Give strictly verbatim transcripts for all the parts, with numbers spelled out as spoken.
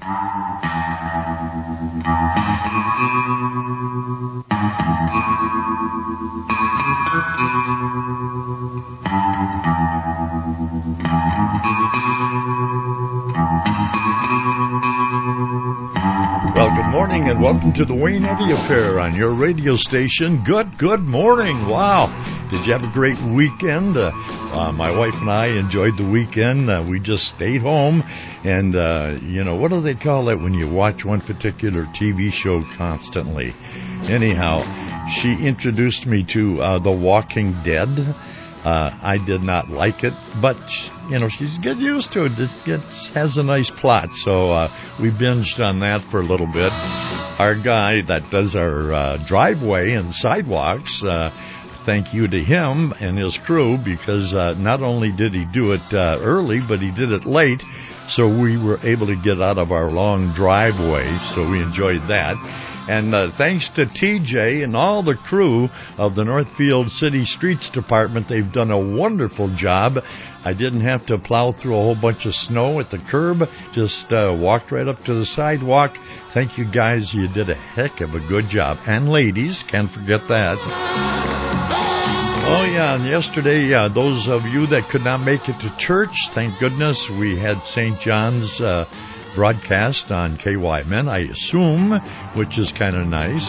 Well, good morning and welcome to the Wayne Eddy Affair on your radio station. Good, good morning. Wow. Did you have a great weekend? Uh, uh, my wife and I enjoyed the weekend. Uh, we just stayed home. And, uh, you know, what do they call it when you watch one particular T V show constantly? Anyhow, she introduced me to uh, The Walking Dead. Uh, I did not like it, but, you know, she's getting used to it. It gets, has a nice plot, so uh, we binged on that for a little bit. Our guy that does our uh, driveway and sidewalks, uh, thank you to him and his crew, because uh, not only did he do it uh, early, but he did it late, so we were able to get out of our long driveway, so we enjoyed that. And uh, thanks to T J and all the crew of the Northfield City Streets Department, they've done a wonderful job. I didn't have to plow through a whole bunch of snow at the curb, just uh, walked right up to the sidewalk. Thank you guys, you did a heck of a good job. And ladies, can't forget that. Oh, yeah, and yesterday, uh, those of you that could not make it to church, thank goodness, we had Saint John's uh, broadcast on K Y M N, I assume, which is kind of nice.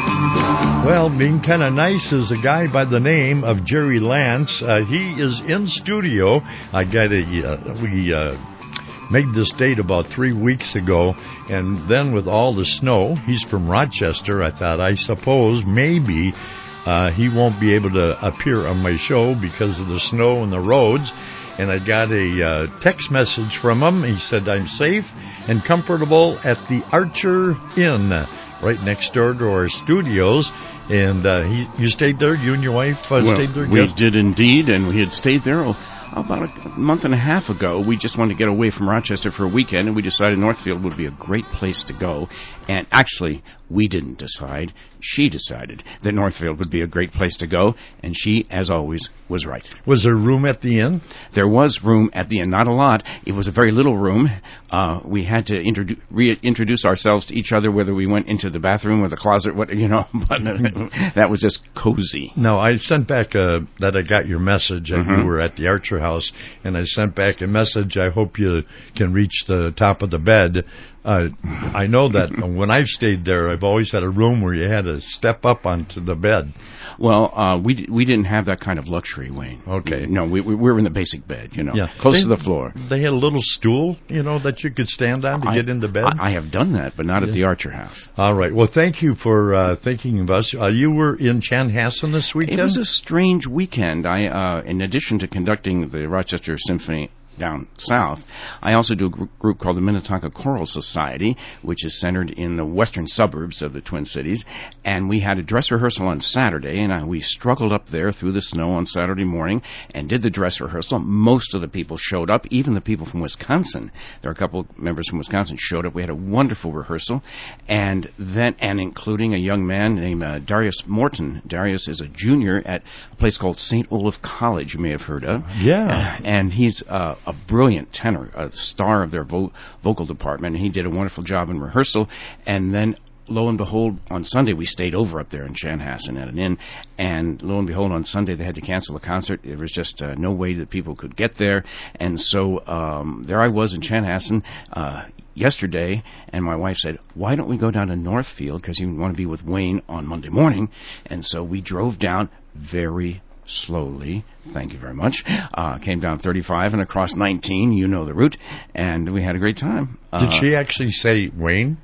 Well, being kind of nice is a guy by the name of Jerry Lance. Uh, he is in studio. I got a, uh, we uh, made this date about three weeks ago, and then with all the snow, he's from Rochester. I thought, I suppose, maybe uh, he won't be able to appear on my show because of the snow and the roads. And I got a uh, text message from him. He said, I'm safe and comfortable at the Archer Inn, right next door to our studios. And uh, he, you stayed there? You and your wife uh, well, stayed there? We yes? did indeed, and we had stayed there oh, about a month and a half ago. We just wanted to get away from Rochester for a weekend, and we decided Northfield would be a great place to go. And actually, we didn't decide. She decided that Northfield would be a great place to go, and she, as always, was right. Was there room at the inn? There was room at the inn, not a lot. It was a very little room. Uh, we had to introdu- reintroduce ourselves to each other, whether we went into the bathroom or the closet, what you know. But that was just cozy. No, I sent back a, that I got your message, and Mm-hmm. you were at the Archer House, and I sent back a message. I hope you can reach the top of the bed. Uh, I know that when I've stayed there, I've always had a room where you had to step up onto the bed. Well, uh, we d- we didn't have that kind of luxury, Wayne. Okay. No, we we were in the basic bed, you know, Yeah. close they, to the floor. They had a little stool, you know, that you could stand on to I, get into bed. I, I have done that, but not Yeah. at the Archer House. All right. Well, thank you for uh, thinking of us. Uh, you were in Chanhassen this weekend? It was a strange weekend. I, uh, in addition to conducting the Rochester Symphony down south, I also do a gr- group called the Minnetonka Choral Society, which is centered in the western suburbs of the Twin Cities. And we had a dress rehearsal on Saturday, and uh, we struggled up there through the snow on Saturday morning and did the dress rehearsal. Most of the people showed up, even the people from Wisconsin. There are a couple of members from Wisconsin showed up. We had a wonderful rehearsal, and then and including a young man named uh, Darius Morton. Darius is a junior at a place called Saint Olaf College, you may have heard of. Yeah. Uh, and he's uh, a brilliant tenor, a star of their vo- vocal department, and he did a wonderful job in rehearsal. And then, lo and behold, on Sunday we stayed over up there in Chanhassen at an inn, and lo and behold, on Sunday they had to cancel the concert. There was just uh, no way that people could get there, and so um, there I was in Chanhassen uh, yesterday, and my wife said, why don't we go down to Northfield, because you want to be with Wayne on Monday morning. And so we drove down very slowly, thank you very much, uh, came down thirty-five and across nineteen, you know the route, and we had a great time. Uh, Did she actually say Wayne?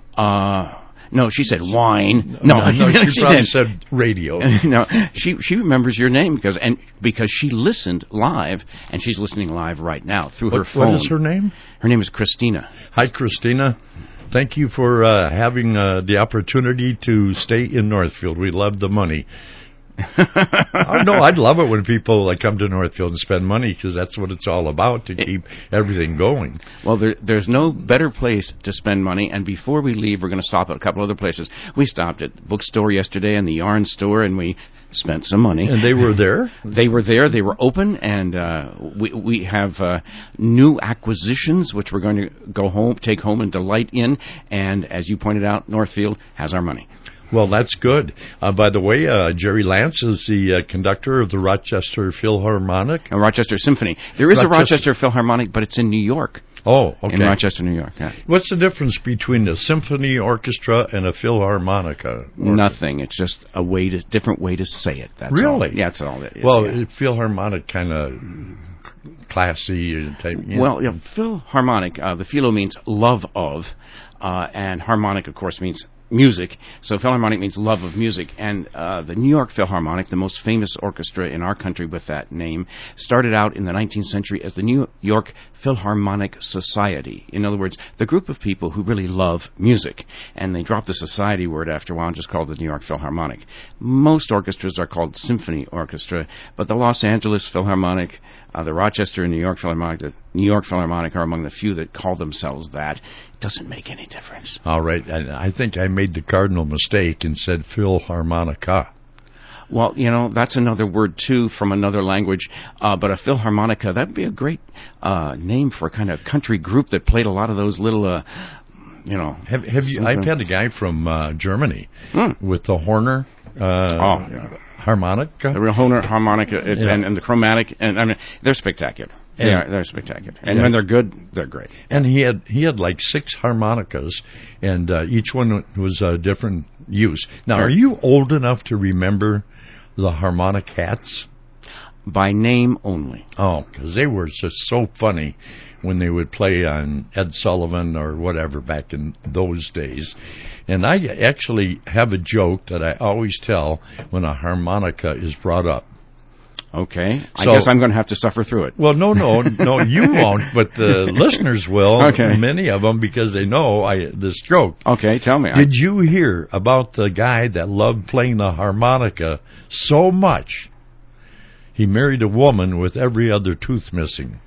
Uh, no, she said wine. No, no, no she, she probably didn't. said radio. No, she she remembers your name because and because she listened live, and she's listening live right now through what, her phone. What is her name? Her name is Christina. Hi, Christina. Thank you for uh, having uh, the opportunity to stay in Northfield. We love the money. I know. I'd love it when people like come to Northfield and spend money because that's what it's all about, to keep everything going. Well, there, there's no better place to spend money. And before we leave, we're going to stop at a couple other places. We stopped at the bookstore yesterday and the yarn store, and we spent some money. And they were there? They were there. They were open, and uh, we we have uh, new acquisitions, which we're going to go home, take home, and delight in. And as you pointed out, Northfield has our money. Well, that's good. Uh, by the way, uh, Jerry Lance is the uh, conductor of the Rochester Philharmonic. A Rochester Symphony. There is Rochester. a Rochester Philharmonic, but it's in New York. Oh, okay. In Rochester, New York. Yeah. What's the difference between a symphony orchestra and a philharmonica? Nothing. It's just a way to different way to say it. That's really? All. Yeah, that's all it is. Well, yeah. philharmonic kind of classy type. You know? Well, yeah, philharmonic. Uh, the philo means love of, uh, and harmonic, of course, means music. So Philharmonic means love of music. And uh, the New York Philharmonic, the most famous orchestra in our country with that name, started out in the nineteenth century as the New York Philharmonic Society. In other words, the group of people who really love music. And they dropped the society word after a while and just called it the New York Philharmonic. Most orchestras are called symphony orchestra, but the Los Angeles Philharmonic, uh, the Rochester and New York Philharmonic, the New York Philharmonic are among the few that call themselves that. It doesn't make any difference. All right. I, I think I made the cardinal mistake and said Philharmonica. Well, you know, that's another word, too, from another language. Uh, but a Philharmonica, that would be a great uh, name for a kind of country group that played a lot of those little, uh, you know. Have, have you? I've had a guy from uh, Germany mm. with the Horner uh, oh, yeah. harmonica. The Horner harmonica it, yeah. and, and the chromatic. And I mean, they're spectacular. And, they are, they're spectacular. And yeah. when they're good, they're great. And he had he had like six harmonicas, and uh, each one was a different use. Now, sure. Are you old enough to remember the harmonic hats? By name only. Oh, because they were just so funny when they would play on Ed Sullivan or whatever back in those days. And I actually have a joke that I always tell when a harmonica is brought up. Okay. I So, guess I'm going to have to suffer through it. Well, no, no, no, you won't, but the listeners will, okay. many of them, because they know I this joke. Okay, tell me. Did I, you hear about the guy that loved playing the harmonica so much, he married a woman with every other tooth missing?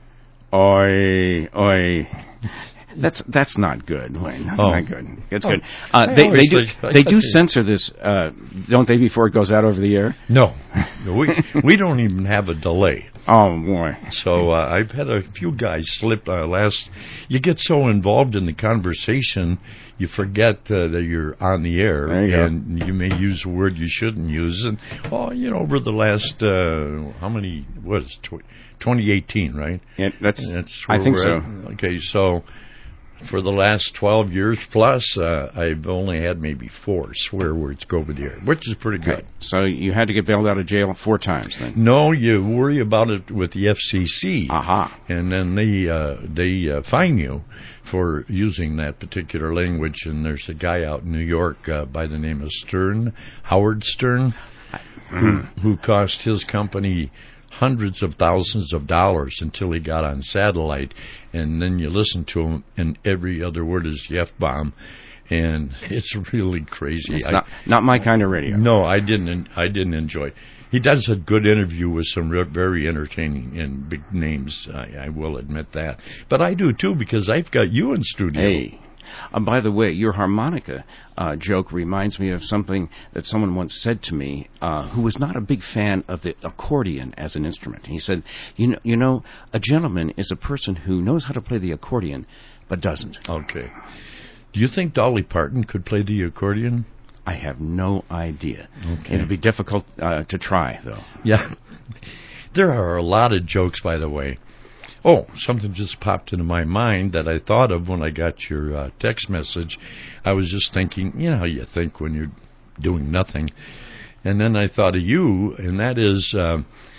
Oi, oi. That's that's not good, Wayne. That's oh. not good. It's oh. good. Uh, they they do think, they do censor this, uh, don't they? Before it goes out over the air. No, we we don't even have a delay. Oh boy! So uh, I've had a few guys slip. Uh, last, you get so involved in the conversation, you forget uh, that you're on the air, you and you may use a word you shouldn't use. And oh, you know, over the last uh, how many? What is it, twenty eighteen, right? Yeah, that's. that's I think so. At. Okay, so. For the last twelve years plus, uh, I've only had maybe four swear words go over the air, which is pretty good. Okay. So you had to get bailed out of jail four times then? No, you worry about it with the F C C. Aha. And then they uh, they uh, fine you for using that particular language. And there's a guy out in New York uh, by the name of Stern, Howard Stern, who, who cost his company hundreds of thousands of dollars until he got on satellite, and then you listen to him, and every other word is the F-bomb, and it's really crazy. It's I, not, not my kind of radio. No, I didn't. I didn't enjoy it. He does a good interview with some re- very entertaining and big names. I, I will admit that, but I do too because I've got you in studio. Hey. Uh, by the way, your harmonica uh, joke reminds me of something that someone once said to me, uh, who was not a big fan of the accordion as an instrument. He said, "You know, you know, a gentleman is a person who knows how to play the accordion, but doesn't." Okay. Do you think Dolly Parton could play the accordion? I have no idea. Okay. It'll be difficult uh, to try, though. Yeah. There are a lot of jokes, by the way. Oh, something just popped into my mind that I thought of when I got your uh, text message. I was just thinking, you know how you think when you're doing nothing. And then I thought of you, and that is uh,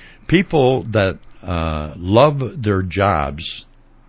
people that uh, love their jobs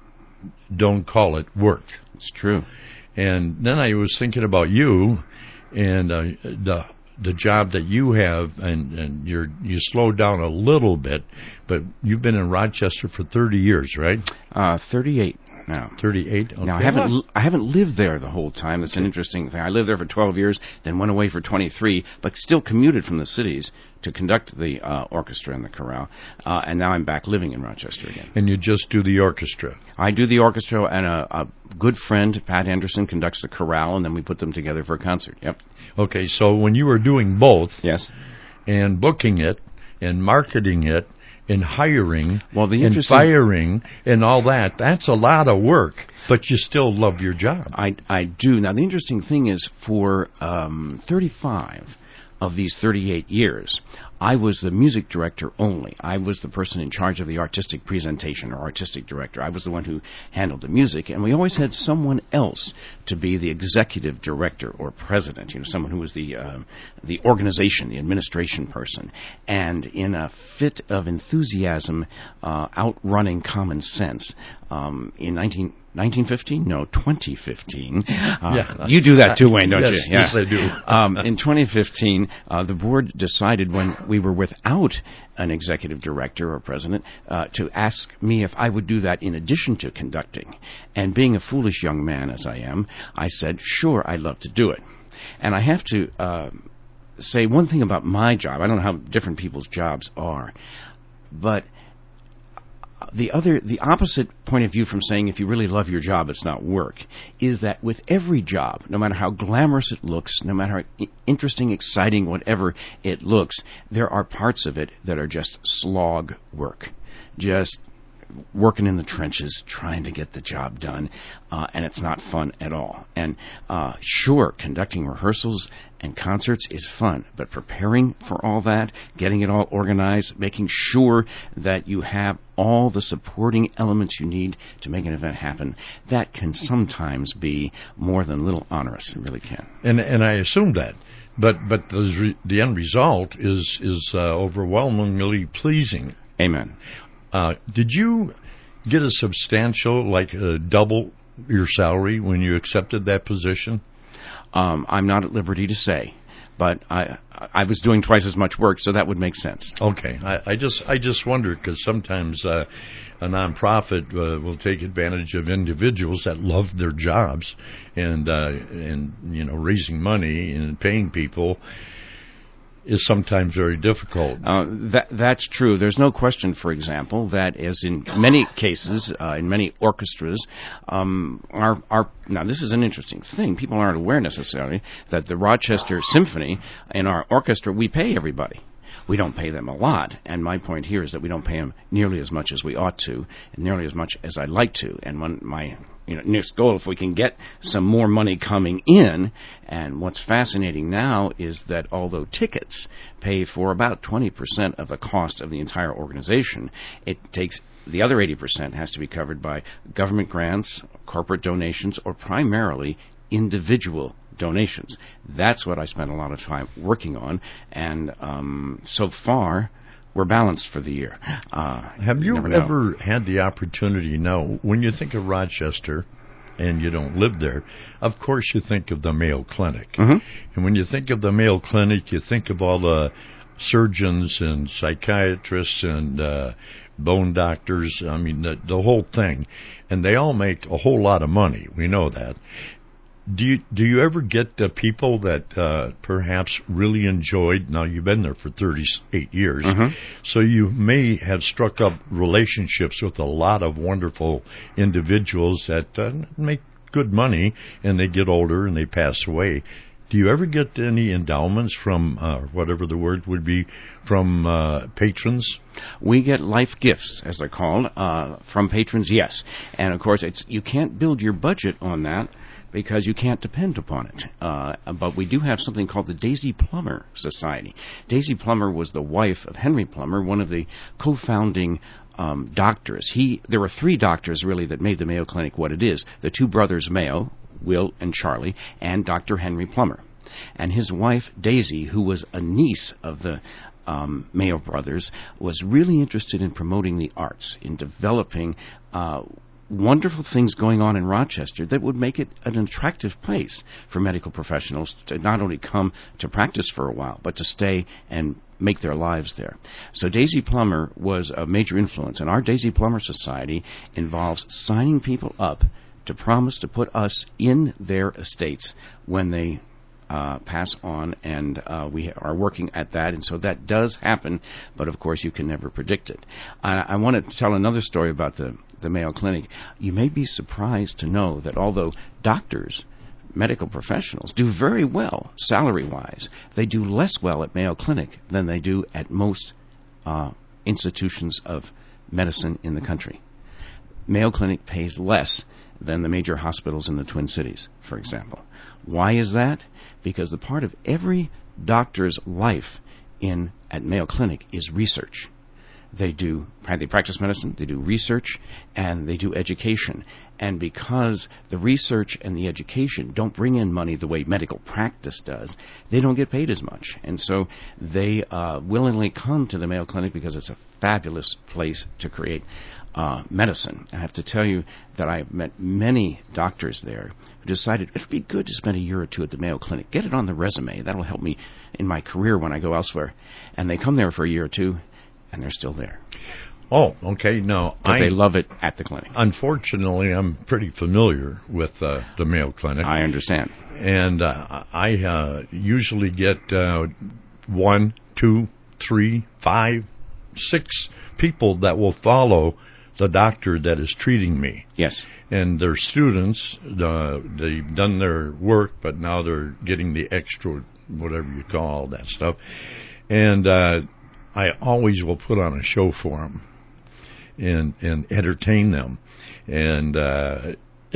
don't call it work. It's true. And then I was thinking about you and uh, the the job that you have, and, and you're you slowed down a little bit, but you've been in Rochester for thirty years, right? Uh, thirty-eight. now. thirty-eight? Okay. Now, I haven't l- I haven't lived there the whole time. That's an interesting thing. I lived there for twelve years, then went away for twenty-three, but still commuted from the cities to conduct the uh, orchestra and the chorale, uh, and now I'm back living in Rochester again. And you just do the orchestra? I do the orchestra, and a, a good friend, Pat Anderson, conducts the chorale, and then we put them together for a concert. Yep. Okay, so when you were doing both, yes, and booking it, and marketing it, and hiring, well, the and firing, and all that, that's a lot of work, but you still love your job. I, I do. Now, the interesting thing is, for um, thirty-five of these thirty-eight years, I was the music director only. I was the person in charge of the artistic presentation, or artistic director. I was the one who handled the music, and we always had someone else to be the executive director or president, you know, someone who was the uh, the organization, the administration person. And in a fit of enthusiasm, uh, outrunning common sense, um, in nineteen nineteen fifteen? No, twenty fifteen. Uh, yeah. You do that too, Wayne, don't yes, you? Yeah. Yes, I do. um, in twenty fifteen, uh, the board decided, when we were without an executive director or president, uh, to ask me if I would do that in addition to conducting. And being a foolish young man as I am, I said, sure, I'd love to do it. And I have to uh, say one thing about my job. I don't know how different people's jobs are, but The other, the opposite point of view from saying if you really love your job, it's not work, is that with every job, no matter how glamorous it looks, no matter how interesting, exciting, whatever it looks, there are parts of it that are just slog work. Just working in the trenches, trying to get the job done, uh, and it's not fun at all. And uh, sure, conducting rehearsals and concerts is fun, but preparing for all that, getting it all organized, making sure that you have all the supporting elements you need to make an event happen, that can sometimes be more than a little onerous. It really can. And and I assume that. But but the, re- the end result is, is uh, overwhelmingly pleasing. Amen. Uh, did you get a substantial, like uh, double your salary when you accepted that position? Um, I'm not at liberty to say, but I I was doing twice as much work, so that would make sense. Okay, I, I just I just wondered, because sometimes uh, a nonprofit uh, will take advantage of individuals that love their jobs, and uh, and you know, raising money and paying people is sometimes very difficult. Uh, that that's true. There's no question, for example, that as in many cases, uh, in many orchestras, um, our our now this is an interesting thing. People aren't aware necessarily that the Rochester Symphony, in our orchestra, we pay everybody. We don't pay them a lot, and my point here is that we don't pay them nearly as much as we ought to, and nearly as much as I'd like to. And when my you know, next goal, if we can get some more money coming in, and what's fascinating now is that although tickets pay for about twenty percent of the cost of the entire organization, it takes the other eighty percent has to be covered by government grants, corporate donations, or primarily individual donations. That's what I spent a lot of time working on, and um, so far we're balanced for the year. Uh, Have you you ever had the opportunity, now, when you think of Rochester and you don't live there, of course you think of the Mayo Clinic. Mm-hmm. And when you think of the Mayo Clinic, you think of all the surgeons and psychiatrists and uh, bone doctors, I mean, the, the whole thing. And they all make a whole lot of money. We know that. Do you do you ever get uh, people that uh, perhaps really enjoyed? Now you've been there for thirty-eight years, mm-hmm. so you may have struck up relationships with a lot of wonderful individuals that uh, make good money, and they get older and they pass away. Do you ever get any endowments from uh, whatever the word would be from uh, patrons? We get life gifts, as they're called, uh, from patrons. Yes, and of course it's you can't build your budget on that, because you can't depend upon it. Uh, but we do have something called the Daisy Plummer Society. Daisy Plummer was the wife of Henry Plummer, one of the co-founding um, doctors. He, there were three doctors, really, that made the Mayo Clinic what it is. The two brothers Mayo, Will and Charlie, and Doctor Henry Plummer. And his wife, Daisy, who was a niece of the um, Mayo brothers, was really interested in promoting the arts, in developing uh wonderful things going on in Rochester that would make it an attractive place for medical professionals to not only come to practice for a while, but to stay and make their lives there. So Daisy Plummer was a major influence, and our Daisy Plummer Society involves signing people up to promise to put us in their estates when they uh, pass on, and uh, we are working at that, and so that does happen, but of course you can never predict it. I, I want to tell another story about the, the Mayo Clinic. You may be surprised to know that although doctors, medical professionals, do very well salary-wise, they do less well at Mayo Clinic than they do at most uh, institutions of medicine in the country. Mayo Clinic pays less than the major hospitals in the Twin Cities, for example. Why is that? Because the part of every doctor's life in at Mayo Clinic is research. They do they practice medicine, they do research, and they do education. And because the research and the education don't bring in money the way medical practice does, they don't get paid as much. And so they uh, willingly come to the Mayo Clinic because it's a fabulous place to create uh, medicine. I have to tell you that I've met many doctors there who decided it would be good to spend a year or two at the Mayo Clinic. Get it on the resume. That'll help me in my career when I go elsewhere. And they come there for a year or two, and they're still there. Oh, okay. No, because they love it at the clinic. Unfortunately, I'm pretty familiar with uh, the Mayo Clinic. I understand. And uh, I uh, usually get uh, one, two, three, five, six people that will follow the doctor that is treating me. Yes. And they're students. Uh, they've done their work, but now they're getting the extra, whatever you call all that stuff. And uh, I always will put on a show for them and and entertain them and uh,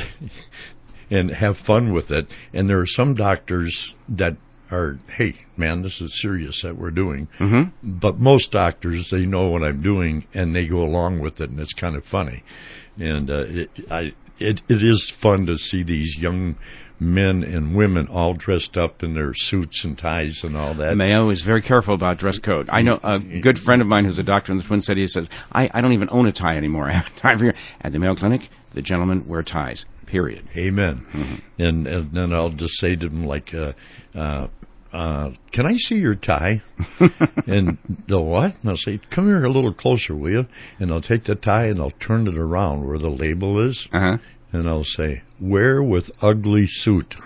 and have fun with it. And there are some doctors that are, hey, man, this is serious that we're doing. Mm-hmm. But most doctors, they know what I'm doing, and they go along with it, and it's kind of funny. And uh, it, I, it it is fun to see these young men and women all dressed up in their suits and ties and all that. Mayo is very careful about dress code. I know a good friend of mine who's a doctor in the Twin Cities says, I, I don't even own a tie anymore. I have a tie for here. At the Mayo Clinic, the gentlemen wear ties, period. Amen. Mm-hmm. And, and then I'll just say to them, like, uh, uh, uh, can I see your tie? And they'll what? And I'll say, come here a little closer, will you? And I'll take the tie and I'll turn it around where the label is. Uh-huh. And I'll say, wear with ugly suit.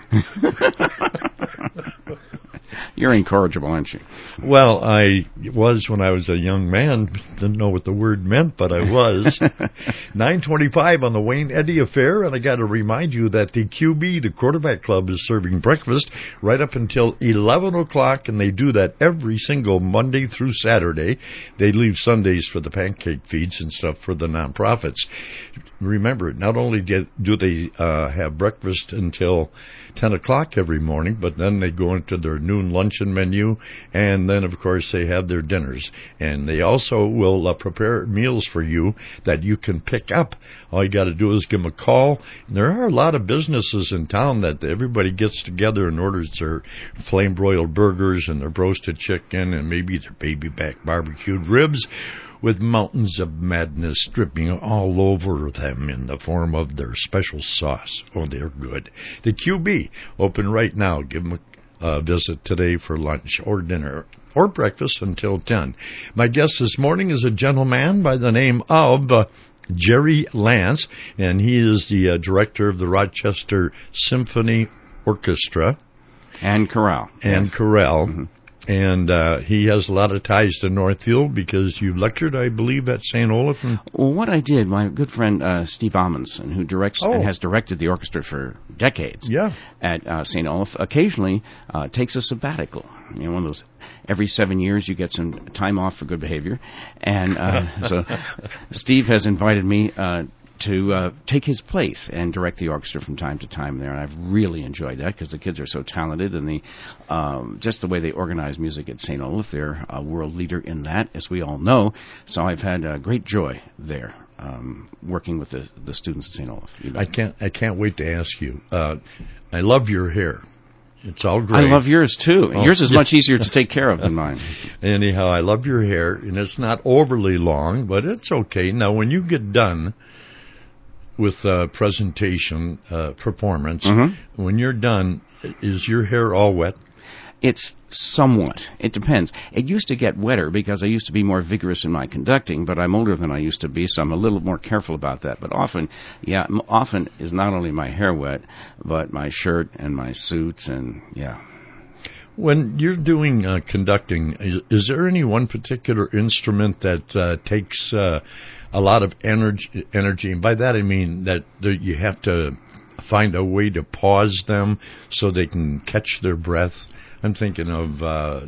You're incorrigible, aren't you? Well, I was when I was a young man. Didn't know what the word meant, but I was. nine twenty-five on the Wayne Eddy Affair, and I got to remind you that the Q B, the Quarterback Club, is serving breakfast right up until eleven o'clock, and they do that every single Monday through Saturday. They leave Sundays for the pancake feeds and stuff for the nonprofits. Remember, not only do they uh, have breakfast until ten o'clock every morning, but then they go into their noon luncheon menu, and then, of course, they have their dinners. And they also will uh, prepare meals for you that you can pick up. All you got to do is give them a call. And there are a lot of businesses in town that everybody gets together and orders their flame-broiled burgers and their roasted chicken and maybe their baby-back barbecued ribs, with mountains of madness dripping all over them in the form of their special sauce. Oh, they're good. The Q B, open right now. Give them a uh, visit today for lunch or dinner or breakfast until ten. My guest this morning is a gentleman by the name of uh, Jerry Lance, and he is the uh, director of the Rochester Symphony Orchestra. And chorale. And yes. chorale. Mm-hmm. And uh, he has a lot of ties to Northfield because you lectured, I believe, at Saint Olaf. And well, what I did, my good friend uh, Steve Amundsen, who directs oh. and has directed the orchestra for decades yeah. at uh, Saint Olaf, occasionally uh, takes a sabbatical. You know, one of those, every seven years you get some time off for good behavior. And uh, so Steve has invited me uh, to uh, take his place and direct the orchestra from time to time there. And I've really enjoyed that because the kids are so talented, and the um, just the way they organize music at Saint Olaf, they're a world leader in that, as we all know. So I've had uh, great joy there um, working with the, the students at Saint Olaf. I can't, I can't wait to ask you. Uh, I love your hair. It's all great. I love yours, too. Oh, yours is yeah. much easier to take care of than mine. Anyhow, I love your hair, and it's not overly long, but it's okay. Now, when you get done with uh, presentation, uh, performance, mm-hmm. when you're done, is your hair all wet? It's somewhat. It depends. It used to get wetter because I used to be more vigorous in my conducting, but I'm older than I used to be, so I'm a little more careful about that. But often, yeah, m- often is not only my hair wet, but my shirt and my suits, and yeah. When you're doing uh, conducting, is, is there any one particular instrument that uh, takes uh, a lot of energy? Energy, and by that I mean that there, you have to find a way to pause them so they can catch their breath. I'm thinking of uh,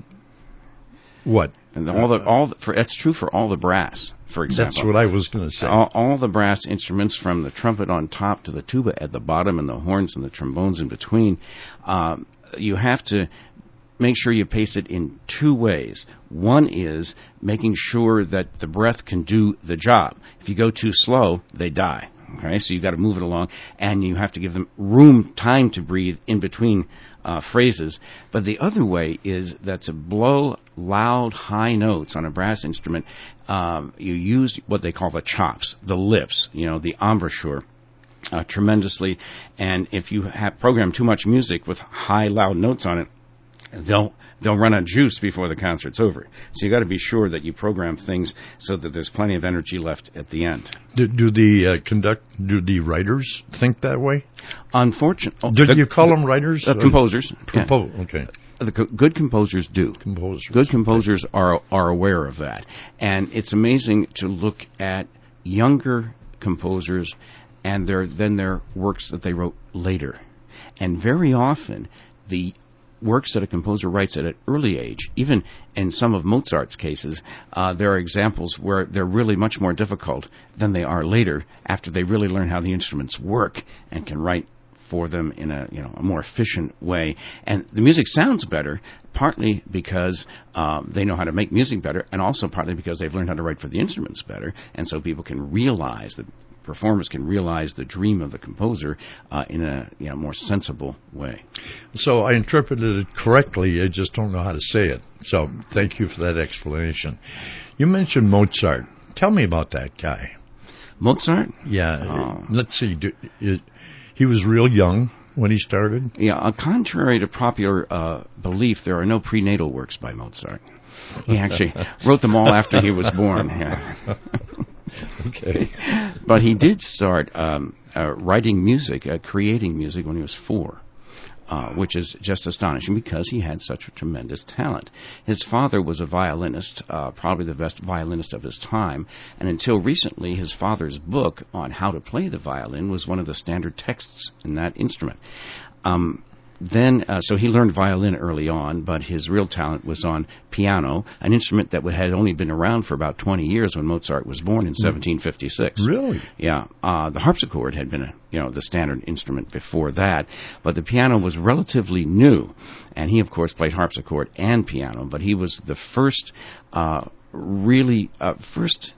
what? And all the all the, for that's true for all the brass, for example. That's what I was going to say. All, all the brass instruments, from the trumpet on top to the tuba at the bottom, and the horns and the trombones in between. Um, you have to make sure you pace it in two ways. One is making sure that the breath can do the job. If you go too slow, they die. Okay, so you've got to move it along, and you have to give them room, time to breathe in between uh, phrases. But the other way is that to blow loud, high notes on a brass instrument, um, you use what they call the chops, the lips, you know, the embouchure. Uh, tremendously, and if you have programmed too much music with high, loud notes on it, they'll they'll run out of juice before the concert's over. So you got to be sure that you program things so that there's plenty of energy left at the end. Do, do the uh, conduct? Do the writers think that way? Unfortunately, Do the, you call them writers? Uh, composers. Compo- yeah. Okay. The co- good composers do. Composers. Good composers are are aware of that, and it's amazing to look at younger composers and their then their works that they wrote later, and very often the works that a composer writes at an early age, even in some of Mozart's cases, uh, there are examples where they're really much more difficult than they are later, after they really learn how the instruments work and can write for them in a you know a more efficient way. And the music sounds better, partly because um, they know how to make music better, and also partly because they've learned how to write for the instruments better, and so people can realize that performers can realize the dream of the composer uh, in a you know more sensible way. So I interpreted it correctly. I just don't know how to say it. So thank you for that explanation. You mentioned Mozart. Tell me about that guy. Mozart? Yeah. Oh. Let's see. Do, it, he was real young when he started. Yeah. Uh, contrary to popular uh, belief, there are no prenatal works by Mozart. He actually wrote them all after he was born. Yeah. Okay. But he did start um, uh, writing music, uh, creating music when he was four, uh, which is just astonishing because he had such a tremendous talent. His father was a violinist, uh, probably the best violinist of his time, and until recently his father's book on how to play the violin was one of the standard texts in that instrument. Um, Then, uh, so he learned violin early on, but his real talent was on piano, an instrument that had only been around for about twenty years when Mozart was born in seventeen fifty-six. Really? Yeah. Uh, the harpsichord had been, a, you know, the standard instrument before that, but the piano was relatively new, and he, of course, played harpsichord and piano, but he was the first, uh, really, uh, first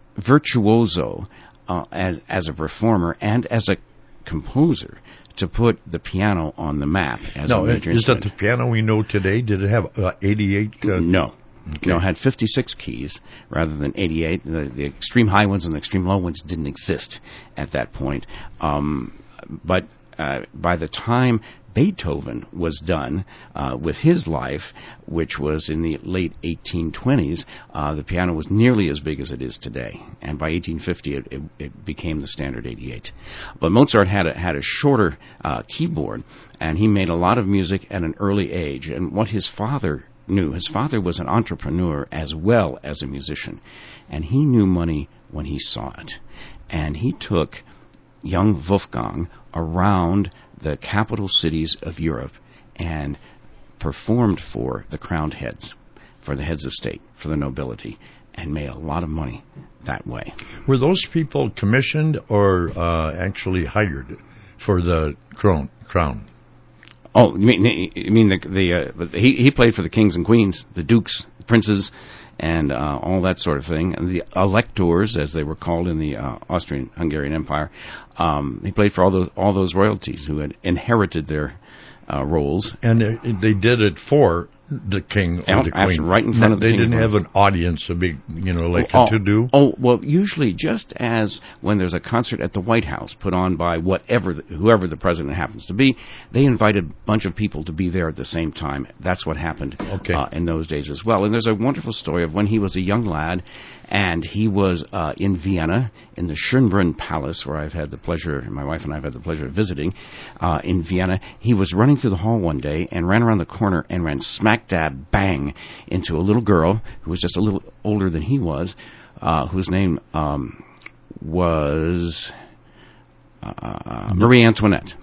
virtuoso uh, as as a performer and as a composer to put the piano on the map as no, a major is instrument. that the piano we know today? Did it have uh, eighty-eight? Uh, no. Okay. No, it had fifty-six keys rather than eighty-eight. The, the extreme high ones and the extreme low ones didn't exist at that point. Um, but uh, by the time Beethoven was done uh, with his life, which was in the late eighteen twenties, uh, the piano was nearly as big as it is today. And by eighteen fifty, it, it, it became the standard eighty-eight. But Mozart had a, had a shorter uh, keyboard, and he made a lot of music at an early age. And what his father knew, his father was an entrepreneur as well as a musician, and he knew money when he saw it. And he took young Wolfgang around the capital cities of Europe and performed for the crowned heads, for the heads of state, for the nobility, and made a lot of money that way. Were those people commissioned or uh, actually hired for the crown? crown? Oh, you mean, you mean the, the uh, he he played for the kings and queens, the dukes, the princes, and uh, all that sort of thing. And the electors, as they were called in the uh, Austrian-Hungarian Empire, um, he played for all those all those royalties who had inherited their uh, roles. And they, they did it for the king or Out- the queen. actually, right in front No, of the They king and didn't queen. have an audience, a big, you know, like oh, a to-do? Oh, well, usually just as when there's a concert at the White House put on by whatever, the, whoever the president happens to be, they invited a bunch of people to be there at the same time. That's what happened Okay. uh, in those days as well. And there's a wonderful story of when he was a young lad, and he was uh, in Vienna, in the Schönbrunn Palace, where I've had the pleasure, my wife and I have had the pleasure of visiting, uh, in Vienna. He was running through the hall one day and ran around the corner and ran smack dab bang into a little girl who was just a little older than he was, uh, whose name um, was uh, Marie Antoinette.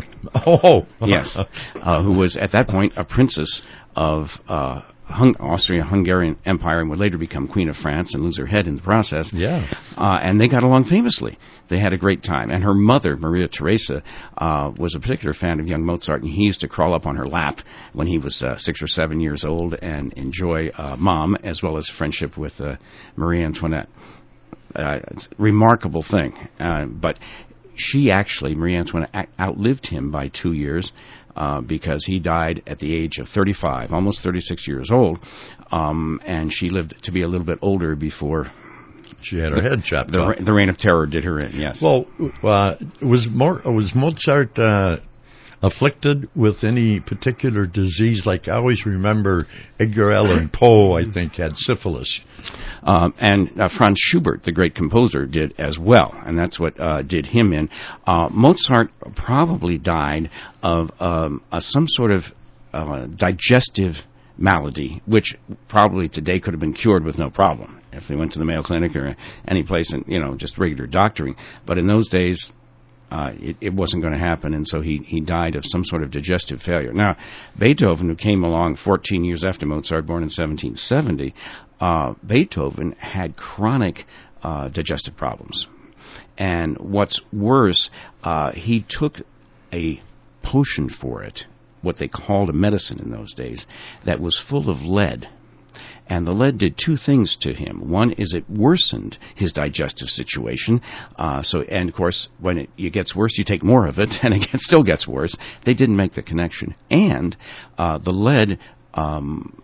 Oh. Yes, uh, who was at that point a princess of uh, Hung- Austria-Hungarian Empire and would later become Queen of France and lose her head in the process. Yeah. Uh, and they got along famously. They had a great time. And her mother, Maria Theresa, uh, was a particular fan of young Mozart, and he used to crawl up on her lap when he was uh, six or seven years old and enjoy uh, Mom as well as friendship with uh, Marie Antoinette. Uh, it's a remarkable thing. Uh, but she actually, Marie Antoinette, outlived him by two years. Uh, because he died at the age of thirty-five, almost thirty-six years old, um, and she lived to be a little bit older before She had her head chopped the, off. the Reign of Terror did her in, yes. Well, uh, was Mo- was Mozart uh, afflicted with any particular disease? Like I always remember Edgar Allan Poe, I think, had syphilis. Um, and uh, Franz Schubert, the great composer, did as well, and that's what uh, did him in. Uh, Mozart probably died of um, uh, some sort of uh, digestive malady, which probably today could have been cured with no problem if they went to the Mayo Clinic or any place and, you know, just regular doctoring. But in those days, Uh, it, it wasn't going to happen, and so he, he died of some sort of digestive failure. Now, Beethoven, who came along fourteen years after Mozart, born in seventeen seventy, uh, Beethoven had chronic uh, digestive problems. And what's worse, uh, he took a potion for it, what they called a medicine in those days, that was full of lead. And the lead did two things to him. One is it worsened his digestive situation. Uh, so, and of course, when it, it gets worse, you take more of it, and it gets, still gets worse. They didn't make the connection. And uh, the lead um,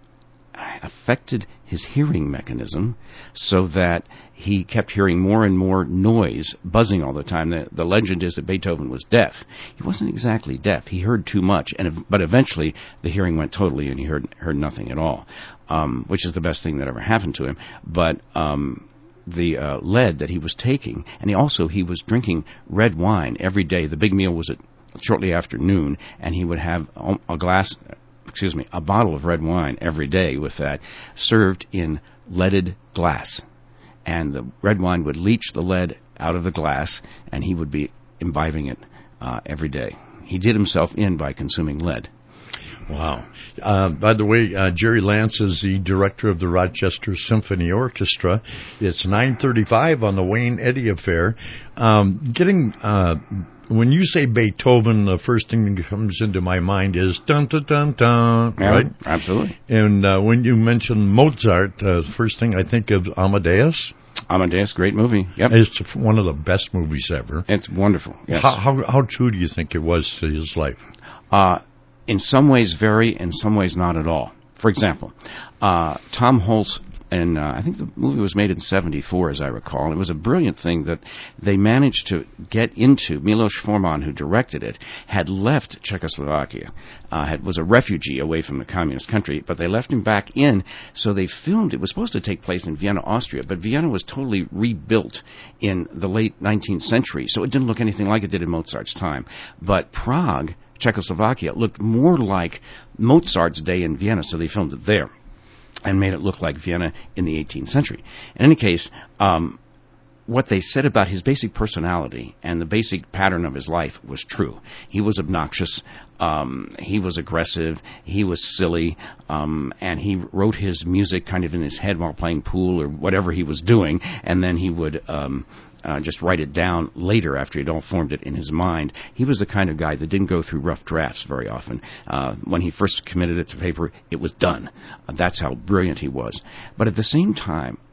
affected his hearing mechanism so that he kept hearing more and more noise, buzzing all the time. The, the legend is that Beethoven was deaf. He wasn't exactly deaf. He heard too much, and but eventually the hearing went totally, and he heard heard nothing at all, um, which is the best thing that ever happened to him. But um, the uh, lead that he was taking, and he also he was drinking red wine every day. The big meal was at shortly after noon, and he would have a glass, excuse me, a bottle of red wine every day with that, served in leaded glass. And the red wine would leach the lead out of the glass, and he would be imbibing it uh, every day. He did himself in by consuming lead. Wow. Uh, by the way, uh, Jerry Lance is the director of the Rochester Symphony Orchestra. It's nine thirty-five on the Wayne Eddy Affair. Um, getting... Uh, When you say Beethoven, the first thing that comes into my mind is dun dun dun dun, Yeah, right? Absolutely. And uh, when you mention Mozart, uh, the first thing I think of Amadeus. Amadeus, great movie. Yep, It's one of the best movies ever. it's wonderful. Yes. How, how how true do you think it was to his life? Uh, in some ways, very. In some ways, not at all. For example, uh, Tom Holtz. And uh, I think the movie was made in seventy-four, as I recall. And it was a brilliant thing that they managed to get into. Milos Forman, who directed it, had left Czechoslovakia, uh, had, was a refugee away from the communist country, but they left him back in, so they filmed. It was supposed to take place in Vienna, Austria, but Vienna was totally rebuilt in the late nineteenth century, so it didn't look anything like it did in Mozart's time. But Prague, Czechoslovakia, looked more like Mozart's day in Vienna, so they filmed it there and made it look like Vienna in the eighteenth century. In any case, um, what they said about his basic personality and the basic pattern of his life was true. He was obnoxious, um, he was aggressive, he was silly, um, and he wrote his music kind of in his head while playing pool or whatever he was doing, and then he would um, uh, just write it down later after he'd all formed it in his mind. He was the kind of guy that didn't go through rough drafts very often. Uh, when he first committed it to paper, it was done. Uh, that's how brilliant he was. But at the same time,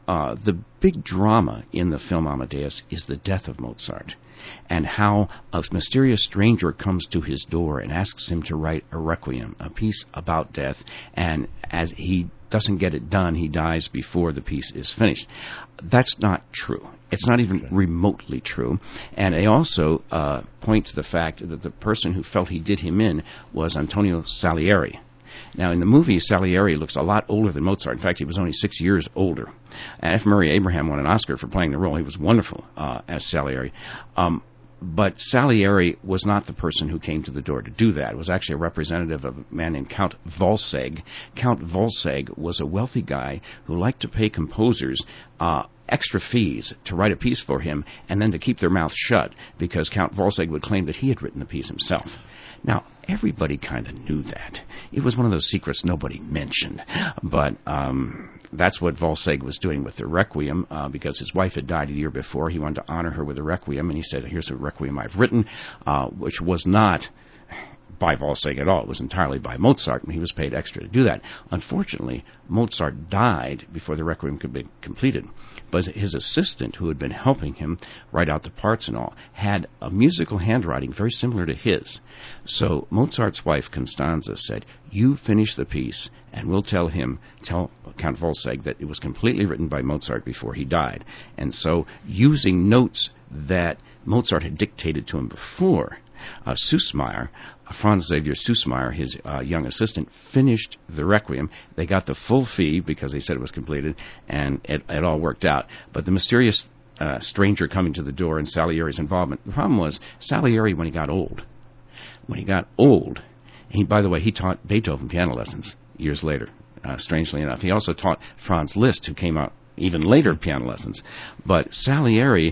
uh, the big drama in the film Amadeus is the death of Mozart, and how a mysterious stranger comes to his door and asks him to write a requiem, a piece about death, and as he doesn't get it done, he dies before the piece is finished. That's not true. It's not even remotely true. And they also uh, point to the fact that the person who felt he did him in was Antonio Salieri. Now, in the movie, Salieri looks a lot older than Mozart. In fact, he was only six years older. And F. Murray Abraham won an Oscar for playing the role. He was wonderful uh, as Salieri. Um, but Salieri was not the person who came to the door to do that. It was actually a representative of a man named Count Walsegg. Count Walsegg was a wealthy guy who liked to pay composers uh, extra fees to write a piece for him and then to keep their mouth shut, because Count Walsegg would claim that he had written the piece himself. Now, everybody kind of knew that. It was one of those secrets nobody mentioned. But um, that's what Walsegg was doing with the Requiem, uh, because his wife had died a year before. He wanted to honor her with a Requiem, and he said, here's a Requiem I've written, uh, which was not by Walsegg at all. It was entirely by Mozart, and he was paid extra to do that. Unfortunately, Mozart died before the Requiem could be completed. But his assistant, who had been helping him write out the parts and all, had a musical handwriting very similar to his. So Mozart's wife, Constanza, said, you finish the piece, and we'll tell him, tell Count Walsegg that it was completely written by Mozart before he died. And so, using notes that Mozart had dictated to him before, Uh, Süssmayr, uh, Franz Xavier Süssmayr, his uh, young assistant, finished the Requiem. They got the full fee because they said it was completed, and it, it all worked out. But the mysterious uh, stranger coming to the door and Salieri's involvement, the problem was Salieri, when he got old, when he got old, he, by the way, he taught Beethoven piano lessons years later, uh, strangely enough. He also taught Franz Liszt, who came out even later, piano lessons. But Salieri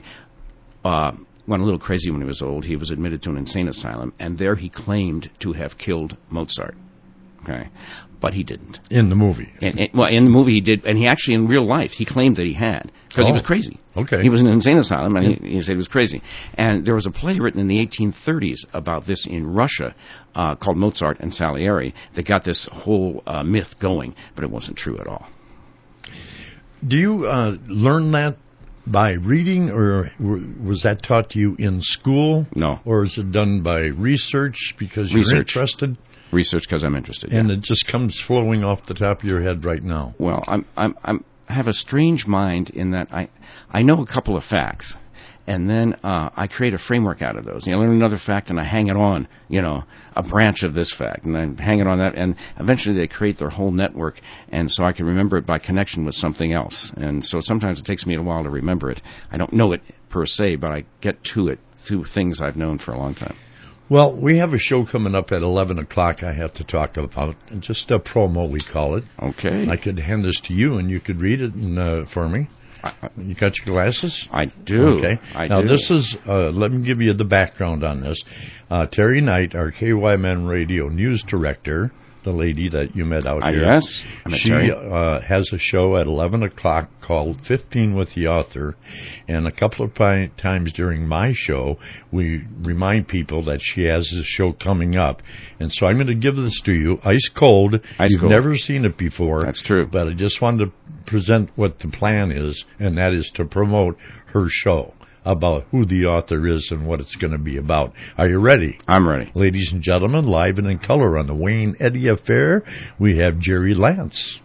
Uh, went a little crazy when he was old. He was admitted to an insane asylum, and there he claimed to have killed Mozart. Okay, but he didn't. In the movie. And, and, well, in the movie he did, and he actually, in real life, he claimed that he had, because oh, he was crazy. Okay. He was in an insane asylum, and he, he said he was crazy. And there was a play written in the eighteen thirties about this in Russia uh, called Mozart and Salieri that got this whole uh, myth going, but it wasn't true at all. Do you uh, learn that by reading, or was that taught to you in school? No. Or is it done by research because you're research. interested? Research because I'm interested. And yeah. it just comes flowing off the top of your head right now. Well, I'm I'm I'm I have a strange mind in that I I know a couple of facts, and then uh, I create a framework out of those. And I learn another fact, and I hang it on, you know, a branch of this fact, and I hang it on that, and eventually they create their whole network, and so I can remember it by connection with something else. And so sometimes it takes me a while to remember it. I don't know it per se, but I get to it through things I've known for a long time. Well, we have a show coming up at eleven o'clock I have to talk about. Just a promo, we call it. Okay. I could hand this to you, and you could read it and, uh, for me. You got your glasses? I do. Okay. I now, do. this is, uh, let me give you the background on this. Uh, Terry Knight, our K Y M N Radio news director, the lady that you met out uh, here. Yes. I met she uh, has a show at eleven o'clock called fifteen with the Author. And a couple of pi- times during my show, we remind people that she has a show coming up. And so I'm going to give this to you, ice cold. Ice You've cold. never seen it before. That's true. But I just wanted to present what the plan is, and that is to promote her show about who the author is and what it's going to be about. Are you ready? I'm ready. Ladies and gentlemen, live and in color on the Wayne Eddy Affair, we have Jerry Lance.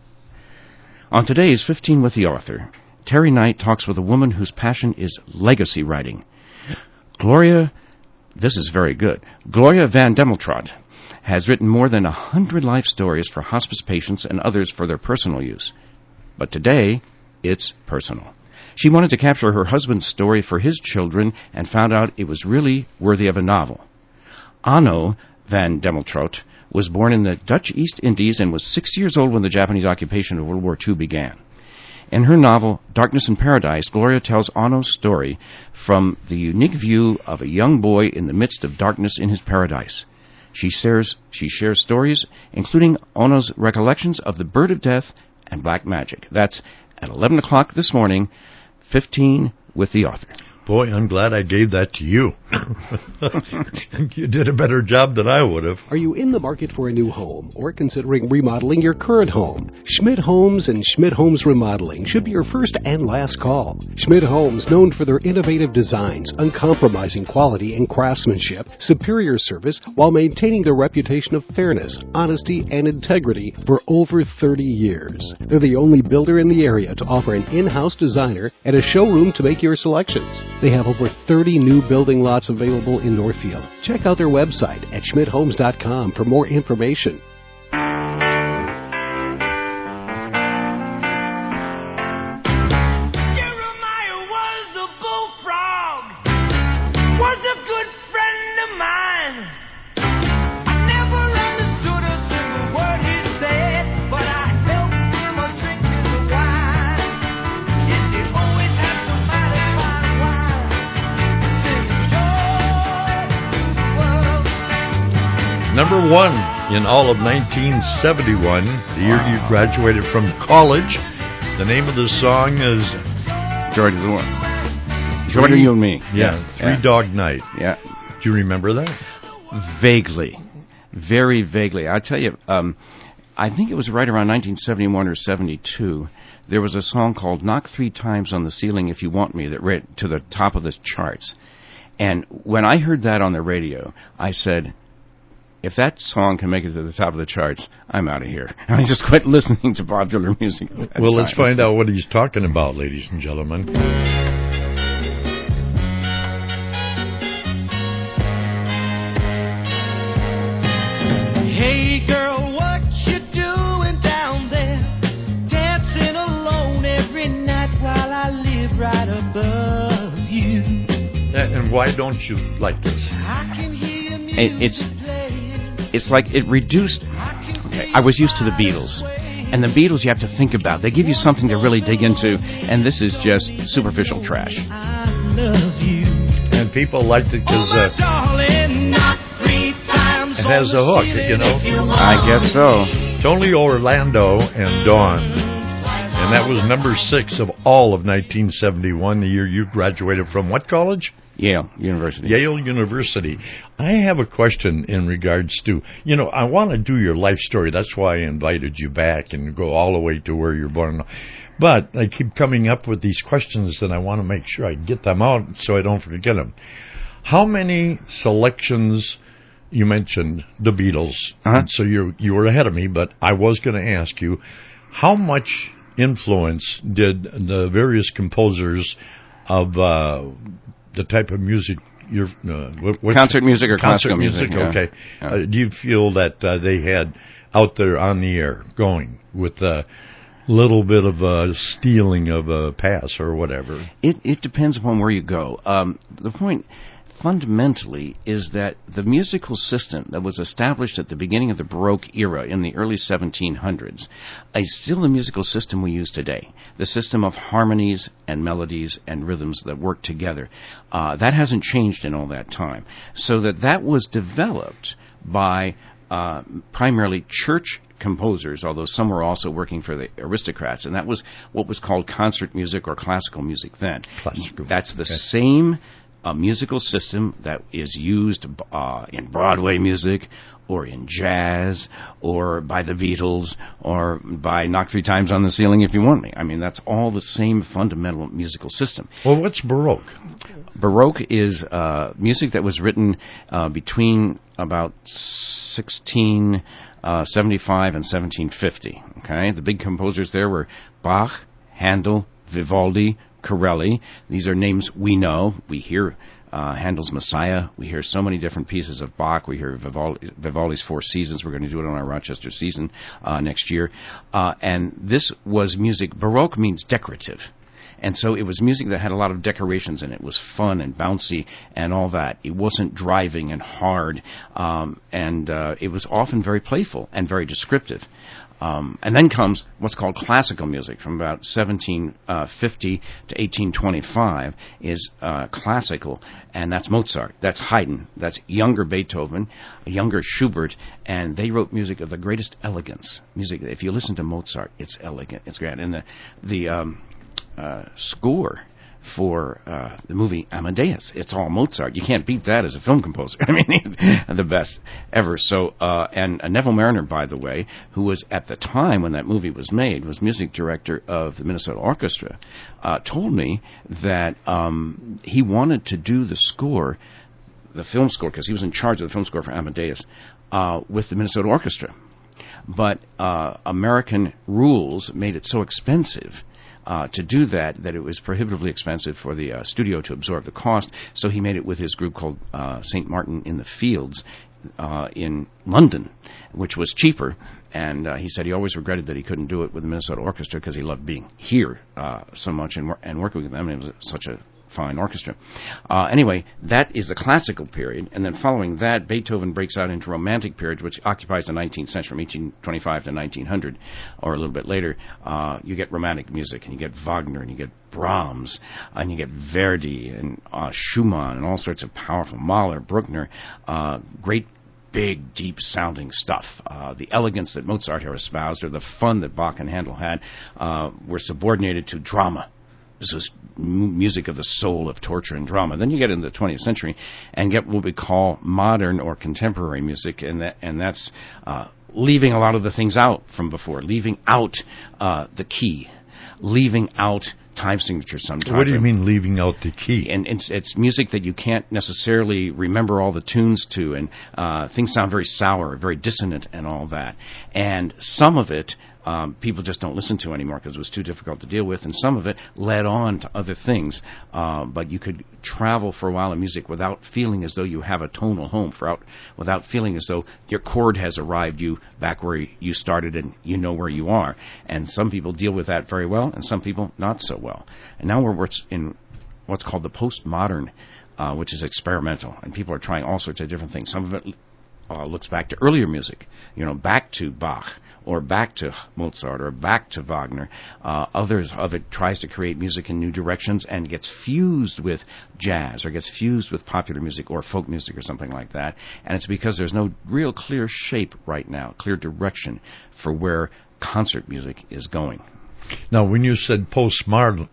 On today's fifteen with the Author, Terry Knight talks with a woman whose passion is legacy writing. Gloria, this is very good, Gloria Van Demeltrot has written more than a hundred life stories for hospice patients and others for their personal use. But today, it's personal. She wanted to capture her husband's story for his children and found out it was really worthy of a novel. Anno Van Demeltrot was born in the Dutch East Indies and was six years old when the Japanese occupation of World War Two began. In her novel, Darkness in Paradise, Gloria tells Anno's story from the unique view of a young boy in the midst of darkness in his paradise. She shares, she shares stories, including Anno's recollections of the Bird of Death and black magic. That's at eleven o'clock this morning, fifteen with the Author. Boy, I'm glad I gave that to you. You did a better job than I would have. Are you in the market for a new home or considering remodeling your current home? Schmidt Homes and Schmidt Homes Remodeling should be your first and last call. Schmidt Homes, known for their innovative designs, uncompromising quality and craftsmanship, superior service, while maintaining their reputation of fairness, honesty, and integrity for over thirty years. They're the only builder in the area to offer an in-house designer and a showroom to make your selections. They have over thirty new building lots available in Northfield. Check out their website at schmidt homes dot com for more information. Number one in all of nineteen seventy-one, the year you graduated from college. The name of the song is Jordan, the one. Jordan, you and me. Yeah, yeah. Three yeah. Dog Night. Yeah. Do you remember that? Vaguely. Very vaguely. I tell you, um, I think it was right around nineteen seventy-one or seventy-two. There was a song called Knock Three Times on the Ceiling If You Want Me that read to the top of the charts. And when I heard that on the radio, I said, if that song can make it to the top of the charts, I'm out of here. I just quit listening to popular music. Well, let's find out what he's talking about, ladies and gentlemen. Hey, girl, what you doing down there? Dancing alone every night while I live right above you. And why don't you like this? I can hear your music It's... It's like it reduced... Okay, I was used to the Beatles. And the Beatles you have to think about. They give you something to really dig into. And this is just superficial trash. I love you. And people liked it because uh, it has a hook, you know. I guess so. Tony Orlando and Dawn. And that was number six of all of nineteen seventy-one, the year you graduated from what college? Yale University. Yale University. I have a question in regards to, you know, I want to do your life story. That's why I invited you back and go all the way to where you're born. But I keep coming up with these questions, and I want to make sure I get them out so I don't forget them. How many selections, you mentioned the Beatles, uh-huh. so you you were ahead of me, but I was going to ask you, how much influence did the various composers of uh, the type of music you're uh, what, concert music or concert classical music? music Yeah. Okay, Yeah. Uh, do you feel that uh, they had out there on the air going with a little bit of a stealing of a pass or whatever? It it depends upon where you go. Um, the point fundamentally is that the musical system that was established at the beginning of the Baroque era in the early seventeen hundreds is still the musical system we use today. The system of harmonies and melodies and rhythms that work together. Uh, that hasn't changed in all that time. So that that was developed by uh, primarily church composers, although some were also working for the aristocrats, and that was what was called concert music or classical music then. Classical. That's the Okay. same a musical system that is used uh, in Broadway music or in jazz or by the Beatles or by Knock Three Times on the Ceiling If You Want Me. I mean, that's all the same fundamental musical system. Well, what's Baroque? Baroque is uh, music that was written uh, between about sixteen seventy-five and seventeen fifty. Okay, the big composers there were Bach, Handel, Vivaldi, Corelli. These are names we know. We hear uh, Handel's Messiah. We hear so many different pieces of Bach. We hear Vivaldi, Vivaldi's Four Seasons. We're going to do it on our Rochester season uh, next year. Uh, and this was music. Baroque means decorative. And so it was music that had a lot of decorations in it. It was fun and bouncy and all that. It wasn't driving and hard. Um, and uh, it was often very playful and very descriptive. Um, and then comes what's called classical music from about seventeen fifty to eighteen twenty-five is uh, classical, and that's Mozart, that's Haydn, that's younger Beethoven, younger Schubert, and they wrote music of the greatest elegance. Music, if you listen to Mozart, it's elegant, it's grand. And the, the um, uh, score for uh, the movie Amadeus. It's all Mozart. You can't beat that as a film composer. I mean, he's the best ever. So, uh, and uh, Neville Mariner, by the way, who was at the time when that movie was made, was music director of the Minnesota Orchestra, uh, told me that um, he wanted to do the score, the film score, because he was in charge of the film score for Amadeus, uh, with the Minnesota Orchestra. But uh, American rules made it so expensive uh, to do that that it was prohibitively expensive for the uh, studio to absorb the cost. So he made it with his group called uh, Saint Martin in the Fields uh, in London, which was cheaper. And uh, he said he always regretted that he couldn't do it with the Minnesota Orchestra because he loved being here uh, so much and, wor- and working with them. And it was such a fine orchestra. Uh, anyway, that is the classical period, and then following that, Beethoven breaks out into Romantic period, which occupies the nineteenth century, from eighteen twenty-five to nineteen hundred, or a little bit later. Uh, you get Romantic music, and you get Wagner, and you get Brahms, and you get Verdi, and uh, Schumann, and all sorts of powerful, Mahler, Bruckner, uh, great big, deep-sounding stuff. Uh, the elegance that Mozart here espoused, or the fun that Bach and Handel had, uh, were subordinated to drama. This was m- music of the soul, of torture and drama. Then you get into the twentieth century and get what we call modern or contemporary music, and that and that's uh, leaving a lot of the things out from before, leaving out uh, the key, leaving out time signatures sometimes. What do you mean leaving out the key? And it's, it's music that you can't necessarily remember all the tunes to, and uh, things sound very sour, very dissonant, and all that. And some of it um, people just don't listen to anymore because it was too difficult to deal with, and some of it led on to other things. Uh, but you could travel for a while in music without feeling as though you have a tonal home, for out, without feeling as though your chord has arrived you back where you started and you know where you are. And some people deal with that very well, and some people not so well. And now we're in what's called the postmodern, uh, which is experimental, and people are trying all sorts of different things. Some of it uh, looks back to earlier music, you know, back to Bach, or back to Mozart, or back to Wagner. Uh, others of it tries to create music in new directions and gets fused with jazz, or gets fused with popular music or folk music or something like that. And it's because there's no real clear shape right now, clear direction for where concert music is going. Now, when you said postmodern,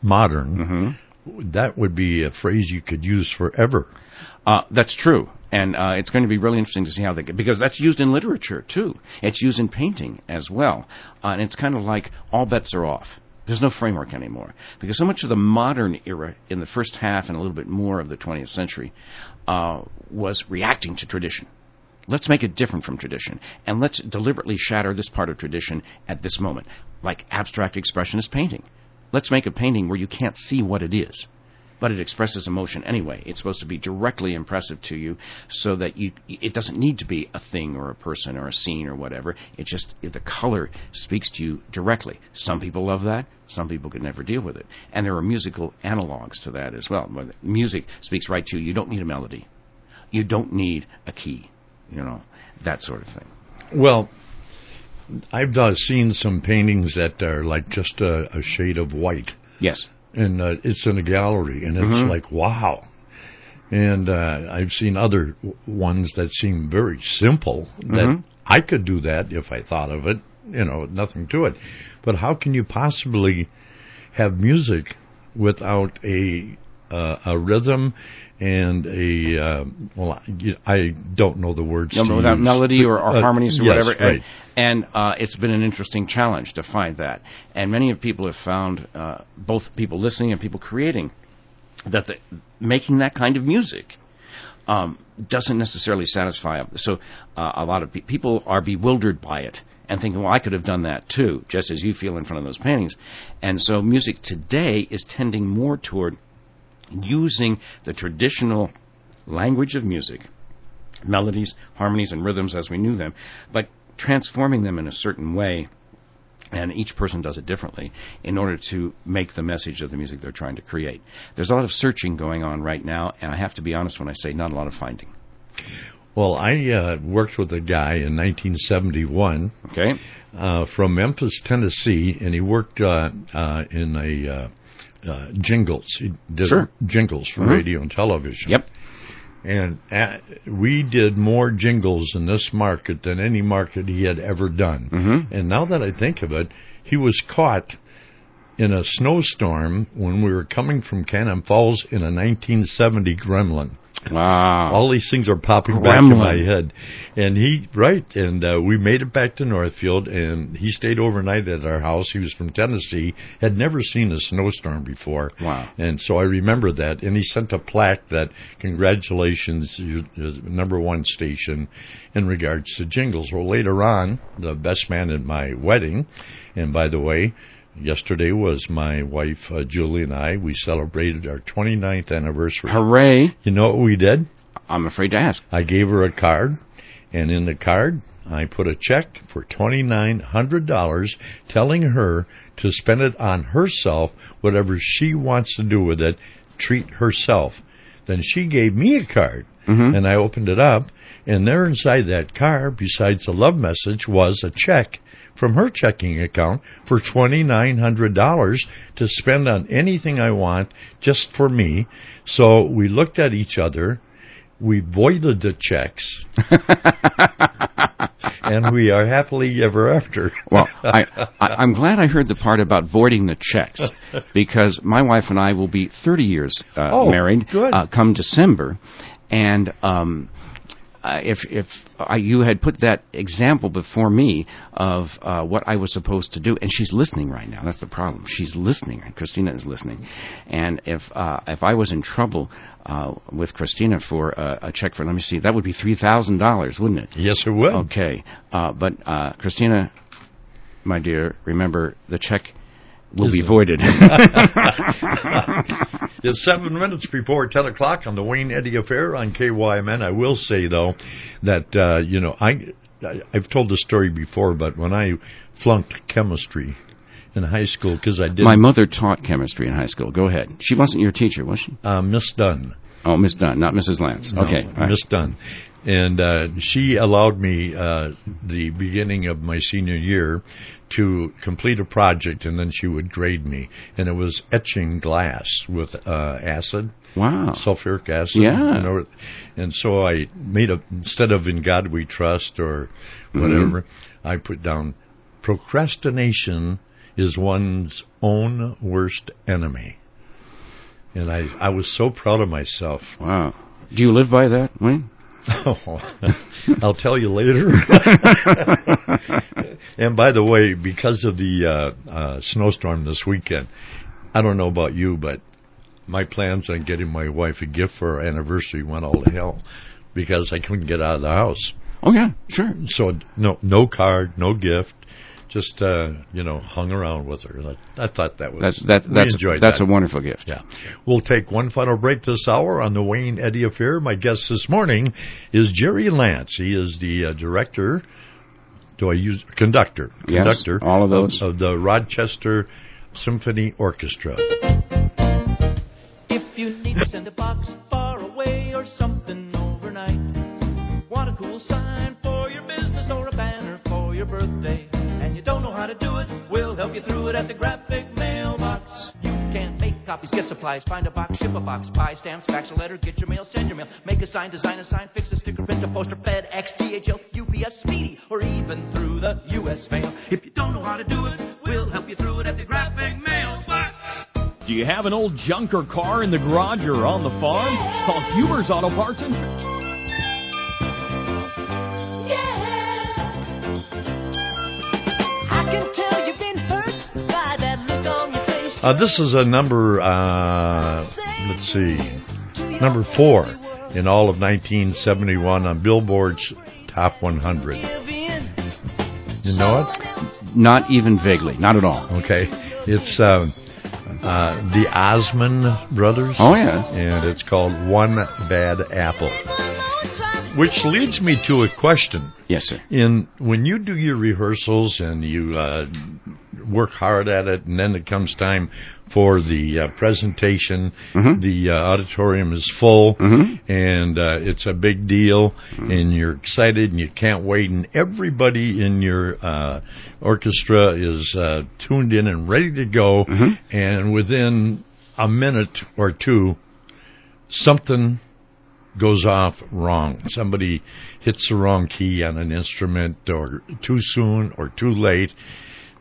Mm-hmm. that would be a phrase you could use forever. Uh, that's true. And uh, it's going to be really interesting to see how they get, because that's used in literature, too. It's used in painting as well. Uh, and it's kind of like all bets are off. There's no framework anymore. Because so much of the modern era in the first half and a little bit more of the twentieth century uh, was reacting to tradition. Let's make it different from tradition, and let's deliberately shatter this part of tradition at this moment, like abstract expressionist painting. Let's make a painting where you can't see what it is, but it expresses emotion anyway. It's supposed to be directly impressive to you, so that you it doesn't need to be a thing or a person or a scene or whatever. It just, the color speaks to you directly. Some people love that. Some people could never deal with it. And there are musical analogs to that as well. When music speaks right to you. You don't need a melody. You don't need a key. You know, that sort of thing. Well, I've uh, seen some paintings that are like just a, a shade of white. Yes. And uh, it's in a gallery, and it's Mm-hmm. like, wow. And uh, I've seen other w- ones that seem very simple, that Mm-hmm. I could do that if I thought of it, you know, nothing to it. But how can you possibly have music without a uh, a rhythm and a, uh, well, I don't know the words No, to without use. melody or, or Uh, harmonies or yes, whatever. right. And, and uh, it's been an interesting challenge to find that. And many of people have found, uh, both people listening and people creating, that the, making that kind of music um, doesn't necessarily satisfy them. So uh, a lot of pe- people are bewildered by it and thinking, well, I could have done that too, just as you feel in front of those paintings. And so music today is tending more toward using the traditional language of music, melodies, harmonies, and rhythms as we knew them, but transforming them in a certain way, and each person does it differently, in order to make the message of the music they're trying to create. There's a lot of searching going on right now, and I have to be honest when I say not a lot of finding. Well, I uh, worked with a guy in nineteen seventy-one Okay? uh, from Memphis, Tennessee, and he worked uh, uh, in a uh, uh, jingles. He did Sure. jingles for Mm-hmm. radio and television. Yep. And at, we did more jingles in this market than any market he had ever done. Mm-hmm. And now that I think of it, he was caught in a snowstorm when we were coming from Cannon Falls in a nineteen seventy Gremlin. Wow. All these things are popping Gremlin. back in my head. And he, right, and uh, we made it back to Northfield, and he stayed overnight at our house. He was from Tennessee, had never seen a snowstorm before. Wow. And so I remember that. And he sent a plaque that, congratulations, you're the number one station in regards to jingles. Well, later on, the best man at my wedding, and by the way, yesterday was my wife, uh, Julie, and I. We celebrated our twenty-ninth anniversary. Hooray. You know what we did? I'm afraid to ask. I gave her a card, and in the card, I put a check for twenty-nine hundred dollars telling her to spend it on herself, whatever she wants to do with it, treat herself. Then she gave me a card, Mm-hmm. and I opened it up, and there inside that card, besides a love message, was a check from her checking account for twenty-nine hundred dollars to spend on anything I want just for me. So we looked at each other, we voided the checks, and we are happily ever after. Well, I, I, I'm glad I heard the part about voiding the checks, because my wife and I will be thirty years uh, Oh, married good. Uh, come December, and um, uh, if if I, you had put that example before me of uh, what I was supposed to do, and she's listening right now. That's the problem. She's listening, and Christina is listening. And if uh, if I was in trouble uh, with Christina for uh, a check for, let me see, that would be three thousand dollars, wouldn't it? Yes, it would. Okay, uh, but uh, Christina, my dear, remember the check will be Is it? voided. It's seven minutes before ten o'clock on the Wayne Eddy Affair on K Y M N. I will say, though, that, uh, you know, I, I, I've told the story before, but when I flunked chemistry in high school, because I didn't... My mother taught chemistry in high school. Go ahead. She wasn't your teacher, was she? Uh, Miss Dunn. Oh, Miss Dunn, not Missus Lance. No, Okay. all right. Miss Dunn. And uh, she allowed me uh, the beginning of my senior year to complete a project, and then she would grade me. And it was etching glass with uh, acid, Wow. sulfuric acid. Yeah. You know, and so I made a, instead of In God We Trust or whatever, Mm-hmm. I put down procrastination is one's own worst enemy. And I, I was so proud of myself. Wow. Do you live by that, Wayne? Oh, I'll tell you later. And by the way, because of the uh, uh, snowstorm this weekend, I don't know about you, but my plans on getting my wife a gift for our anniversary went all to hell because I couldn't get out of the house. Oh, yeah, sure. So no, no card, no gift. Just uh, you know, hung around with her. I, I thought that was That's that, we that's enjoyed that's that. a wonderful gift. Yeah. We'll take one final break this hour on the Wayne Eddy Affair. My guest this morning is Jerry Lance. He is the uh, director. Do I use conductor? Yes, Conductor. all of those. Of, of the Rochester Symphony Orchestra. If you need to send a box far away or something overnight, want a cool sign for your business or a banner for your birthday, and you don't know how to do it, we'll help you through it at the Graphic Mailbox. You can make copies, get supplies, find a box, ship a box, buy stamps, fax a letter, get your mail, send your mail, make a sign, design a sign, fix a sticker, print a poster, FedEx, D H L, U P S, Speedy, or even through the U S mail. If you don't know how to do it, we'll help you through it at the Graphic Mailbox. Do you have an old junker car in the garage or on the farm? Call Huber's Auto Parts and... I can tell you've been hurt by that look on your face. Uh, this is a number, uh, let's see, number four in all of nineteen seventy-one on Billboard's Top one hundred. You know it? Not even vaguely. Not at all. Okay. It's uh, uh, the Osmond Brothers. Oh, yeah. And it's called One Bad Apple. Which leads me to a question. Yes, sir. In when you do your rehearsals and you uh, work hard at it, and then it comes time for the uh, presentation, Mm-hmm. the uh, auditorium is full, Mm-hmm. and uh, it's a big deal, Mm-hmm. and you're excited and you can't wait, and everybody in your uh, orchestra is uh, tuned in and ready to go, Mm-hmm. and within a minute or two, something goes off wrong. Somebody hits the wrong key on an instrument, or too soon or too late.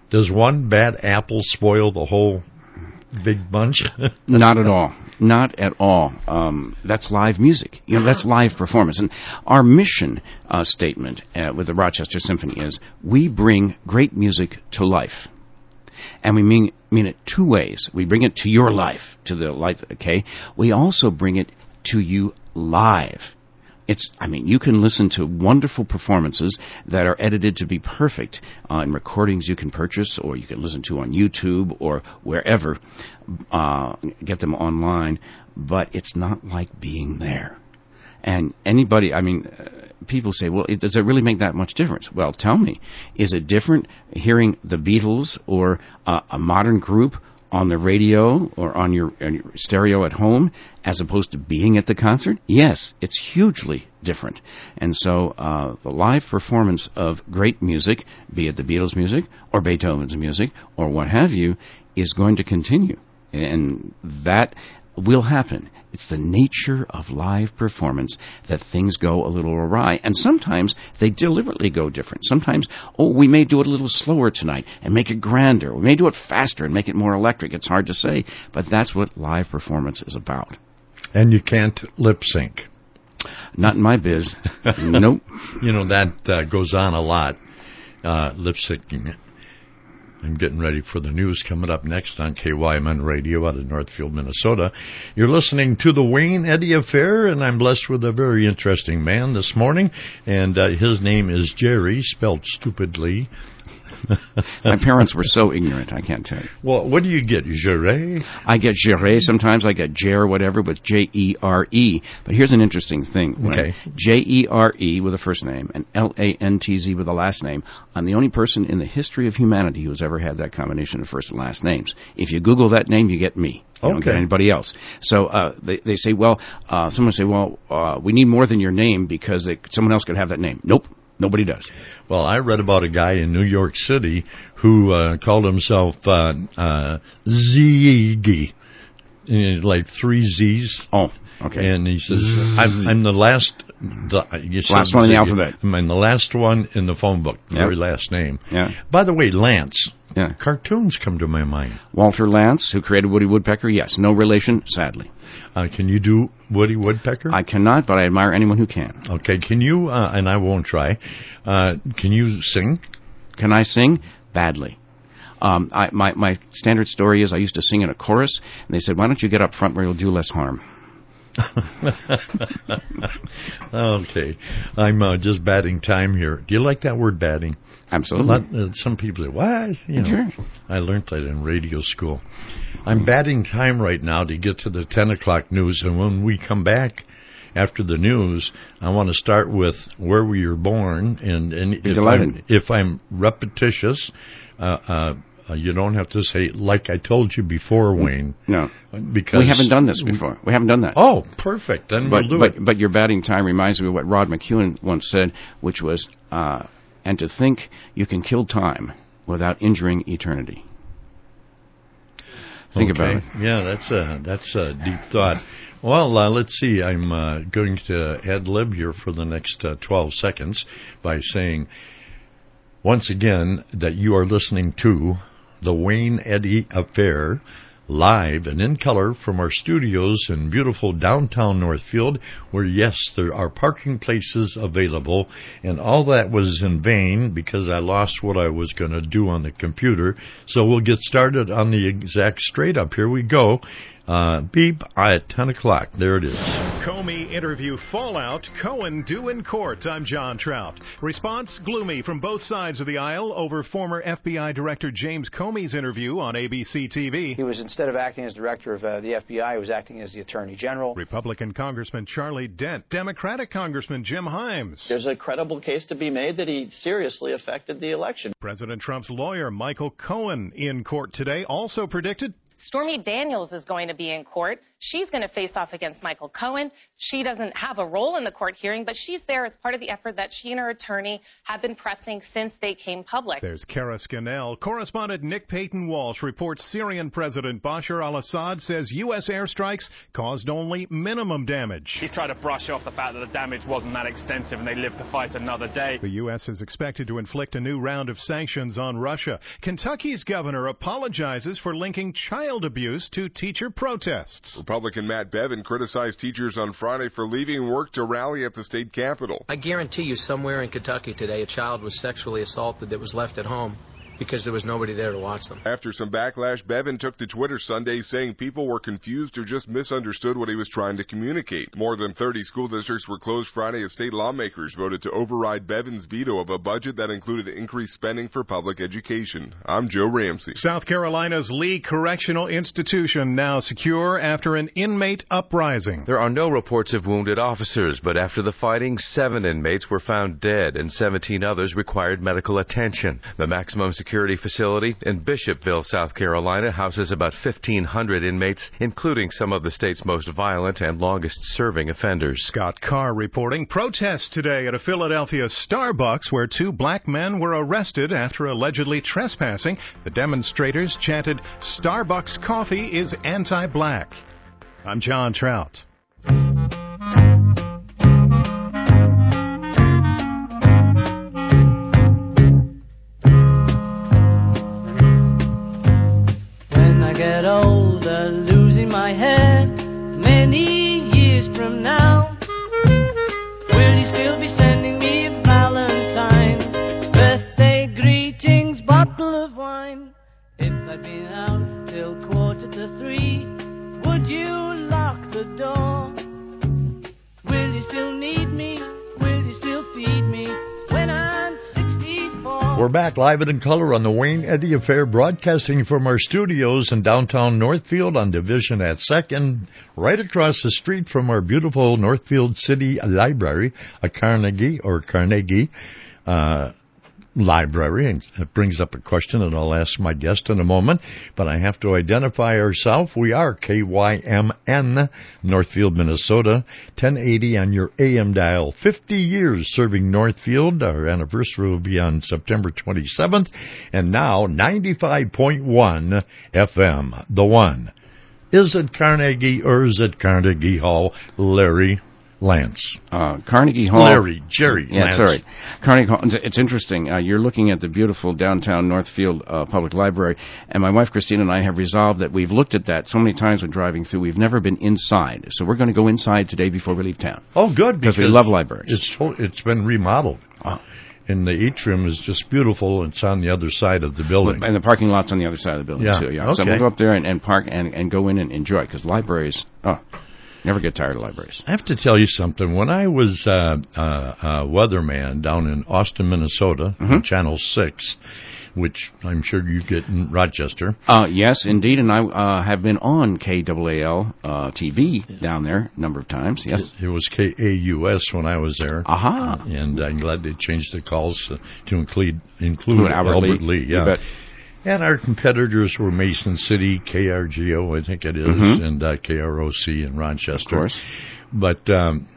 Does one bad apple spoil the whole big bunch? Not at all. Not at all. Um, that's live music. You know, that's live performance. And our mission uh, statement uh, with the Rochester Symphony is, we bring great music to life. And we mean mean it two ways. We bring it to your life, to the life, okay? We also bring it to you live. It's, I mean, you can listen to wonderful performances that are edited to be perfect uh, in recordings you can purchase, or you can listen to on YouTube or wherever, uh, get them online, but it's not like being there. And anybody, I mean, uh, people say, well, it, does it really make that much difference? Well, tell me, is it different hearing the Beatles or uh, a modern group on the radio or on your, on your stereo at home as opposed to being at the concert? Yes, it's hugely different. And so uh, the live performance of great music, be it the Beatles' music or Beethoven's music or what have you, is going to continue. And that will happen. It's the nature of live performance that things go a little awry. And sometimes they deliberately go different. Sometimes, oh, we may do it a little slower tonight and make it grander. We may do it faster and make it more electric. It's hard to say, but that's what live performance is about. And you can't lip sync. Not in my biz. Nope. You know, that uh, goes on a lot, uh, lip syncing. I'm getting ready for the news coming up next on K Y M N Radio out of Northfield, Minnesota. You're listening to the Wayne Eddy Affair, and I'm blessed with a very interesting man this morning, and uh, his name is Jerry, spelled stupidly. My parents were so ignorant, I can't tell you. Well, what do you get, Jerry? I get Jerry. Sometimes I get Jer whatever with J E R E. But here's an interesting thing. Okay. J E R E with a first name and L A N T Z with a last name. I'm the only person in the history of humanity who's ever had that combination of first and last names. If you Google that name, you get me. You okay. don't get anybody else. So uh, they, they say, well, uh, someone say, well, uh, we need more than your name because they, someone else could have that name. Nope. Nobody does. Well, I read about a guy in New York City who uh, called himself uh, uh, Ziggy, like three Z's. Oh, okay. And he says, I'm, I'm the last the, you last one in the alphabet. I'm the last one in the phone book, the yep. very last name. Yeah. By the way, Lance. Yeah. Cartoons come to my mind. Walter Lance, who created Woody Woodpecker, yes. No relation, sadly. Uh, can you do Woody Woodpecker? I cannot, but I admire anyone who can. Okay, can you, uh, and I won't try, uh, can you sing? Can I sing? Badly. Um, I, my, my standard story is I used to sing in a chorus, and they said, why don't you get up front where you'll do less harm? Okay. I'm uh, just batting time here. Do you like that word, batting? Absolutely. Lot, uh, some people say, what? You know, sure. I learned that in radio school. I'm batting time right now to get to the ten o'clock news, and when we come back after the news, I want to start with where we were born, and, and if, I'm, if I'm repetitious, uh, uh, Uh, you don't have to say, like I told you before, Wayne. No. Because we haven't done this before. We haven't done that. Oh, perfect. Then but, we'll do but, it. But your batting time reminds me of what Rod McEwen once said, which was, uh, and to think you can kill time without injuring eternity. Think okay. about it. Yeah, that's a, that's a deep thought. Well, uh, let's see. I'm uh, going to ad-lib here for the next uh, twelve seconds by saying, once again, that you are listening to The Wayne Eddy Affair, live and in color from our studios in beautiful downtown Northfield, where, yes, there are parking places available, and all that was in vain because I lost what I was going to do on the computer. So we'll get started on the exact straight up. Here we go. Uh, beep at ten o'clock. There it is. Comey interview fallout. Cohen due in court. I'm John Trout. Response gloomy from both sides of the aisle over former F B I Director James Comey's interview on A B C T V. He was, instead of acting as director of uh, the F B I, he was acting as the Attorney General. Republican Congressman Charlie Dent. Democratic Congressman Jim Himes. There's a credible case to be made that he seriously affected the election. President Trump's lawyer Michael Cohen in court today also predicted Stormy Daniels is going to be in court. She's going to face off against Michael Cohen. She doesn't have a role in the court hearing, but she's there as part of the effort that she and her attorney have been pressing since they came public. There's Kara Scannell. Correspondent Nick Payton Walsh reports Syrian President Bashar al-Assad says U S airstrikes caused only minimum damage. He's tried to brush off the fact that the damage wasn't that extensive and they lived to fight another day. The U S is expected to inflict a new round of sanctions on Russia. Kentucky's governor apologizes for linking child abuse to teacher protests. Republican Matt Bevin criticized teachers on Friday for leaving work to rally at the state capitol. I guarantee you somewhere in Kentucky today a child was sexually assaulted that was left at home because there was nobody there to watch them. After some backlash, Bevin took to Twitter Sunday saying people were confused or just misunderstood what he was trying to communicate. More than thirty school districts were closed Friday as state lawmakers voted to override Bevin's veto of a budget that included increased spending for public education. I'm Joe Ramsey. South Carolina's Lee Correctional Institution now secure after an inmate uprising. There are no reports of wounded officers, but after the fighting, seven inmates were found dead and seventeen others required medical attention. The maximum security Security facility in Bishopville, South Carolina, houses about fifteen hundred inmates, including some of the state's most violent and longest-serving offenders. Scott Carr reporting protests today at a Philadelphia Starbucks where two black men were arrested after allegedly trespassing. The demonstrators chanted, "Starbucks coffee is anti-black." I'm John Trout. Get older, losing my hair many years from now. Will you still be sending me a Valentine, birthday greetings, bottle of wine? If I'd been out till quarter to three, would you lock the door? Will you still need me? Will you still feed me when I'm sixty-four? We're back live and in color on the Wayne Eddy Affair, broadcasting from our studios in downtown Northfield on Division at second, right across the street from our beautiful Northfield City Library, a Carnegie or Carnegie uh, library. And it brings up a question that I'll ask my guest in a moment, but I have to identify ourselves. We are K Y M N, Northfield, Minnesota, ten eighty on your A M dial. fifty years serving Northfield. Our anniversary will be on September twenty-seventh. And now ninety-five point one F M, The One. Is it Carnegie or is it Carnegie Hall? Larry Lance. Uh, Carnegie Hall. Larry, Jerry yeah, Lance. Sorry. Carnegie Hall. It's interesting. Uh, you're looking at the beautiful downtown Northfield uh, Public Library, and my wife Christine and I have resolved that we've looked at that so many times when driving through. We've never been inside, so we're going to go inside today before we leave town. Oh, good, because we love libraries. It's it's been remodeled. Oh. And the atrium is just beautiful. It's on the other side of the building. And the parking lot's on the other side of the building, yeah. too. Yeah. Okay. So we'll go up there and, and park and, and go in and enjoy it, because libraries, oh, never get tired of libraries. I have to tell you something. When I was uh, uh, uh, weatherman down in Austin, Minnesota, mm-hmm. Channel six, which I'm sure you get in Rochester. Uh, yes, indeed, and I uh, have been on K A A L uh, T V down there a number of times, yes. It, it was K A U S when I was there. Aha. And I'm glad they changed the calls uh, to include, include Albert, Albert Lee. Lee yeah. And our competitors were Mason City, K R G O, I think it is, mm-hmm. and uh, K R O C in Rochester. Of course. But um,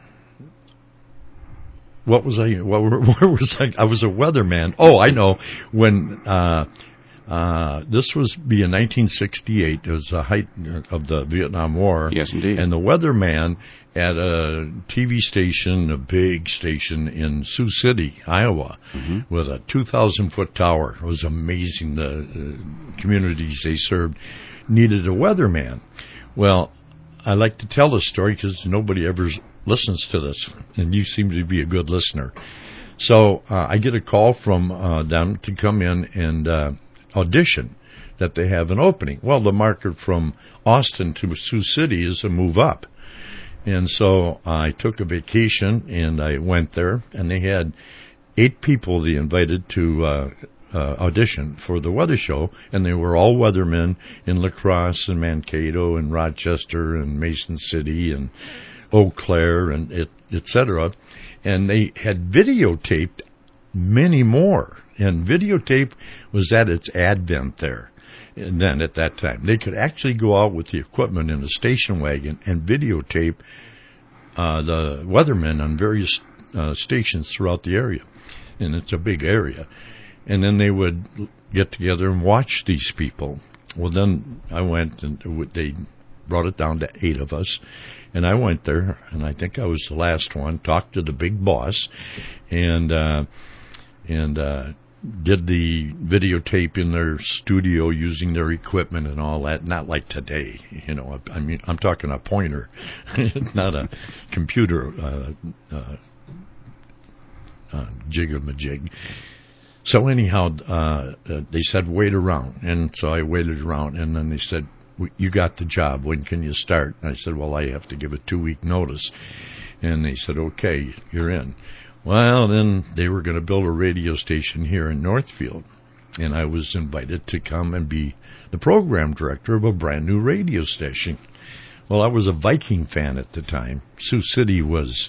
what was I? What, where was I? I was a weatherman. Oh, I know. When uh, uh, this was be in nineteen sixty-eight, it was the height of the Vietnam War. Yes, indeed. And the weatherman at a T V station, a big station in Sioux City, Iowa, mm-hmm. with a two thousand foot tower. It was amazing. The uh, communities they served needed a weatherman. Well, I like to tell this story because nobody ever listens to this, and you seem to be a good listener. So uh, I get a call from uh, them to come in and uh, audition, that they have an opening. Well, the market from Austin to Sioux City is a move up. And so I took a vacation, and I went there, and they had eight people they invited to uh, uh, audition for the weather show, and they were all weathermen in La Crosse and Mankato and Rochester and Mason City and Eau Claire and et, et cetera. And they had videotaped many more, and videotape was at its advent there. And then at that time, they could actually go out with the equipment in a station wagon and videotape uh, the weathermen on various uh, stations throughout the area. And it's a big area. And then they would get together and watch these people. Well, then I went, and they brought it down to eight of us. And I went there, and I think I was the last one, talked to the big boss, and uh, and uh, did the videotape in their studio using their equipment and all that. Not like today, you know. I mean, I'm talking a pointer, not a computer uh, uh, uh, jig-a-majig. So anyhow, uh, uh, they said, wait around. And so I waited around, and then they said, you got the job. When can you start? And I said, well, I have to give a two-week notice. And they said, okay, you're in. Well, then they were going to build a radio station here in Northfield. And I was invited to come and be the program director of a brand new radio station. Well, I was a Viking fan at the time. Sioux City was,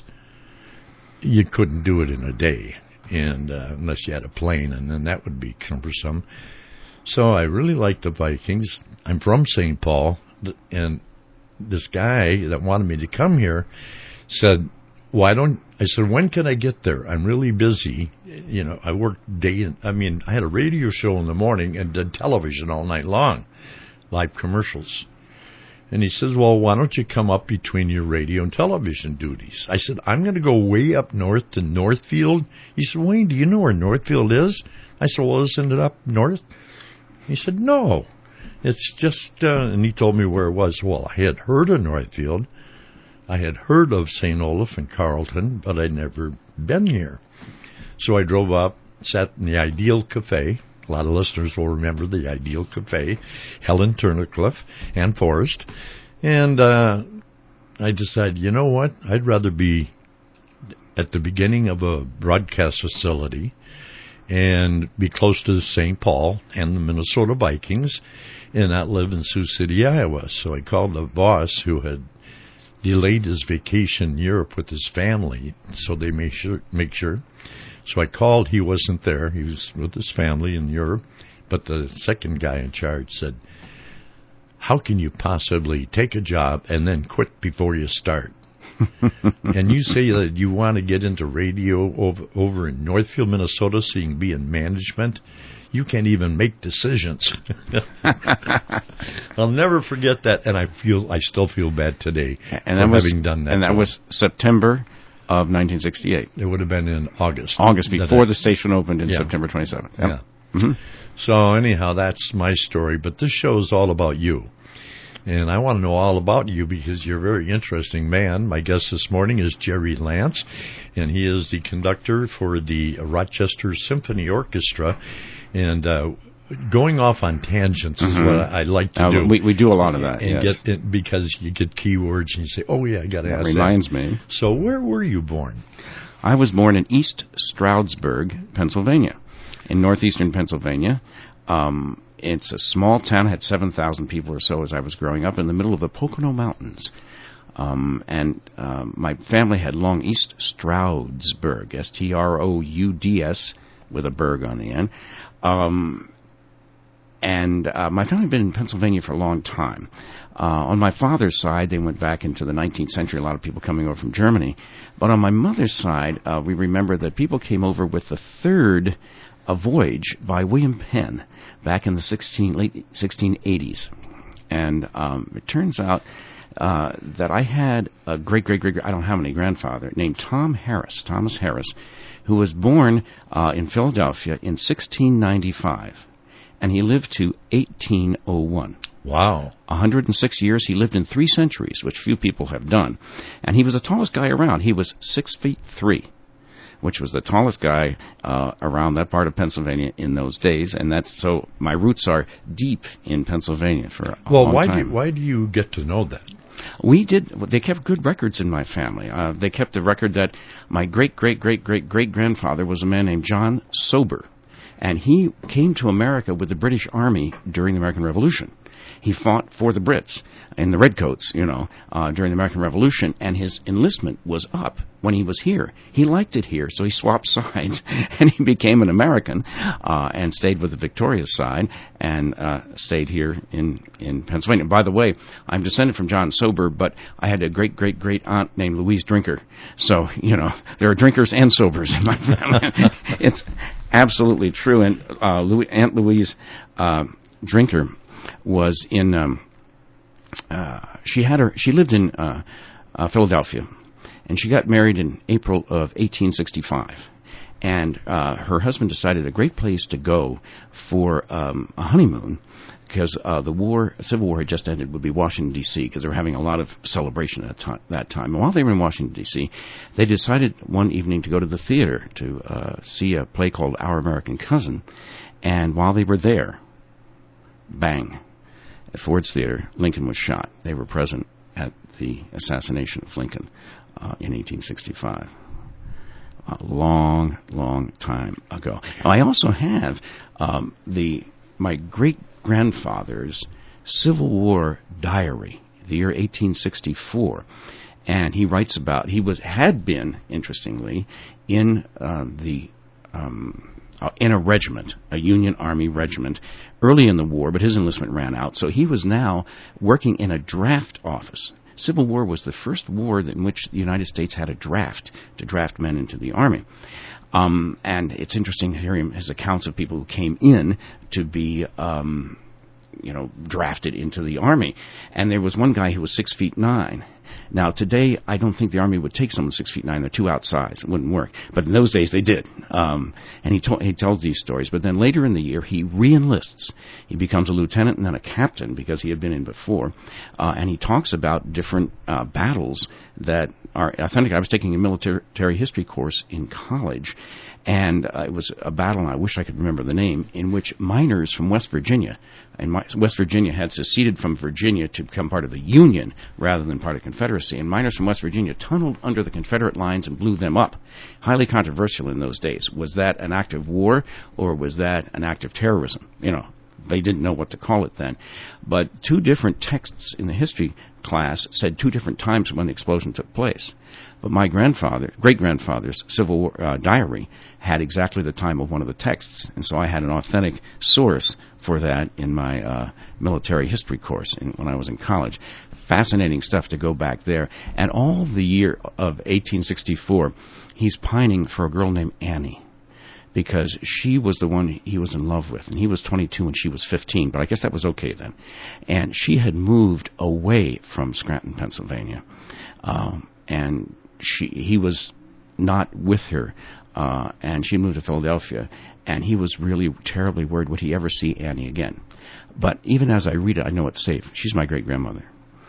you couldn't do it in a day. And uh, unless you had a plane, and then that would be cumbersome. So I really liked the Vikings. I'm from Saint Paul, and this guy that wanted me to come here said, why don't, I said, when can I get there? I'm really busy. You know, I work day, and, I mean, I had a radio show in the morning and did television all night long, live commercials. And he says, well, why don't you come up between your radio and television duties? I said, I'm going to go way up north to Northfield. He said, Wayne, do you know where Northfield is? I said, well, isn't it up north? He said, no, it's just, uh, and he told me where it was. Well, I had heard of Northfield. I had heard of Saint Olaf and Carleton, but I'd never been here. So I drove up, sat in the Ideal Cafe. A lot of listeners will remember the Ideal Cafe, Helen Turnicliffe, and Forrest. And uh, I decided, you know what, I'd rather be at the beginning of a broadcast facility and be close to Saint Paul and the Minnesota Vikings and not live in Sioux City, Iowa. So I called the boss who had delayed his vacation in Europe with his family, so they made sure, make sure. So I called, he wasn't there, he was with his family in Europe, but the second guy in charge said, how can you possibly take a job and then quit before you start? And you say that you want to get into radio over, over in Northfield, Minnesota, so you can be in management. You can't even make decisions. I'll never forget that, and I feel I still feel bad today and for that was, having done that. And that was September of nineteen sixty-eight. It would have been in August. August, before the station opened in yeah. September twenty-seventh. Yep. Yeah. Mm-hmm. So anyhow, that's my story, but this show is all about you. And I want to know all about you because you're a very interesting man. My guest this morning is Jerry Lance, and he is the conductor for the Rochester Symphony Orchestra. And uh, going off on tangents mm-hmm. is what I, I like to uh, do. We, we do a lot of that, and yes. Get it, because you get keywords and you say, oh, yeah, I got to ask that. reminds me. So where were you born? I was born in East Stroudsburg, Pennsylvania, in northeastern Pennsylvania. Um It's a small town, had seven thousand people or so as I was growing up, in the middle of the Pocono Mountains. Um, and um, my family had long East Stroudsburg, S T R O U D S, with a burg on the end. Um, and uh, my family had been in Pennsylvania for a long time. Uh, on my father's side, they went back into the nineteenth century, a lot of people coming over from Germany. But on my mother's side, uh, we remember that people came over with the third A Voyage by William Penn back in the sixteen, late sixteen eighties. And um, it turns out uh, that I had a great-great-great, I don't know how many, grandfather named Tom Harris, Thomas Harris, who was born uh, in Philadelphia in sixteen ninety-five. And he lived to eighteen oh one. Wow. one hundred six years. He lived in three centuries, which few people have done. And he was the tallest guy around. He was six feet three. Which was the tallest guy uh, around that part of Pennsylvania in those days, and that's so. My roots are deep in Pennsylvania for a well, long why time. do you, why do you get to know that? We did. They kept good records in my family. Uh, they kept the record that my great great great great great grandfather was a man named John Sober, and he came to America with the British Army during the American Revolution. He fought for the Brits in the Redcoats, you know, uh, during the American Revolution, and his enlistment was up when he was here. He liked it here, so he swapped sides, and he became an American uh, and stayed with the victorious side and uh, stayed here in, in Pennsylvania. By the way, I'm descended from John Sober, but I had a great-great-great-aunt named Louise Drinker. So, you know, there are drinkers and sobers in my family. It's absolutely true. And uh, Louis, Aunt Louise uh, Drinker was in... Um, Uh, she had her. She lived in uh, uh, Philadelphia, and she got married in April of eighteen sixty-five. And uh, her husband decided a great place to go for um, a honeymoon, because uh, the war, Civil War had just ended, would be Washington D C, because they were having a lot of celebration at that, that time. And while they were in Washington D C, they decided one evening to go to the theater to uh, see a play called Our American Cousin. And while they were there, bang. At Ford's Theater, Lincoln was shot. They were present at the assassination of Lincoln uh, in eighteen sixty-five. A long, long time ago. I also have um, the my great-grandfather's Civil War diary, the year eighteen sixty-four, and he writes about, he was had been, interestingly, in uh, the... Um, Uh, in a regiment, a Union Army regiment, early in the war, but his enlistment ran out, so he was now working in a draft office. Civil War was the first war in which the United States had a draft to draft men into the Army. Um, and it's interesting to hear him, his accounts of people who came in to be, um, you know, drafted into the Army. And there was one guy who was six feet nine. Now, today, I don't think the Army would take someone six feet nine. They're too outsized. It wouldn't work. But in those days, they did. Um, and he, to- he tells these stories. But then later in the year, he re-enlists. He becomes a lieutenant and then a captain, because he had been in before. Uh, and he talks about different uh, battles that are authentic. I was taking a military history course in college, and uh, it was a battle, and I wish I could remember the name, in which miners from West Virginia, and my, West Virginia had seceded from Virginia to become part of the Union rather than part of Confederacy, and miners from West Virginia tunneled under the Confederate lines and blew them up. Highly controversial in those days. Was that an act of war, or was that an act of terrorism? You know, they didn't know what to call it then. But two different texts in the history class said two different times when the explosion took place. But my grandfather, great-grandfather's Civil War uh, diary had exactly the time of one of the texts, and so I had an authentic source for that in my uh, military history course in, when I was in college. Fascinating stuff to go back there. And all the year of eighteen sixty-four, he's pining for a girl named Annie, because she was the one he was in love with, and he was twenty-two and she was fifteen, but I guess that was okay then. And she had moved away from Scranton, Pennsylvania, um, and she he was not with her, uh, and she moved to Philadelphia, and he was really terribly worried, would he ever see Annie again? But even as I read it, I know it's safe. She's my great-grandmother.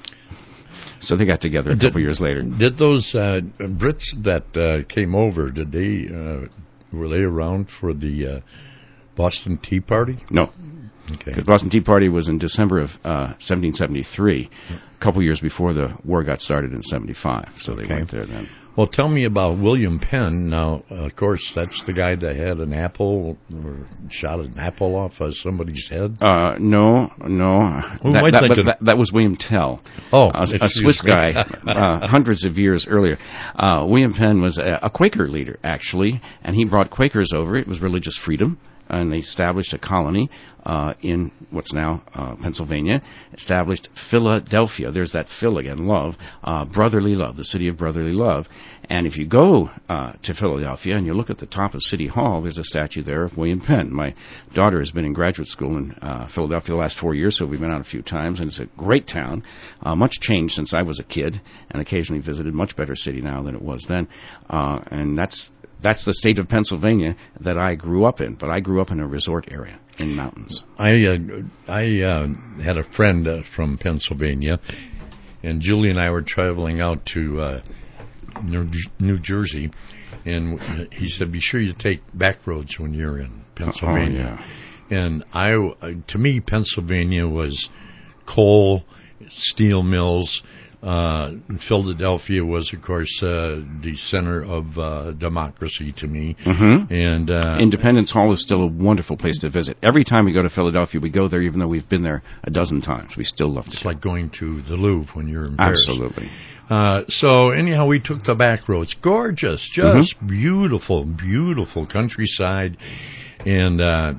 So they got together a did, couple years later. Did those uh, Brits that uh, came over, did they... Uh, were they around for the uh, Boston Tea Party? No. Okay. The Boston Tea Party was in December of uh, seventeen seventy-three, a couple years before the war got started in seventy-five. So they okay. went there then. Well, tell me about William Penn. Now, uh, of course, that's the guy that had an apple, or shot an apple off of somebody's head? Uh, no, no. Who that, am I that, thinking? that, that was William Tell. Oh, a, a Swiss me. guy, uh, hundreds of years earlier. Uh, William Penn was a, a Quaker leader, actually, and he brought Quakers over. It was religious freedom. And they established a colony uh, in what's now uh, Pennsylvania, established Philadelphia. There's that Phil again, love, uh, brotherly love, the city of brotherly love. And if you go uh, to Philadelphia and you look at the top of City Hall, there's a statue there of William Penn. My daughter has been in graduate school in uh, Philadelphia the last four years, so we've been out a few times, and it's a great town. Uh, much changed since I was a kid, and occasionally visited. Much better city now than it was then. Uh, and that's That's the state of Pennsylvania that I grew up in, but I grew up in a resort area in mountains. I uh, I uh, had a friend uh, from Pennsylvania, and Julie and I were traveling out to uh, New, New Jersey, and he said, "Be sure you take back roads when you're in Pennsylvania." Oh, yeah. And I, uh, to me, Pennsylvania was coal steel mills. Uh, Philadelphia was, of course, uh, the center of uh, democracy to me. Mm-hmm. And uh, Independence Hall is still a wonderful place to visit. Every time we go to Philadelphia, we go there, even though we've been there a dozen times. We still love it. It's like going to the Louvre when you're in Paris. Absolutely. Uh, so anyhow, we took the back roads. Gorgeous, just mm-hmm. beautiful, beautiful countryside. And uh,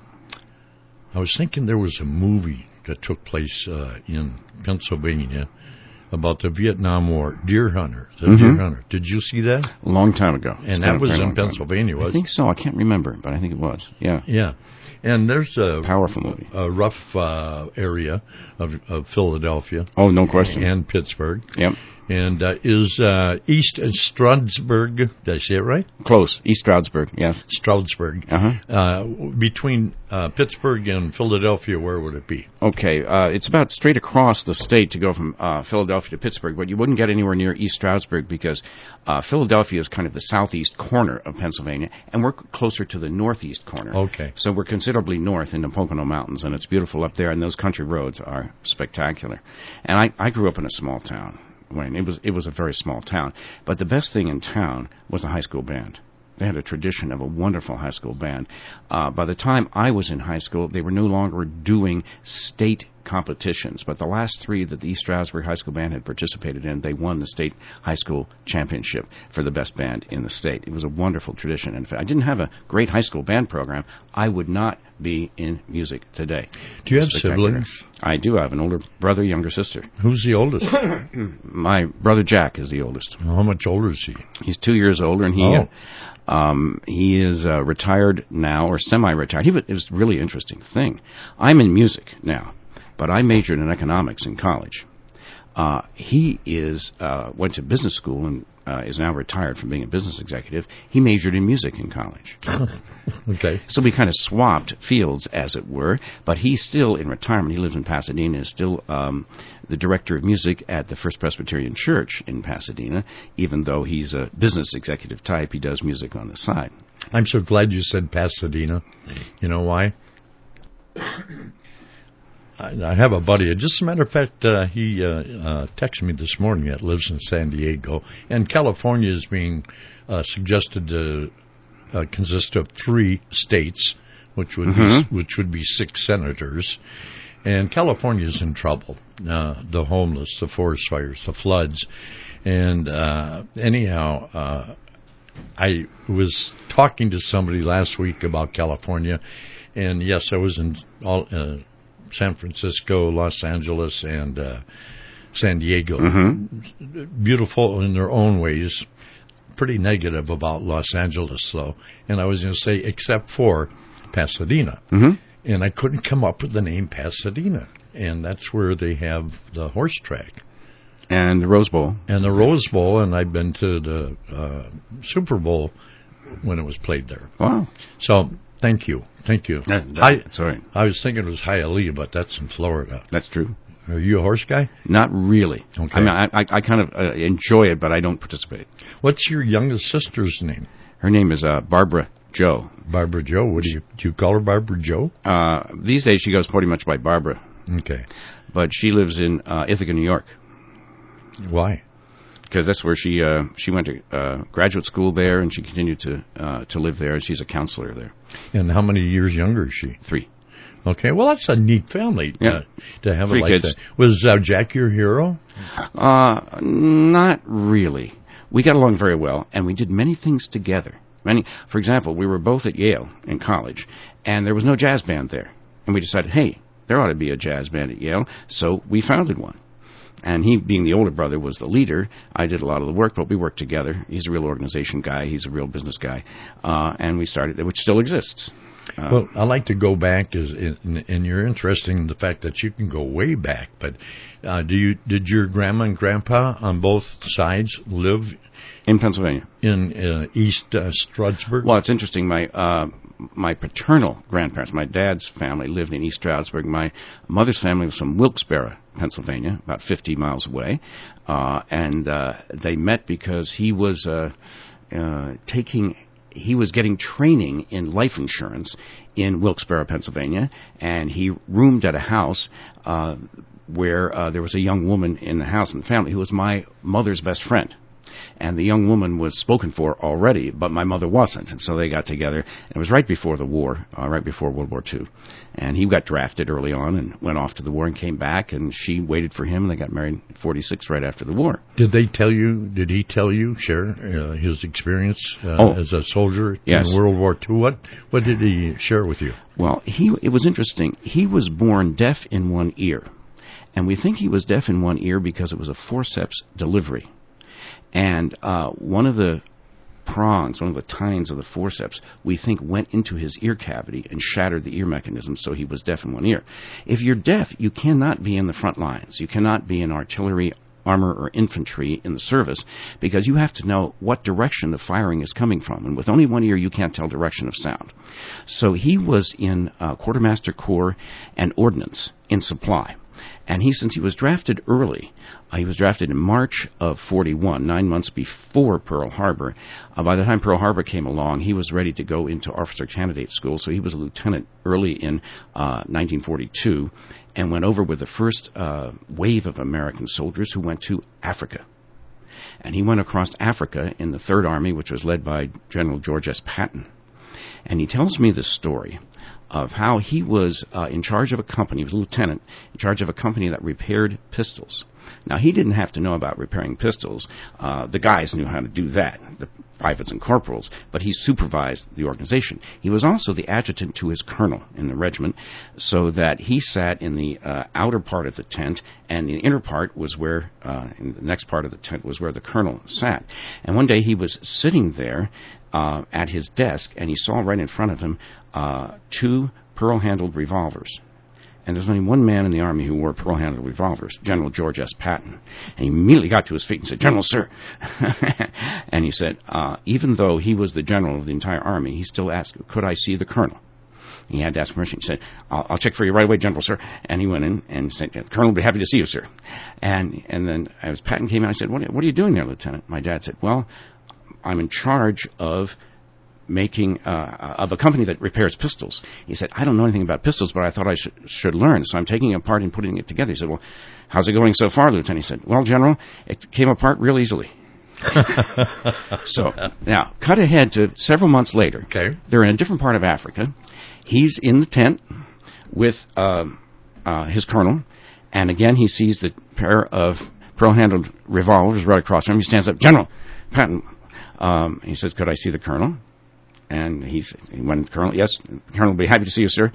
I was thinking there was a movie that took place uh, in Pennsylvania about the Vietnam War, Deer Hunter, the mm-hmm. Deer Hunter. Did you see that? A long time ago. And that was in Pennsylvania, wasn't it? I think so. I can't remember, but I think it was. Yeah. Yeah. And there's a powerful movie, a rough uh, area of, of Philadelphia. Oh, no question. And Pittsburgh. Yep. And uh, is uh, East Stroudsburg, did I say it right? Close. East Stroudsburg, yes. Stroudsburg. Uh-huh. Uh, between uh, Pittsburgh and Philadelphia, where would it be? Okay, uh, it's about straight across the state to go from uh, Philadelphia to Pittsburgh, but you wouldn't get anywhere near East Stroudsburg because uh, Philadelphia is kind of the southeast corner of Pennsylvania, and we're closer to the northeast corner. Okay. So we're considerably north in the Pocono Mountains, and it's beautiful up there, and those country roads are spectacular. And I, I grew up in a small town. Wayne. It was it was a very small town, but the best thing in town was the high school band. They had a tradition of a wonderful high school band. Uh, by the time I was in high school, they were no longer doing state competitions, but the last three that the East Stroudsburg High School Band had participated in, they won the state high school championship for the best band in the state. It was a wonderful tradition. And if I didn't have a great high school band program, I would not be in music today. Do you have siblings? I do. I have an older brother, younger sister. Who's the oldest? My brother Jack is the oldest. How much older is he? He's two years older, and he oh. uh, um, he is uh, retired now, or semi-retired. He was, it was a really interesting thing. I'm in music now, but I majored in economics in college. Uh, he is uh, went to business school and uh, is now retired from being a business executive. He majored in music in college. Okay. So we kind of swapped fields, as it were, but he's still in retirement. He lives in Pasadena, is still um, the director of music at the First Presbyterian Church in Pasadena. Even though he's a business executive type, he does music on the side. I'm so glad you said Pasadena. You know why? I have a buddy. Just a matter of fact, uh, he uh, uh, texted me this morning that lives in San Diego. And California is being uh, suggested to uh, consist of three states, which would mm-hmm. be, which would be six senators. And California is in trouble. Uh, the homeless, the forest fires, the floods. And uh, anyhow, uh, I was talking to somebody last week about California. And yes, I was in all... Uh, San Francisco, Los Angeles, and uh, San Diego. Mm-hmm. Beautiful in their own ways. Pretty negative about Los Angeles, though. And I was going to say, except for Pasadena. Mm-hmm. And I couldn't come up with the name Pasadena. And that's where they have the horse track. And the Rose Bowl. And the Rose Bowl, and I've been to the uh, Super Bowl when it was played there. Wow. So... Thank you. Thank you. Yeah, that's all right. I was thinking it was Hialeah, but that's in Florida. That's true. Are you a horse guy? Not really. Okay. I mean, I, I, I kind of uh, enjoy it, but I don't participate. What's your youngest sister's name? Her name is uh, Barbara Joe. Barbara Joe. What do you do? You call her Barbara Joe? Uh, these days, she goes pretty much by Barbara. Okay. But she lives in uh, Ithaca, New York. Why? Because that's where she uh, she went to uh, graduate school there, and she continued to uh, to live there. She's a counselor there. And how many years younger is she? Three. Okay, well, that's a neat family yeah. uh, to have Three it like kids. that. Was uh, Jack your hero? Uh, not really. We got along very well, and we did many things together. Many, for example, we were both at Yale in college, and there was no jazz band there. And we decided, hey, there ought to be a jazz band at Yale, so we founded one. And he, being the older brother, was the leader. I did a lot of the work, but we worked together. He's a real organization guy. He's a real business guy. Uh, and we started it, which still exists. Uh, well, I like to go back, as in, and you're interesting in the fact that you can go way back. But uh, do you did your grandma and grandpa on both sides live in Pennsylvania, in uh, East uh, Stroudsburg? Well, it's interesting. My uh, my paternal grandparents, my dad's family, lived in East Stroudsburg. My mother's family was from Wilkes-Barre, Pennsylvania, about fifty miles away, uh, and uh, they met because he was uh, uh, taking. He was getting training in life insurance in Wilkes-Barre, Pennsylvania, and he roomed at a house uh, where uh, there was a young woman in the house and the family who was my mother's best friend. And the young woman was spoken for already, but my mother wasn't. And so they got together. It was right before the war, uh, right before World War Two. And he got drafted early on and went off to the war and came back. And she waited for him, and they got married in forty-six right after the war. Did they tell you, did he tell you, share uh, his experience uh, oh, as a soldier yes. in World War Two? What, what did he share with you? Well, he it was interesting. He was born deaf in one ear. And we think he was deaf in one ear because it was a forceps delivery. And uh, one of the prongs, one of the tines of the forceps, we think went into his ear cavity and shattered the ear mechanism, so he was deaf in one ear. If you're deaf, you cannot be in the front lines. You cannot be in artillery, armor, or infantry in the service, because you have to know what direction the firing is coming from. And with only one ear, you can't tell direction of sound. So he was in uh, Quartermaster Corps and Ordnance in supply. And he, since he was drafted early, uh, he was drafted in March of forty-one, nine months before Pearl Harbor. Uh, by the time Pearl Harbor came along, he was ready to go into officer candidate school, so he was a lieutenant early in uh, nineteen forty-two and went over with the first uh, wave of American soldiers who went to Africa. And he went across Africa in the Third Army, which was led by General George S. Patton. And he tells me this story of how he was uh, in charge of a company, he was a lieutenant, in charge of a company that repaired pistols. Now, he didn't have to know about repairing pistols. Uh, the guys knew how to do that, the privates and corporals, but he supervised the organization. He was also the adjutant to his colonel in the regiment, so that he sat in the uh, outer part of the tent, and the inner part was where, uh, in the next part of the tent was where the colonel sat. And one day he was sitting there uh, at his desk, and he saw right in front of him uh, two pearl-handled revolvers. And there's only one man in the Army who wore pearl-handled revolvers, General George S. Patton. And he immediately got to his feet and said, "General, sir." And he said, uh, even though he was the general of the entire Army, he still asked, "Could I see the colonel?" He had to ask permission. He said, I'll, I'll check for you right away, General, sir." And he went in and said, "The colonel will be happy to see you, sir." And and then as Patton came out, I said, what, what are you doing there, Lieutenant? My dad said, "Well, I'm in charge of making uh, of a company that repairs pistols." He said, "I don't know anything about pistols, but I thought I should should learn, so I'm taking it apart and putting it together." He said, "Well, how's it going so far, Lieutenant?" He said, "Well, General, it came apart real easily." So now, cut ahead to several months later. Okay. They're in a different part of Africa. He's in the tent with uh, uh, his colonel, and again he sees the pair of pearl-handled revolvers right across from him. He stands up, "General Patton." Um, he says, "Could I see the colonel?" And he's, he went, "Colonel, yes, the colonel will be happy to see you, sir."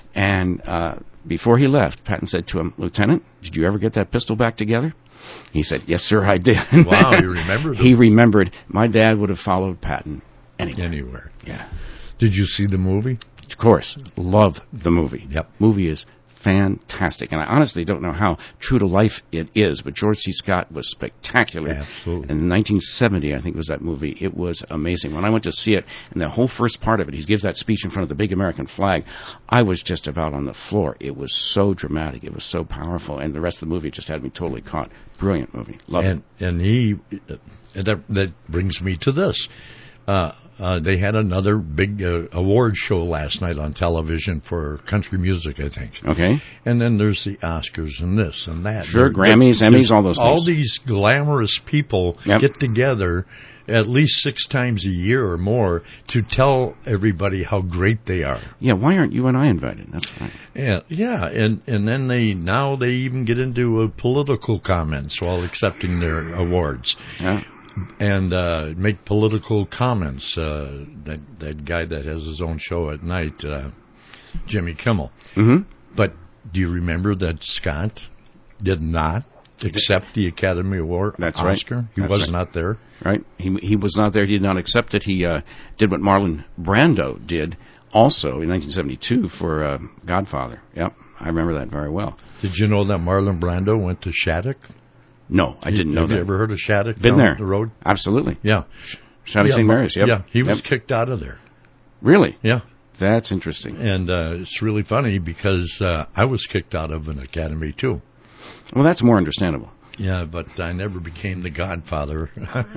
And uh, before he left, Patton said to him, "Lieutenant, did you ever get that pistol back together?" He said, "Yes, sir, I did." Wow, you remembered He remembered. My dad would have followed Patton anywhere. Anywhere. Yeah. Did you see the movie? Of course. Love the movie. Yep. Movie is fantastic. And I honestly don't know how true to life it is, but George C. Scott was spectacular. Absolutely. In nineteen seventy, I think was that movie. It was amazing. When I went to see it, and the whole first part of it, he gives that speech in front of the big American flag, I was just about on the floor. It was so dramatic. It was so powerful. And the rest of the movie just had me totally caught. Brilliant movie. Love and, it. And he, that, that brings me to this. Uh, uh, they had another big uh, award show last night on television for country music, I think. Okay. And then there's the Oscars and this and that. Sure, there, Grammys, there, Emmys, all those all things. All these glamorous people yep. get together at least six times a year or more to tell everybody how great they are. Yeah, why aren't you and I invited? That's right. Yeah, yeah, and and then they now they even get into uh, political comments while accepting their awards. Yeah. And uh, make political comments. Uh, that that guy that has his own show at night, uh, Jimmy Kimmel. Mm-hmm. But do you remember that Scott did not accept the Academy Award? That's Oscar? right. He That's was right. not there. Right. He he was not there. He did not accept it. He uh, did what Marlon Brando did also in nineteen seventy-two for uh, Godfather. Yep, I remember that very well. Did you know that Marlon Brando went to Shattuck? No, I didn't know Have that. you ever heard of Shattuck? Been down there. The road? Absolutely. Yeah. Shattuck yeah, Saint Mary's, yep. Yeah, he was yep. kicked out of there. Really? Yeah. That's interesting. And uh, it's really funny because uh, I was kicked out of an academy, too. Well, that's more understandable. Yeah, but I never became the godfather.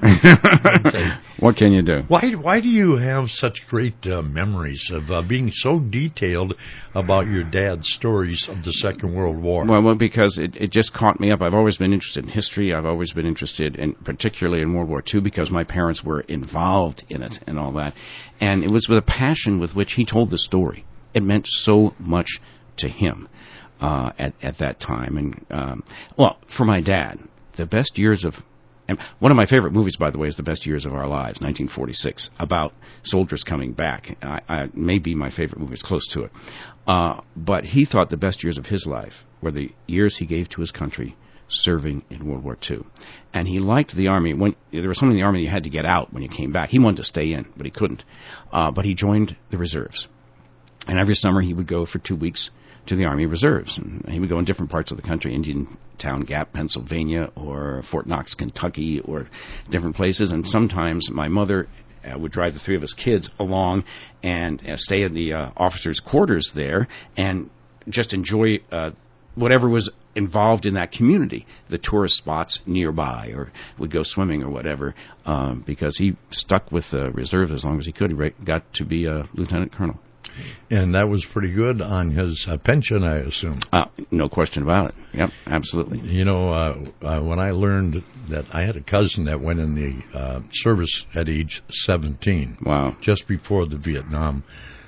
Okay. What can you do? Why Why do you have such great uh, memories of uh, being so detailed about your dad's stories of the Second World War? Well, well because it, it just caught me up. I've always been interested in history. I've always been interested in, particularly in World War Two, because my parents were involved in it and all that. And it was with a passion with which he told the story. It meant so much to him. Uh, at, at that time. And, um, well, for my dad, the best years of, and one of my favorite movies, by the way, is The Best Years of Our Lives, nineteen forty-six, about soldiers coming back. I, I, maybe my favorite movie is close to it. Uh, but he thought the best years of his life were the years he gave to his country serving in World War Two. And he liked the Army. When there was something in the Army you had to get out when you came back. He wanted to stay in, but he couldn't. Uh, but he joined the reserves. And every summer he would go for two weeks to the Army Reserves. And he would go in different parts of the country, Indiantown Gap, Pennsylvania, or Fort Knox, Kentucky, or different places. And sometimes my mother uh, would drive the three of us kids along and uh, stay in the uh, officers' quarters there and just enjoy uh, whatever was involved in that community, the tourist spots nearby, or would go swimming or whatever, um, because he stuck with the reserve as long as he could. He got to be a lieutenant colonel. And that was pretty good on his uh, pension, I assume. Uh, no question about it. Yep, absolutely. You know, uh, uh, when I learned that I had a cousin that went in the uh, service at age seventeen. Wow. Just before the Vietnam,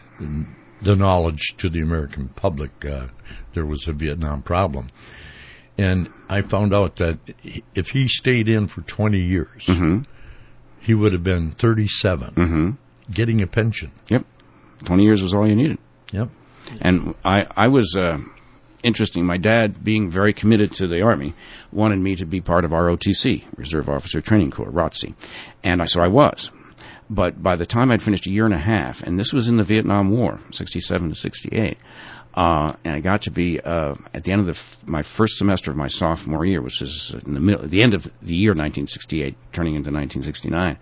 the knowledge to the American public, uh, there was a Vietnam problem. And I found out that if he stayed in for twenty years, mm-hmm. he would have been thirty-seven, mm-hmm. getting a pension. Yep. twenty years was all you needed. Yep. And I, I was, uh, interesting, my dad, being very committed to the Army, wanted me to be part of R O T C, Reserve Officer Training Corps, R O T C. And I, so I was. But by the time I'd finished a year and a half, and this was in the Vietnam War, sixty-seven to sixty-eight, uh, and I got to be, uh, at the end of the f- my first semester of my sophomore year, which is in the middle, the end of the year nineteen sixty-eight, turning into nineteen sixty-nine,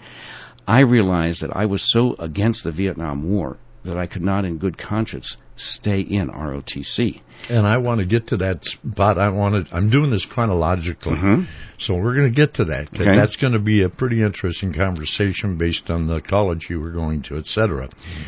I realized that I was so against the Vietnam War that I could not in good conscience stay in R O T C. And I want to get to that spot. I want to, I'm doing this chronologically, mm-hmm. so we're going to get to that. Okay. That's going to be a pretty interesting conversation based on the college you were going to, et cetera.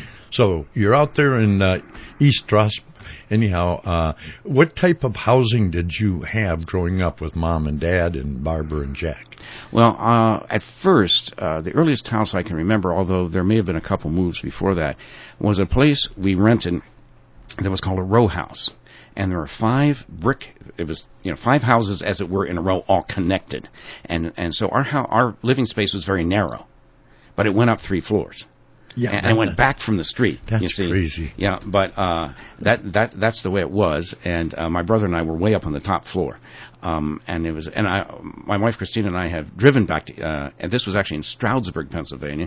So you're out there in uh, East Strasbourg. Anyhow, uh, what type of housing did you have growing up with Mom and Dad and Barbara and Jack? Well, uh, at first, uh, the earliest house I can remember, although there may have been a couple moves before that, was a place we rented that was called a row house. And there were five brick, it was, you know, five houses, as it were, in a row, all connected. And and so our ho- our living space was very narrow, but it went up three floors. Yeah, and, and went back from the street. That's you see. crazy. Yeah, but uh, that that that's the way it was. And uh, my brother and I were way up on the top floor, um, and it was. And I, my wife Christina and I have driven back to. Uh, and this was actually in Stroudsburg, Pennsylvania,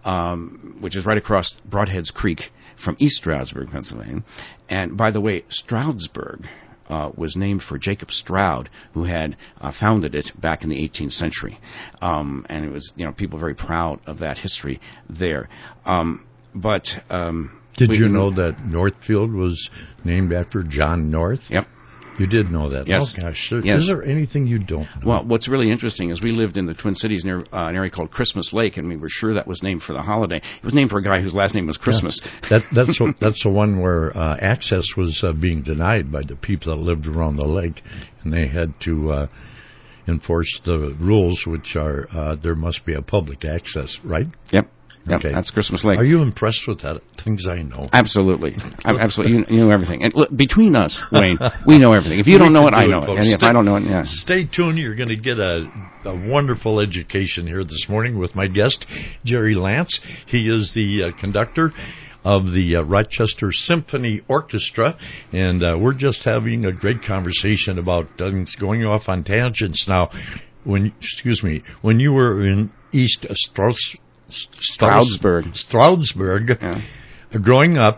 um, which is right across Broadheads Creek from East Stroudsburg, Pennsylvania. And by the way, Stroudsburg Uh, was named for Jacob Stroud, who had uh, founded it back in the eighteenth century. Um, and it was, you know, people very proud of that history there. Um, but um, did we, you know that Northfield was named after John North? Yep. You did know that? Yes. Oh, gosh. So yes. Is there anything you don't know? Well, what's really interesting is we lived in the Twin Cities near uh, an area called Christmas Lake, and we were sure that was named for the holiday. It was named for a guy whose last name was Christmas. Yeah. That, that's, a, that's the one where uh, access was uh, being denied by the people that lived around the lake, and they had to uh, enforce the rules, which are uh, there must be a public access, right? Yep. Yep, okay. That's Christmas Lake. Are you impressed with that? Things I know. Absolutely. I'm absolutely. You, you know everything. And look, between us, Wayne, we know everything. If you don't know it, I know it. And if I don't know it, yeah. Stay tuned. You're going to get a, a wonderful education here this morning with my guest, Jerry Lance. He is the uh, conductor of the uh, Rochester Symphony Orchestra, and uh, we're just having a great conversation about things going off on tangents now. When, excuse me, when you were in East Strauss, Stroudsburg. Stroudsburg, yeah. uh, growing up,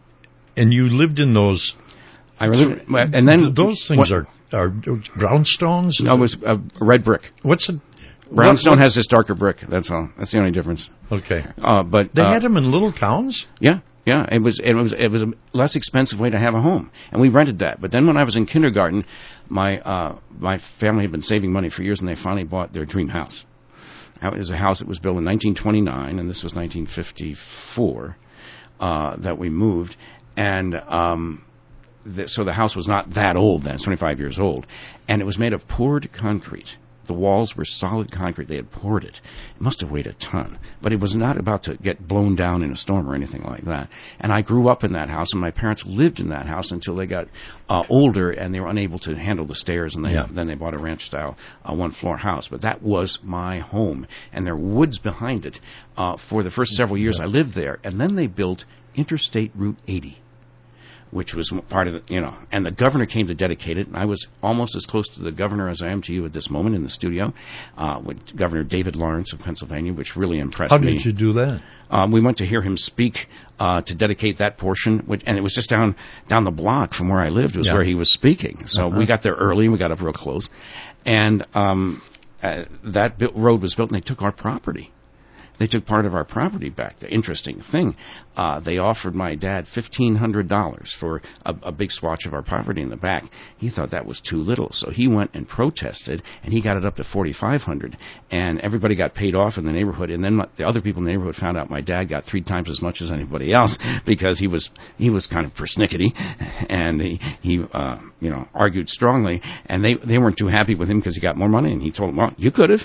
and you lived in those. I really, and then th- those things what, are are brownstones. No, it was a red brick. What's a brownstone? What, what? Has this darker brick. That's all. That's the only difference. Okay, uh, but they uh, had them in little towns. Yeah, Yeah, it was it was it was a less expensive way to have a home, and we rented that. But then when I was in kindergarten, my uh, my family had been saving money for years, and they finally bought their dream house. It was a house that was built in nineteen twenty-nine, and this was nineteen fifty-four uh, that we moved, and um, the, so the house was not that old then; it's twenty-five years old, and it was made of poured concrete. The walls were solid concrete. They had poured it. It must have weighed a ton. But it was not about to get blown down in a storm or anything like that. And I grew up in that house, and my parents lived in that house until they got uh, older, and they were unable to handle the stairs, and they, Yeah. then they bought a ranch-style uh, one-floor house. But that was my home, and there were woods behind it uh, for the first several years I lived there. And then they built Interstate Route eighty, which was part of the, you know, and the governor came to dedicate it, and I was almost as close to the governor as I am to you at this moment in the studio, uh, with Governor David Lawrence of Pennsylvania, which really impressed How me. did you do that? Um, we went to hear him speak uh, to dedicate that portion, which, and it was just down down the block from where I lived was Yeah. where he was speaking. So Uh-huh. we got there early, and we got up real close, and um, uh, that bu- road was built, and they took our property. They took part of our property back. The interesting thing, uh, they offered my dad fifteen hundred dollars for a, a big swatch of our property in the back. He thought that was too little, so he went and protested, and he got it up to forty-five hundred dollars. And everybody got paid off in the neighborhood, and then my, the other people in the neighborhood found out my dad got three times as much as anybody else because he was he was kind of persnickety, and he, he uh, you know, argued strongly, and they, they weren't too happy with him because he got more money, and he told them, well, you could have,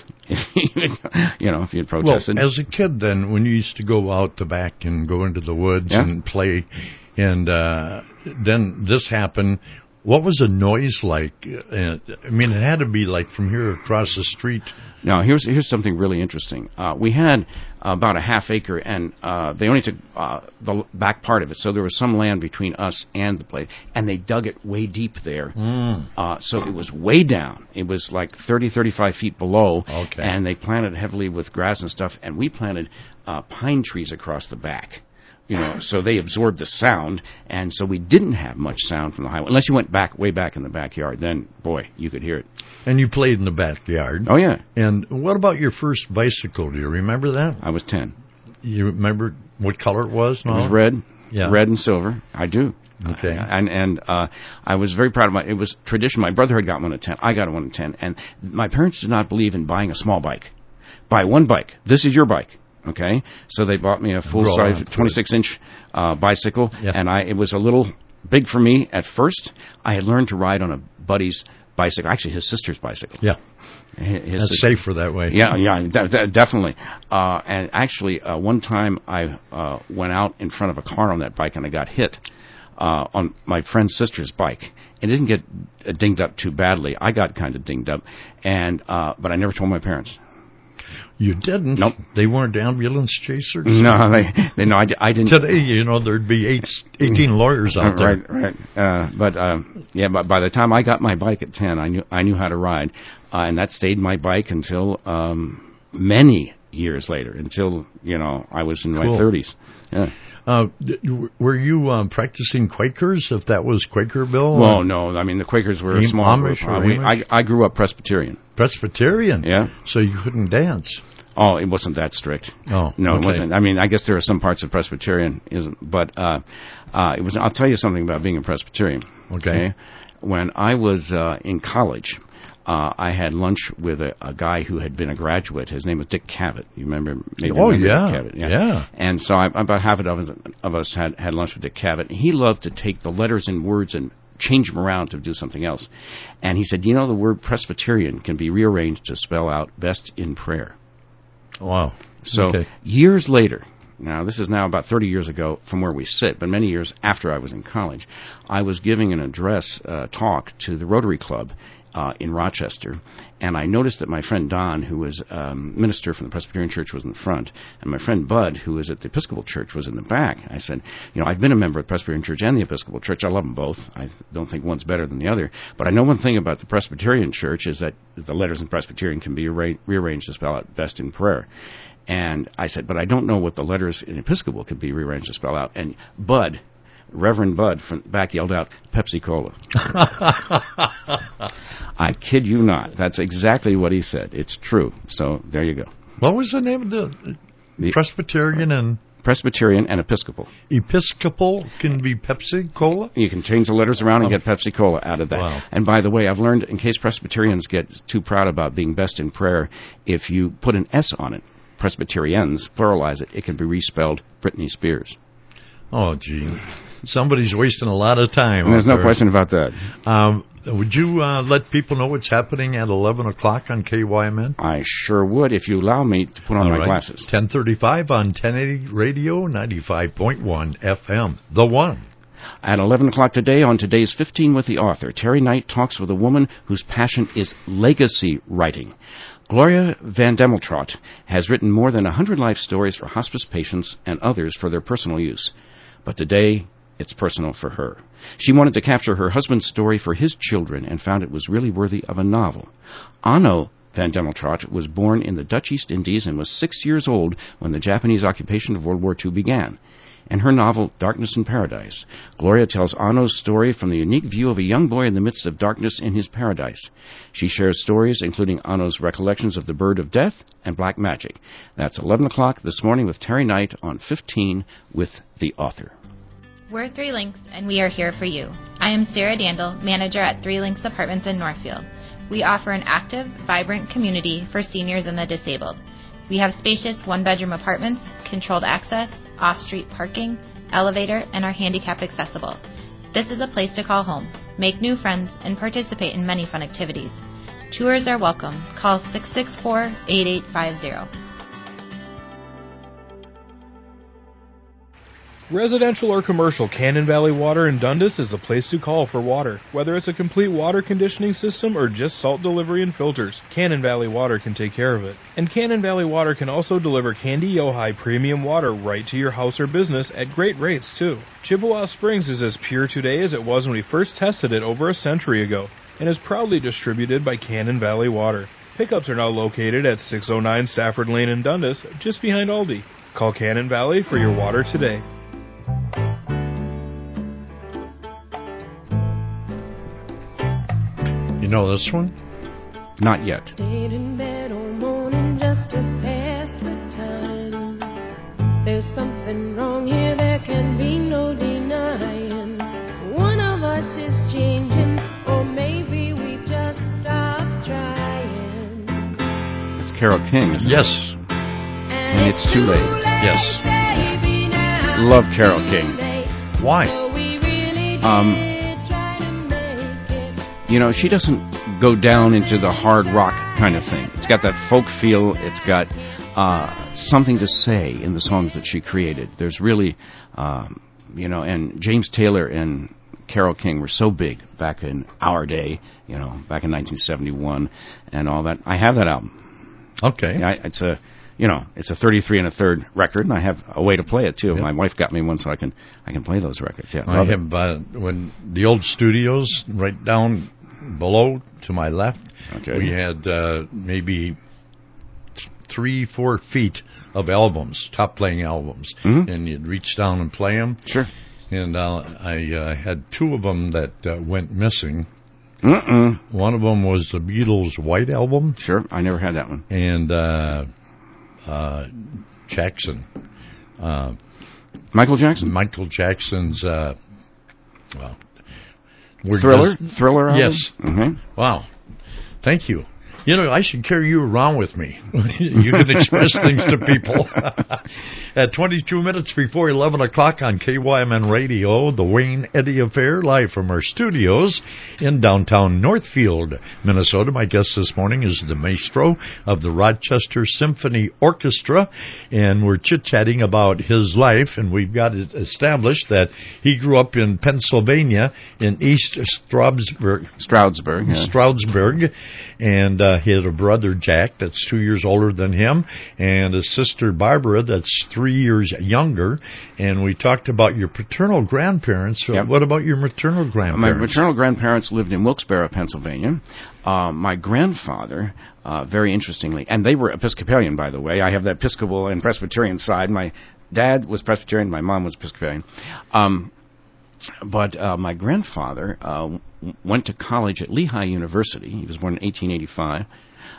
you know, if you had protested. Well, as a kid then, when you used to go out the back and go into the woods Yeah. and play, and uh, then this happened, what was the noise like? Uh, I mean, it had to be like from here across the street. Now, here's here's something really interesting. Uh, we had about a half acre, and uh, they only took uh, the back part of it, so there was some land between us and the place, and they dug it way deep there. Mm. Uh, so it was way down. It was like thirty, thirty-five feet below, Okay. and they planted heavily with grass and stuff, and we planted uh, pine trees across the back. You know, so they absorbed the sound, and so we didn't have much sound from the highway. Unless you went back, way back in the backyard, then, boy, you could hear it. And you played in the backyard. Oh, yeah. And what about your first bicycle? Do you remember that? I was ten. You remember what color it was? It was red, Yeah. red and silver. I do. Okay. Uh, and and uh, I was very proud of my. It was tradition. My brother had got one at ten. I got one at ten. And my parents did not believe in buying a small bike. Buy one bike. This is your bike. Okay. So they bought me a full size twenty-six inch uh, bicycle, Yeah. and I it was a little big for me at first. I had learned to ride on a buddy's bicycle, actually his sister's bicycle. Yeah. His That's sister- safer that way. Yeah, yeah, de- de- definitely. Uh, and actually, uh, one time I uh, went out in front of a car on that bike, and I got hit uh, on my friend's sister's bike. It didn't get uh, dinged up too badly. I got kind of dinged up, and uh, but I never told my parents. You didn't? Nope. They weren't ambulance chasers? No, they, they no, I, di- I didn't. Today, you know, there'd be eight, eighteen lawyers out there. Right, right. Uh, but uh, yeah, but by the time I got my bike at ten, I knew I knew how to ride, uh, and that stayed my bike until um, many years later, until you know I was in Cool. my thirties. Yeah. Uh, d- were you um, practicing Quakers, if that was Quakerville? Well, no, I mean the Quakers were a Am- small Amish group. or Uh, we, Amish? I, I grew up Presbyterian. Presbyterian? Yeah. So you couldn't dance? Oh, it wasn't that strict. Oh, No, okay. it wasn't. I mean, I guess there are some parts of Presbyterianism, but uh, uh, it was. I'll tell you something about being a Presbyterian. Okay. When I was uh, in college, uh, I had lunch with a, a guy who had been a graduate. His name was Dick Cavett. You remember? Maybe Oh, remember yeah. Dick Cavett. Yeah. And so I, about half a dozen of us had, had lunch with Dick Cavett. He loved to take the letters and words and change them around to do something else. And he said, you know, the word Presbyterian can be rearranged to spell out best in prayer. Wow. So Okay. years later, now this is now about thirty years ago from where we sit, but many years after I was in college, I was giving an address uh, talk to the Rotary Club uh, in Rochester, and I noticed that my friend Don, who was um, minister from the Presbyterian Church, was in the front, and my friend Bud, who was at the Episcopal Church, was in the back. I said, you know, I've been a member of the Presbyterian Church and the Episcopal Church. I love them both. I th- don't think one's better than the other. But I know one thing about the Presbyterian Church is that the letters in Presbyterian can be arra- rearranged to spell out best in prayer. And I said, but I don't know what the letters in Episcopal could be rearranged to spell out. And Bud, Reverend Bud from back yelled out, Pepsi Cola. I kid you not. That's exactly what he said. It's true. So there you go. What was the name of the The- Presbyterian and Presbyterian and Episcopal. Episcopal can be Pepsi Cola? You can change the letters around and Oh. get Pepsi Cola out of that. Wow. And by the way, I've learned, in case Presbyterians get too proud about being best in prayer, if you put an S on it, Presbyterians, pluralize it, it can be respelled Britney Spears. Oh, gee. Somebody's wasting a lot of time. And there's out no there. question about that. Um, would you uh, let people know what's happening at eleven o'clock on K Y M N? I sure would, if you allow me to put on All my right. glasses. ten thirty-five on ten eighty Radio, ninety-five point one F M. The One. At eleven o'clock today, on today's fifteen with the Author, Terry Knight talks with a woman whose passion is legacy writing. Gloria Van Demeltrot has written more than one hundred life stories for hospice patients and others for their personal use. But today, it's personal for her. She wanted to capture her husband's story for his children and found it was really worthy of a novel. Anno Van Demeltrot was born in the Dutch East Indies and was six years old when the Japanese occupation of World War Two began. In her novel, Darkness in Paradise, Gloria tells Anno's story from the unique view of a young boy in the midst of darkness in his paradise. She shares stories including Anno's recollections of the Bird of Death and Black Magic. That's eleven o'clock this morning with Terry Knight on fifteen with the Author. We're Three Links, and we are here for you. I am Sarah Dandel, manager at Three Links Apartments in Northfield. We offer an active, vibrant community for seniors and the disabled. We have spacious one-bedroom apartments, controlled access, off-street parking, elevator, and are handicap accessible. This is a place to call home, make new friends, and participate in many fun activities. Tours are welcome. Call six six four, eight eight five zero. Residential or commercial, Cannon Valley Water in Dundas is the place to call for water. Whether it's a complete water conditioning system or just salt delivery and filters, Cannon Valley Water can take care of it. And Cannon Valley Water can also deliver Candy Ojai premium water right to your house or business at great rates, too. Chippewa Springs is as pure today as it was when we first tested it over a century ago, and is proudly distributed by Cannon Valley Water. Pickups are now located at six oh nine Stafford Lane in Dundas, just behind Aldi. Call Cannon Valley for your water today. You know this one? Not yet. Stayed in bed all morning just to pass the time. There's something wrong here, there can be no denying. One of us is changing, or maybe we just stopped trying. It's Carole King, isn't Yes. it? And it's too late. Yes. Love Carole King. Why? Um, you know, she doesn't go down into the hard rock kind of thing. It's got that folk feel. It's got uh, something to say in the songs that she created. There's really, um, you know, and James Taylor and Carole King were so big back in our day, you know, back in nineteen seventy-one and all that. I have that album. Okay. I, it's a, you know, it's a thirty-three and a third record, and I have a way to play it too. Yep. My wife got me one, so I can I can play those records. Yeah, I have uh, when the old studios right down below to my left. Okay. We had uh, maybe th- three, four feet of albums, top playing albums, mm-hmm. and you'd reach down and play them. Sure. And uh, I uh, had two of them that uh, went missing. Mm-mm. One of them was the Beatles' White Album. Sure, I never had that one. And uh, uh, Jackson. Uh, Michael Jackson? Michael Jackson's, uh, well... Thriller? Just, Thriller album? Yes. Mm-hmm. Wow. Thank you. You know, I should carry you around with me. You can express things to people. At twenty-two minutes before eleven o'clock on K Y M N Radio, the Wayne Eddy Affair, live from our studios in downtown Northfield, Minnesota. My guest this morning is the maestro of the Rochester Symphony Orchestra, and we're chit-chatting about his life, and we've got it established that he grew up in Pennsylvania in East Stroudsburg. Stroudsburg, yeah. Stroudsburg, and uh, he had a brother, Jack, that's two years older than him, and a sister, Barbara, that's three years younger. And we talked about your paternal grandparents. So yep. What about your maternal grandparents? My maternal grandparents lived in Wilkes-Barre, Pennsylvania. Uh, my grandfather, uh, very interestingly, and they were Episcopalian, by the way. I have the Episcopal and Presbyterian side. My dad was Presbyterian. My mom was Episcopalian. Um, but uh, my grandfather uh, w- went to college at Lehigh University. He was born in eighteen eighty-five.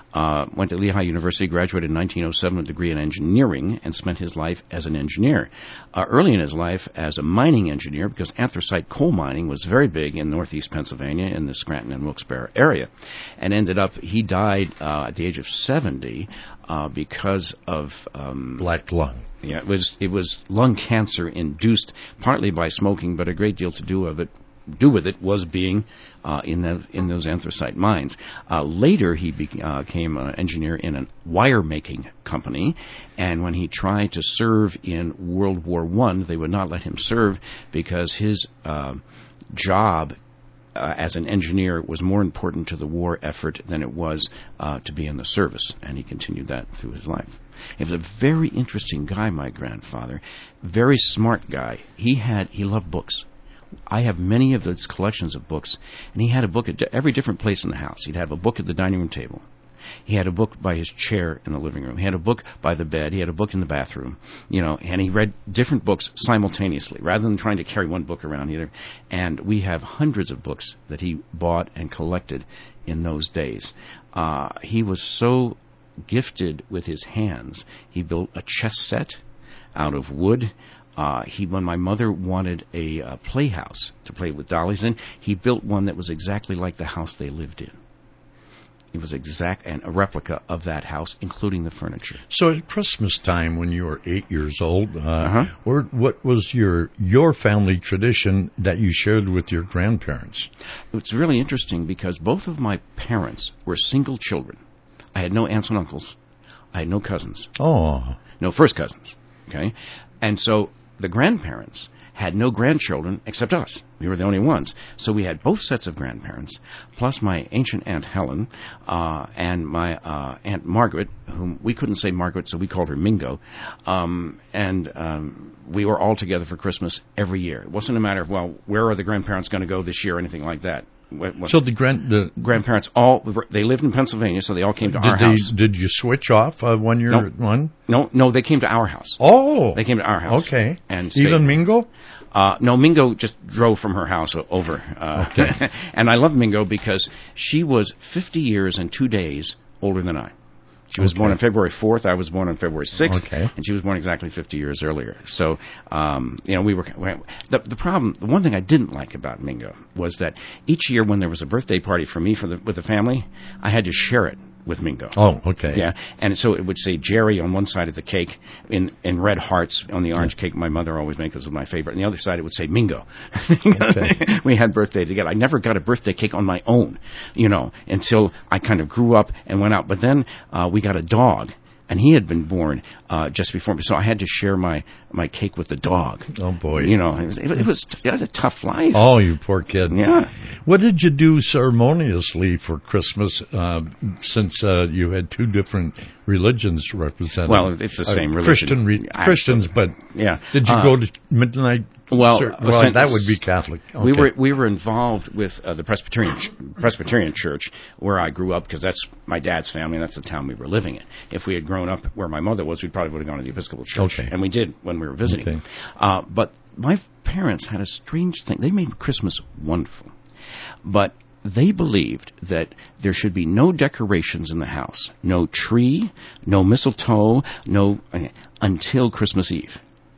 Uh, went to Lehigh University, graduated in nineteen oh seven with a degree in engineering, and spent his life as an engineer. Uh, early in his life as a mining engineer, because anthracite coal mining was very big in northeast Pennsylvania, in the Scranton and Wilkes-Barre area. And ended up, he died uh, at the age of seventy uh, because of... Um, black lung. Yeah, it was, it was lung cancer induced partly by smoking, but a great deal to do of it do with it was being uh, in the, in those anthracite mines. Uh, later, he be, uh, became an engineer in a wire-making company, and when he tried to serve in World War One, they would not let him serve because his uh, job uh, as an engineer was more important to the war effort than it was uh, to be in the service, and he continued that through his life. He was a very interesting guy, my grandfather, very smart guy. He had he loved books. I have many of his collections of books, and he had a book at every different place in the house. He'd have a book at the dining room table. He had a book by his chair in the living room. He had a book by the bed. He had a book in the bathroom, you know, and he read different books simultaneously, rather than trying to carry one book around either. And we have hundreds of books that he bought and collected in those days. Uh, he was so gifted with his hands. He built a chess set out of wood. Uh, he, when my mother wanted a uh, playhouse to play with dollies in, he built one that was exactly like the house they lived in. It was exact and a replica of that house, including the furniture. So at Christmas time, when you were eight years old, uh, uh-huh. or what was your your family tradition that you shared with your grandparents? It's really interesting because both of my parents were single children. I had no aunts and uncles. I had no cousins. Oh, no first cousins. Okay, and so the grandparents had no grandchildren except us. We were the only ones. So we had both sets of grandparents, plus my ancient Aunt Helen uh, and my uh, Aunt Margaret, whom we couldn't say Margaret, so we called her Mingo. Um, and um, we were all together for Christmas every year. It wasn't a matter of, well, where are the grandparents going to go this year or anything like that. So the grand the grandparents all they lived in Pennsylvania, so they all came to did our they, house. Did you switch off uh, one year? No, one? No, no, they came to our house. Oh, they came to our house. Okay, and even Mingo? Uh, no, Mingo just drove from her house over. Uh, okay, and I love Mingo because she was fifty years and two days older than I. She was okay. born on February fourth. I was born on February sixth, okay. and she was born exactly fifty years earlier. So, um, you know, we were the the problem. The one thing I didn't like about Mingo was that each year when there was a birthday party for me for the with the family, I had to share it with Mingo. Oh, okay. Yeah, and so it would say Jerry on one side of the cake in, in red hearts on the orange cake my mother always made because it was my favorite. And the other side it would say Mingo. Okay. We had birthday together. I never got a birthday cake on my own, you know, until I kind of grew up and went out. But then uh, we got a dog. And he had been born uh, just before me, so I had to share my, my cake with the dog. Oh boy! You know, it was it, it was it was a tough life. Oh, you poor kid! Yeah. What did you do ceremoniously for Christmas? Uh, since uh, you had two different religions represented. Well, it's the same uh, religion. Christian re- Christians, but yeah. Did you uh, go to midnight? Well, Cer- well that would be Catholic. Okay. We were we were involved with uh, the Presbyterian Presbyterian Church where I grew up because that's my dad's family and that's the town we were living in. If we had grown up where my mother was, we probably would have gone to the Episcopal Church, okay. and we did when we were visiting. Okay. Uh, but my parents had a strange thing. They made Christmas wonderful, but they believed that there should be no decorations in the house, no tree, no mistletoe, no uh, until Christmas Eve.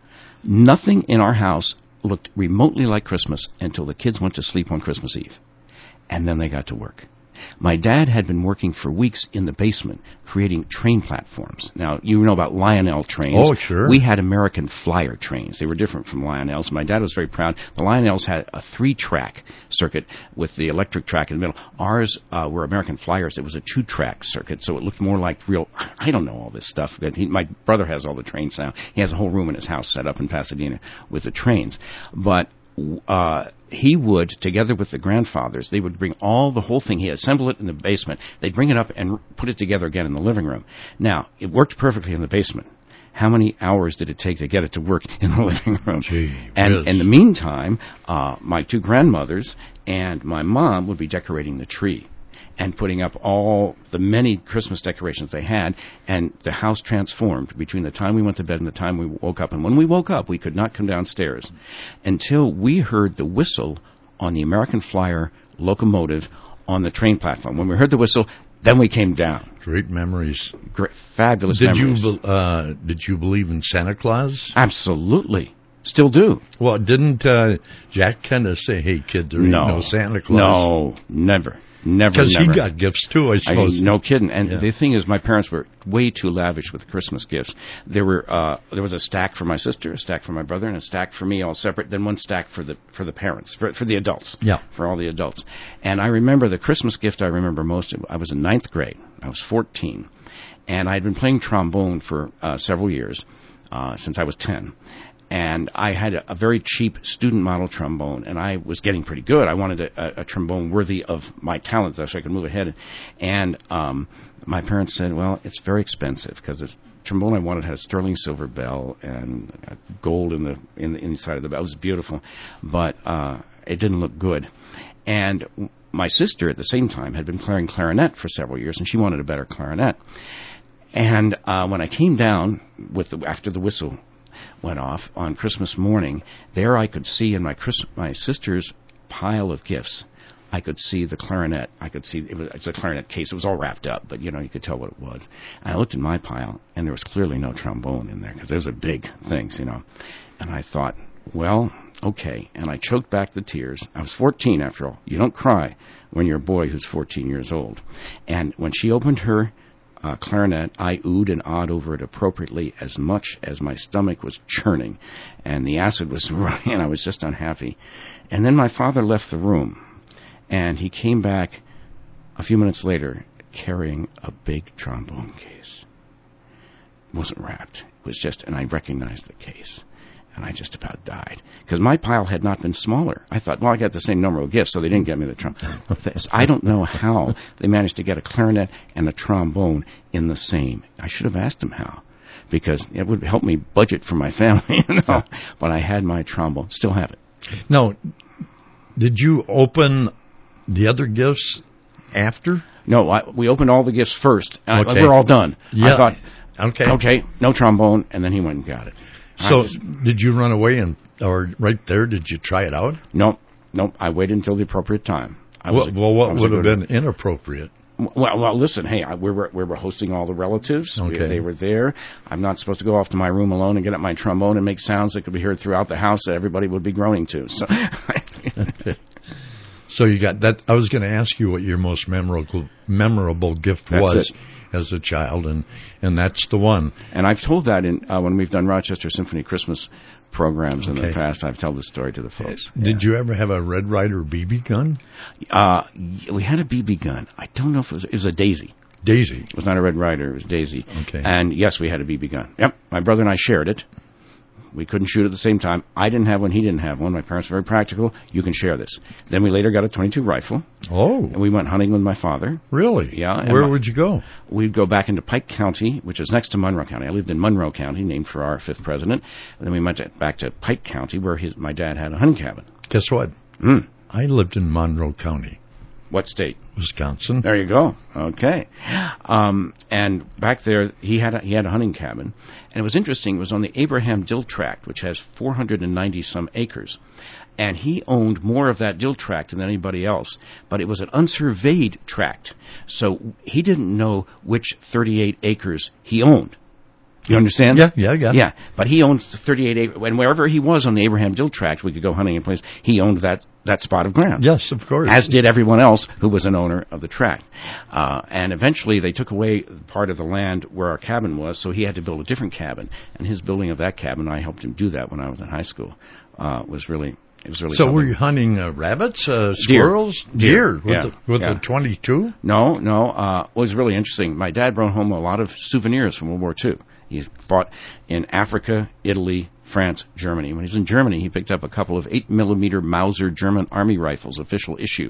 Nothing in our house looked remotely like Christmas until the kids went to sleep on Christmas Eve. And then they got to work. My dad had been working for weeks in the basement creating train platforms. Now, you know about Lionel trains. Oh, sure. We had American Flyer trains. They were different from Lionel's. My dad was very proud. The Lionel's had a three-track circuit with the electric track in the middle. Ours uh, were American Flyers. It was a two-track circuit, so it looked more like real... I don't know all this stuff. He, my brother has all the trains now. He has a whole room in his house set up in Pasadena with the trains. But... Uh, he would, together with the grandfathers, they would bring all the whole thing. He'd assemble it in the basement. They'd bring it up and put it together again in the living room. Now, it worked perfectly in the basement. How many hours did it take to get it to work in the living room? Gee, and whiz. in the meantime, uh, my two grandmothers and my mom would be decorating the tree and putting up all the many Christmas decorations they had, and the house transformed between the time we went to bed and the time we woke up. And when we woke up, we could not come downstairs until we heard the whistle on the American Flyer locomotive on the train platform. When we heard the whistle, Then we came down. Great memories. Great, fabulous did memories. You, uh, did you believe in Santa Claus? Absolutely. Still do. Well, didn't uh, Jack kind of say, hey, kid, there ain't no. no Santa Claus? No, never. Never, Because never. he got gifts, too, I suppose. I, no kidding. And yeah. the thing is, my parents were way too lavish with Christmas gifts. There were uh, there was a stack for my sister, a stack for my brother, and a stack for me, all separate, then one stack for the for the parents, for, for the adults. Yeah. For all the adults. And I remember the Christmas gift I remember most, I was in ninth grade. I was fourteen. And I had been playing trombone for uh, several years, uh, since I was ten. And I had a, a very cheap student model trombone, and I was getting pretty good. I wanted a, a, a trombone worthy of my talent so I could move ahead. And um, my parents said, well, it's very expensive, because the trombone I wanted had a sterling silver bell and gold in the, in the inside of the bell. It was beautiful, but uh, it didn't look good. And my sister, at the same time, had been playing clarinet for several years, and she wanted a better clarinet. And uh, when I came down with the, after the whistle went off on Christmas morning, there I could see in my Chris, my sister's pile of gifts, I could see the clarinet. I could see it was, it was a clarinet case. It was all wrapped up, but you know you could tell what it was. And I looked in my pile, and there was clearly no trombone in there, because those are big things, you know. And I thought, well, okay. And I choked back the tears. I was fourteen, after all. You don't cry when you're a boy who's fourteen years old. And when she opened her Uh, clarinet, I oohed and awed over it appropriately, as much as my stomach was churning, and the acid was running, and I was just unhappy. And then my father left the room, and he came back a few minutes later carrying a big trombone case. It wasn't wrapped. It was just, and I recognized the case. And I just about died, because my pile had not been smaller. I thought, well, I got the same number of gifts, so they didn't get me the trombone. I don't know how they managed to get a clarinet and a trombone in the same. I should have asked them how, because it would help me budget for my family, you know. But I had my trombone. Still have it. Now, did you open the other gifts after? No, I, we opened all the gifts first. Okay. I, we're all done. Yeah. I thought, okay, okay, no trombone, and then he went and got it. So, did you run away and, or right there, did you try it out? Nope, nope. I waited until the appropriate time. I well, was a, well, what would have good, been inappropriate? Well, well, listen, hey, I, we were we were hosting all the relatives. Okay. We, they were there. I'm not supposed to go off to my room alone and get at my trombone and make sounds that could be heard throughout the house that everybody would be groaning to. So, so you got that. I was going to ask you what your most memorable memorable gift that's was. It. As a child, and, and that's the one. And I've told that in uh, when we've done Rochester Symphony Christmas programs okay. in the past. I've told this story to the folks. Did yeah. you ever have a Red Ryder B B gun? Uh, we had a B B gun. I don't know if it was, it was a Daisy. Daisy. It was not a Red Ryder. It was Daisy. Okay. And yes, we had a B B gun. Yep. My brother and I shared it. We couldn't shoot at the same time. I didn't have one. He didn't have one. My parents were very practical. You can share this. Then we later got a twenty-two rifle. Oh. And we went hunting with my father. Really? Yeah. Where my, would you go? We'd go back into Pike County, which is next to Monroe County. I lived in Monroe County, named for our fifth president. And then we went to, back to Pike County, where his my dad had a hunting cabin. Guess what? Mm. I lived in Monroe County. What state? Wisconsin. There you go. Okay. Um, and back there, he had a, he had a hunting cabin. And it was interesting. It was on the Abraham Dill Tract, which has four hundred ninety some acres. And he owned more of that dill tract than anybody else. But it was an unsurveyed tract. So he didn't know which thirty-eight acres he owned. You understand? Yeah, yeah, yeah. Yeah, but he owns thirty-eight acres. And wherever he was on the Abraham Dill Tract, we could go hunting in place. He owned that, that spot of ground. Yes, of course. As did everyone else who was an owner of the tract. Uh, and eventually they took away part of the land where our cabin was, so he had to build a different cabin. And his building of that cabin, I helped him do that when I was in high school, uh, was really... It was really so something. Were you hunting uh, rabbits, uh, squirrels, deer, deer with, yeah, the, with yeah. the twenty-two? No, no. Uh, it was really interesting. My dad brought home a lot of souvenirs from World War Two. He fought in Africa, Italy, France, Germany. When he was in Germany, he picked up a couple of eight millimeter Mauser German Army rifles, official issue.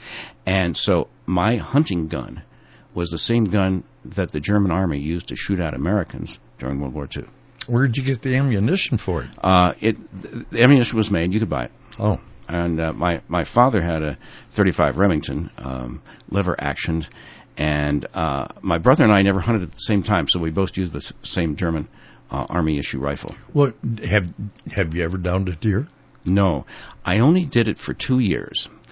And so my hunting gun was the same gun that the German Army used to shoot at Americans during World War Two. Where did you get the ammunition for it? Uh, it the ammunition was made. You could buy it. Oh. And uh, my, my father had a thirty-five Remington, um, lever actioned, and uh, my brother and I never hunted at the same time, so we both used the s- same German uh, Army issue rifle. Well, have have you ever downed a deer? No. I only did it for two years.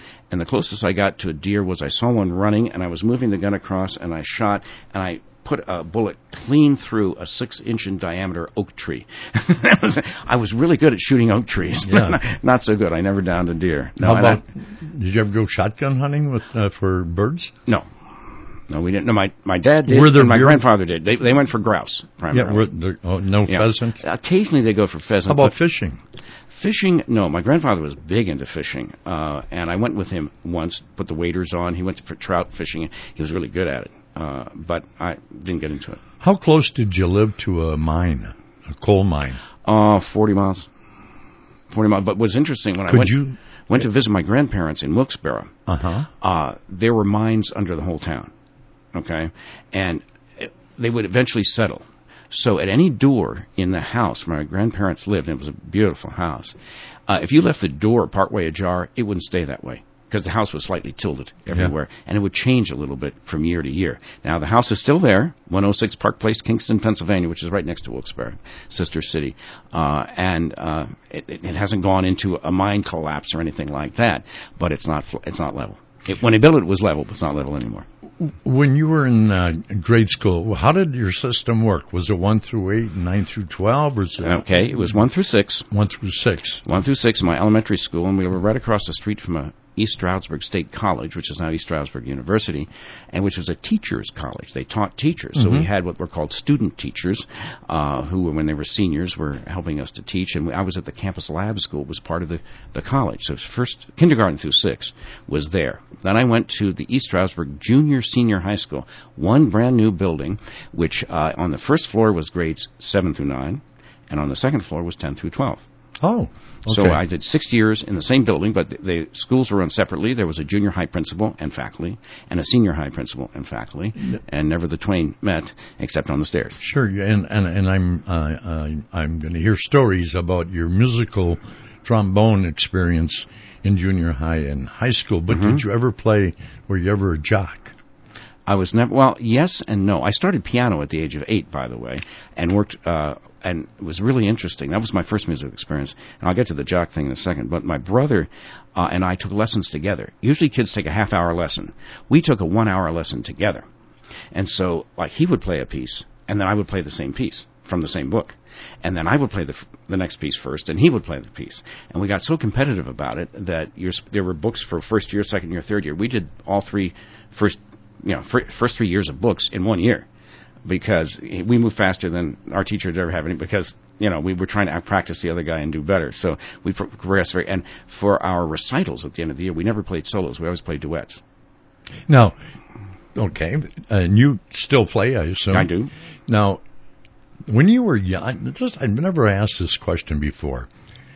and the closest I got to a deer was I saw one running, and I was moving the gun across, and I shot, and I put a bullet clean through a six-inch in diameter oak tree. was, I was really good at shooting oak trees, but Yeah. not, not so good. I never downed a deer. No, How and I- about, did you ever go shotgun hunting with uh, for birds? No. No, we didn't. No, my, my dad did, Were there and my deer- grandfather did. They they went for grouse, primarily. Yeah, were there, oh, no Yeah. pheasant? Occasionally they go for pheasant. How about but fishing? Fishing, no. My grandfather was big into fishing, uh, and I went with him once, put the waders on. He went for trout fishing. He was really good at it, uh, but I didn't get into it. How close did you live to a mine, a coal mine? Uh, forty miles. forty miles. But what's interesting, when Could I went, you- went to visit my grandparents in Wilkes-Barre, Uh-huh. uh, there were mines under the whole town, okay? And it, they would eventually settle. So at any door in the house where my grandparents lived, and it was a beautiful house, uh, if you left the door partway ajar, it wouldn't stay that way because the house was slightly tilted everywhere, and it would change a little bit from year to year. Now, the house is still there, one oh six Park Place, Kingston, Pennsylvania, which is right next to Wilkes-Barre, sister city, uh, and uh, it, it hasn't gone into a mine collapse or anything like that, but it's not fl- it's not level. It, when they built it, it was level, but it's not level anymore. When you were in uh, grade school, how did your system work? Was it one through eight, nine through twelve, or was it Okay, it was one through six. One through six. One through six in my elementary school, and we were right across the street from a East Stroudsburg State College, which is now East Stroudsburg University, and which was a teachers' college. They taught teachers. So we Mhm. had what were called student teachers, uh, who, when they were seniors, were helping us to teach. And I was at the campus lab school, was part of the, the college. So first, kindergarten through six was there. Then I went to the East Stroudsburg Junior Senior High School, one brand new building, which uh, on the first floor was grades seven through nine, and on the second floor was ten through twelve. Oh, okay. So I did six years in the same building, but the, the schools were run separately. There was a junior high principal and faculty, and a senior high principal and faculty, and never the twain met except on the stairs. Sure, and and, and I'm uh, uh, I'm going to hear stories about your musical trombone experience in junior high and high school. But Mhm. did you ever play? Were you ever a jock? I was never, well, yes and no. I started piano at the age of eight, by the way, and worked, uh, and it was really interesting. That was my first musical experience, and I'll get to the jock thing in a second. But my brother uh, and I took lessons together. Usually kids take a half-hour lesson. We took a one-hour lesson together. And so, like, he would play a piece, and then I would play the same piece from the same book. And then I would play the f- the next piece first, and he would play the piece. And we got so competitive about it that you're, sp- there were books for first year, second year, third year. We did all three first you know, fir- first three years of books in one year because we moved faster than our teacher had ever have any because, you know, we were trying to out-practice the other guy and do better. So we pro- progressed very, and for our recitals at the end of the year, we never played solos. We always played duets. Now, okay, and you still play, I assume? I do. Now, when you were young, just, I've never asked this question before.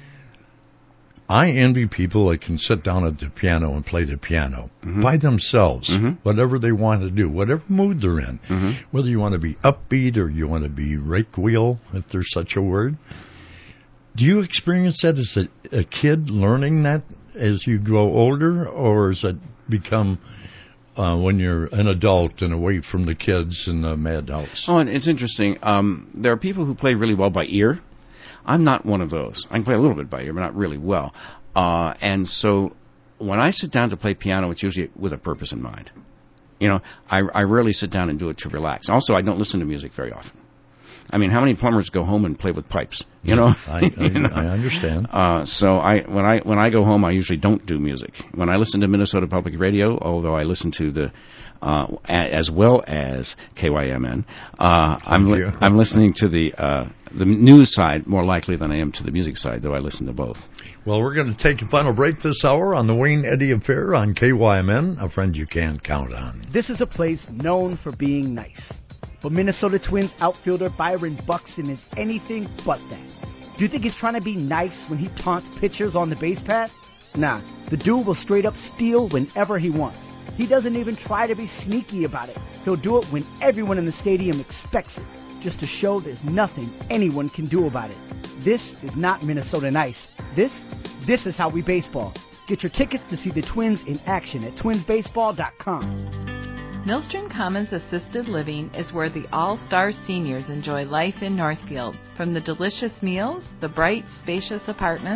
I envy people that can sit down at the piano and play the piano Mhm. by themselves, Mhm. whatever they want to do, whatever mood they're in. Mhm. Whether you want to be upbeat or you want to be rake wheel, if there's such a word. Do you experience that as a, a kid learning that as you grow older, or has it become uh, when you're an adult and away from the kids in the madhouse? Oh, and it's interesting. Um, there are people who play really well by ear. I'm not one of those. I can play a little bit by ear, but not really well. Uh, and so when I sit down to play piano, it's usually with a purpose in mind. You know, I, I rarely sit down and do it to relax. Also, I don't listen to music very often. I mean, how many plumbers go home and play with pipes? You know, I, I, You know? I understand. Uh, so I when I when I go home, I usually don't do music. When I listen to Minnesota Public Radio, although I listen to the uh, a, as well as K Y M N, uh, I'm li- you. I'm listening to the uh, the news side more likely than I am to the music side, though I listen to both. Well, we're going to take a final break this hour on the Wayne Eddy Affair on K Y M N, a friend you can count on. This is a place known for being nice. But Minnesota Twins outfielder Byron Buxton is anything but that. Do you think he's trying to be nice when he taunts pitchers on the base path? Nah, the dude will straight up steal whenever he wants. He doesn't even try to be sneaky about it. He'll do it when everyone in the stadium expects it, just to show there's nothing anyone can do about it. This is not Minnesota nice. This, this is how we baseball. Get your tickets to see the Twins in action at twins baseball dot com. Millstream Commons Assisted Living is where the all-star seniors enjoy life in Northfield. From the delicious meals, the bright, spacious apartments,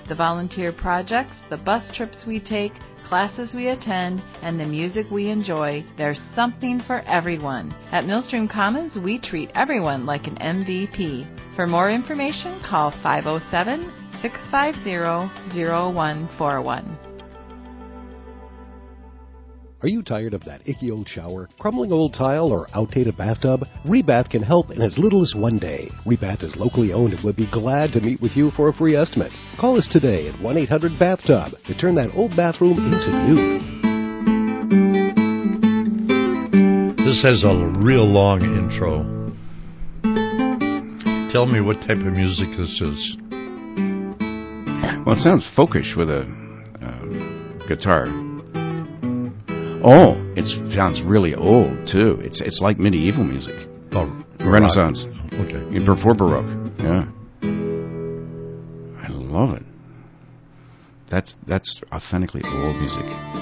The volunteer projects, the bus trips we take, classes we attend, and the music we enjoy, there's something for everyone. At Millstream Commons, we treat everyone like an M V P. For more information, call five oh seven, six five zero, zero one four one. Are you tired of that icky old shower, crumbling old tile, or outdated bathtub? Rebath can help in as little as one day. Rebath is locally owned and would be glad to meet with you for a free estimate. Call us today at one eight hundred bathtub to turn that old bathroom into new. This has a real long intro. Tell me what type of music this is. Well, it sounds folkish with a uh, guitar. Oh, it sounds really old, too. It's it's like medieval music. Oh, Renaissance. Rock. Okay. Before Baroque, yeah. I love it. That's, that's authentically old music.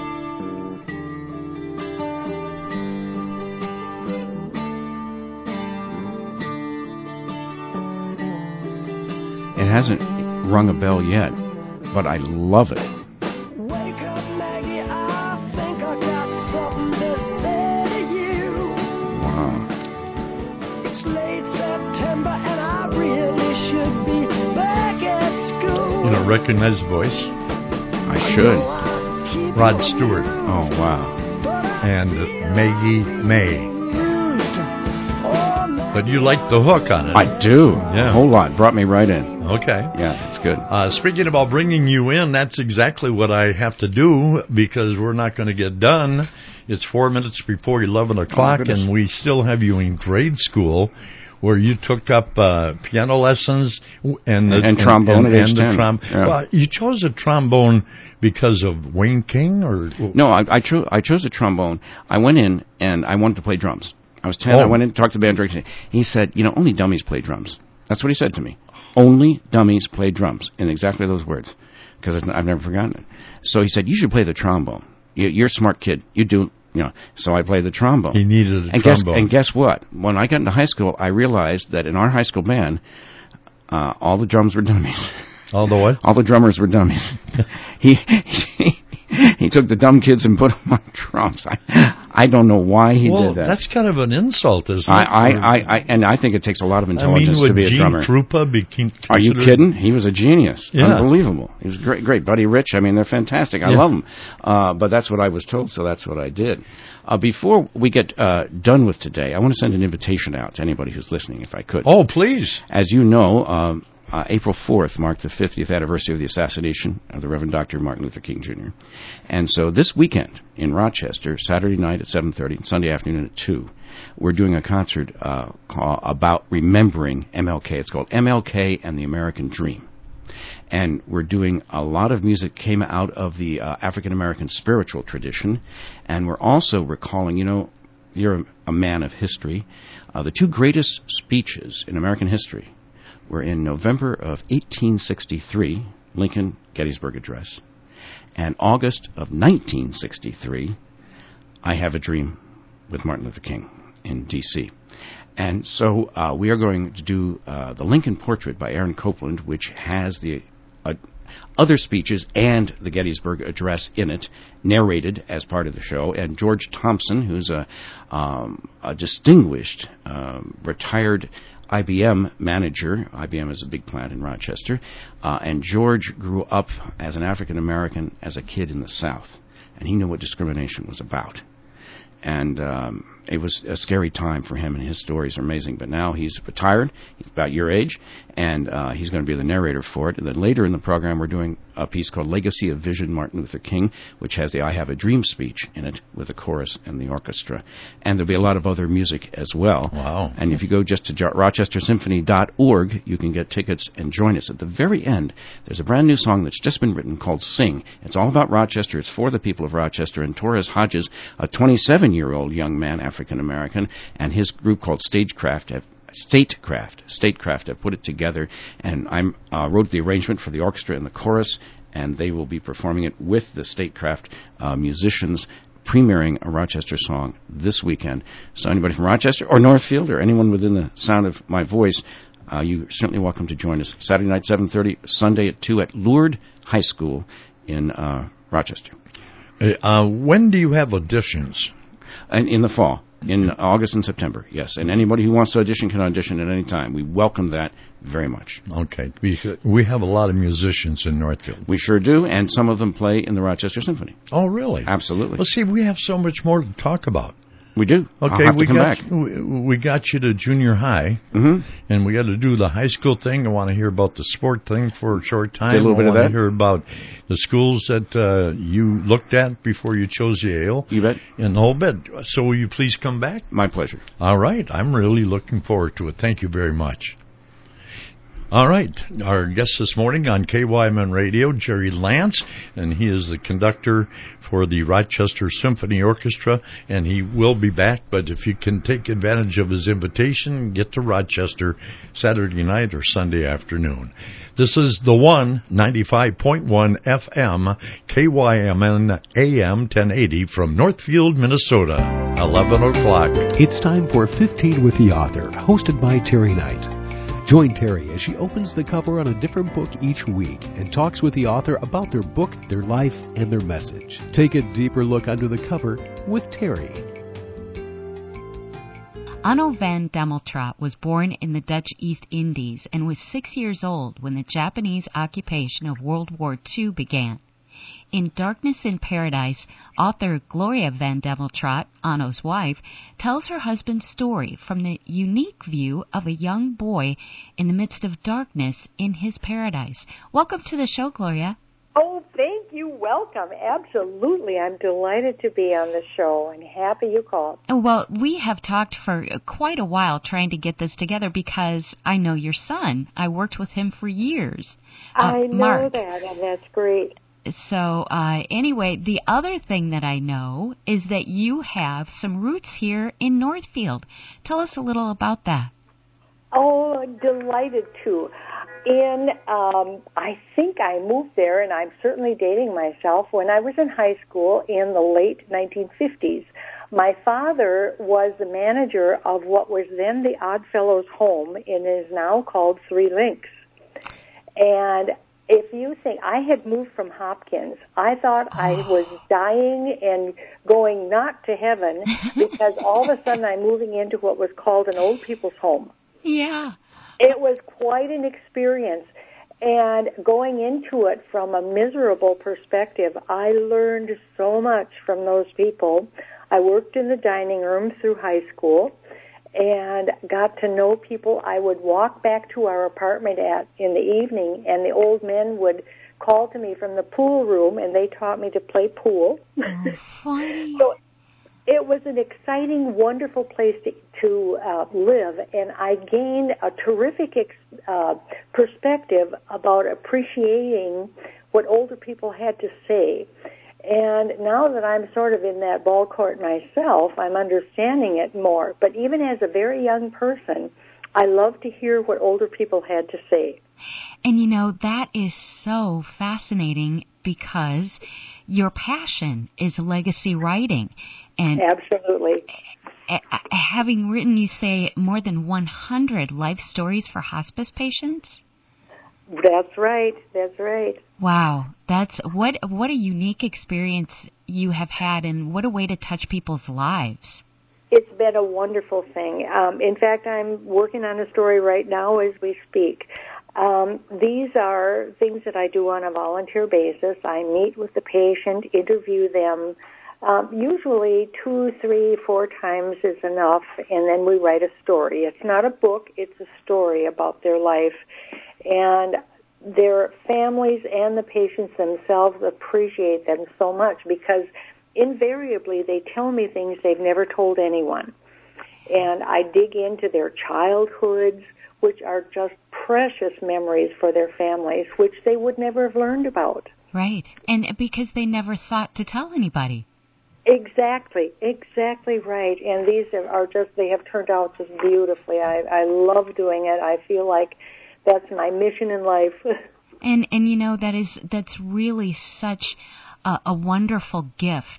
It hasn't rung a bell yet, but I love it. Recognize the voice? I should. Rod Stewart. Oh, wow. And Maggie May. But you like the hook on it. I do. Yeah. A whole lot. Brought me right in. Okay. Yeah, it's good. Uh, speaking about bringing you in, that's exactly what I have to do because we're not going to get done. It's four minutes before eleven o'clock, oh, and we still have you in grade school, where you took up uh, piano lessons and the, and trombone and, at age and ten. The trom- yeah. Well, you chose a trombone because of Wayne King, or no? I, I chose I chose a trombone. I went in and I wanted to play drums. I was ten. Oh. I went in and talked to the band director. He said, "You know, only dummies play drums." That's what he said to me. Only dummies play drums, in exactly those words, because I've never forgotten it. So he said, "You should play the trombone. You, you're a smart kid. You do." You know, so I played the trombone. He needed a and trombone. Guess, and guess what? When I got into high school, I realized that in our high school band, uh, all the drums were dummies. All the what? All the drummers were dummies. he, he he took the dumb kids and put them on drums. I, I don't know why he well, did that. That's kind of an insult, isn't I, it? I, I, I, and I think it takes a lot of intelligence I mean, to be Gene a drummer. Krupa became Are you kidding? He was a genius. Yeah. Unbelievable. He was great. Great. Buddy Rich. I mean, they're fantastic. I yeah. love them. Uh, but that's what I was told, so that's what I did. Uh, before we get uh, done with today, I want to send an invitation out to anybody who's listening, if I could. Oh, please. As you know, um, uh, April fourth marked the fiftieth anniversary of the assassination of the Reverend Doctor Martin Luther King, Junior And so this weekend in Rochester, Saturday night at seven thirty, and Sunday afternoon at two, we're doing a concert uh, call, about remembering M L K. It's called M L K and the American Dream. And we're doing a lot of music came out of the uh, African-American spiritual tradition. And we're also recalling, you know, you're a, a man of history. Uh, the two greatest speeches in American history were in November of eighteen sixty-three, Lincoln Gettysburg Address, and August of nineteen sixty-three, I Have a Dream with Martin Luther King in D C And so uh, we are going to do uh, the Lincoln Portrait by Aaron Copland, which has the uh, other speeches and the Gettysburg Address in it, narrated as part of the show. And George Thompson, who's a, um, a distinguished um, retired I B M manager. I B M is a big plant in Rochester. Uh, and George grew up as an African-American as a kid in the South. And he knew what discrimination was about. And um, it was a scary time for him, and his stories are amazing. But now he's retired. He's about your age, and uh, he's going to be the narrator for it. And then later in the program, we're doing a piece called Legacy of Vision, Martin Luther King, which has the I Have a Dream speech in it with the chorus and the orchestra. And there'll be a lot of other music as well. Wow. And if you go just to rochester symphony dot org, you can get tickets and join us. At the very end, there's a brand new song that's just been written called Sing. It's all about Rochester. It's for the people of Rochester. And Torres Hodges, a twenty-seven-year-old young man, African-American, and his group called Stagecraft have Statecraft, Statecraft have put it together, and I uh, wrote the arrangement for the orchestra and the chorus, and they will be performing it with the Statecraft uh, musicians, premiering a Rochester song this weekend. So anybody from Rochester or Northfield or anyone within the sound of my voice, uh, you're certainly welcome to join us. Saturday night, seven thirty, Sunday at two at Lourdes High School in uh, Rochester. Uh, when do you have auditions? And in the fall, in August and September, yes. And anybody who wants to audition can audition at any time. We welcome that very much. Okay. We, we have a lot of musicians in Northfield. We sure do, and some of them play in the Rochester Symphony. Oh, really? Absolutely. Well, see, we have so much more to talk about. We do. Okay, I'll have we to come got back. we, we got you to junior high, mm-hmm. and we got to do the high school thing. I want to hear about the sport thing for a short time. Did a little I bit of want that. to hear about the schools that uh, you looked at before you chose Yale. You bet. And the whole bit. So will you please come back? My pleasure. All right. I'm really looking forward to it. Thank you very much. All right, our guest this morning on K Y M N Radio, Jerry Lance, and he is the conductor for the Rochester Symphony Orchestra, and he will be back, but if you can take advantage of his invitation, get to Rochester Saturday night or Sunday afternoon. This is the one, ninety-five point one F M, K Y M N A M ten eighty from Northfield, Minnesota, eleven o'clock. It's time for fifteen with the Author, hosted by Terry Knight. Join Terry as she opens the cover on a different book each week and talks with the author about their book, their life, and their message. Take a deeper look under the cover with Terry. Anno van Demeltraat was born in the Dutch East Indies and was six years old when the Japanese occupation of World War Two began. In Darkness in Paradise, author Gloria van Demeltraat, Anno's wife, tells her husband's story from the unique view of a young boy in the midst of darkness in his paradise. Welcome to the show, Gloria. Oh, thank you. Welcome. Absolutely. I'm delighted to be on the show and happy you called. Well, we have talked for quite a while trying to get this together because I know your son. I worked with him for years. Uh, I know Mark. that, and that's great. So, uh, anyway, the other thing that I know is that you have some roots here in Northfield. Tell us a little about that. Oh, delighted to. In, um, I think I moved there, and I'm certainly dating myself, when I was in high school in the late nineteen fifties. My father was the manager of what was then the Oddfellows home and is now called Three Links. And if you think, I had moved from Hopkins, I thought I was dying and going not to heaven because all of a sudden I'm moving into what was called an old people's home. Yeah. It was quite an experience. And going into it from a miserable perspective, I learned so much from those people. I worked in the dining room through high school and got to know people. I would walk back to our apartment at in the evening, and the old men would call to me from the pool room, and they taught me to play pool. Oh, funny. So it was an exciting, wonderful place to, to uh, live, and I gained a terrific ex- uh, perspective about appreciating what older people had to say. And now that I'm sort of in that ball court myself, I'm understanding it more. But even as a very young person, I love to hear what older people had to say. And you know, that is so fascinating because your passion is legacy writing. And absolutely. Having written, you say, more than one hundred life stories for hospice patients? That's right. That's right. Wow. That's what what a unique experience you have had, and what a way to touch people's lives. It's been a wonderful thing. Um, in fact, I'm working on a story right now as we speak. Um, these are things that I do on a volunteer basis. I meet with the patient, interview them. Um, usually two, three, four times is enough, and then we write a story. It's not a book, it's a story about their life. And their families and the patients themselves appreciate them so much because invariably they tell me things they've never told anyone. And I dig into their childhoods, which are just precious memories for their families, which they would never have learned about. Right. And because they never thought to tell anybody. Exactly, exactly right. And these are just, they have turned out just beautifully. I, I love doing it. I feel like that's my mission in life. And, and you know, that is, that's really such a, a wonderful gift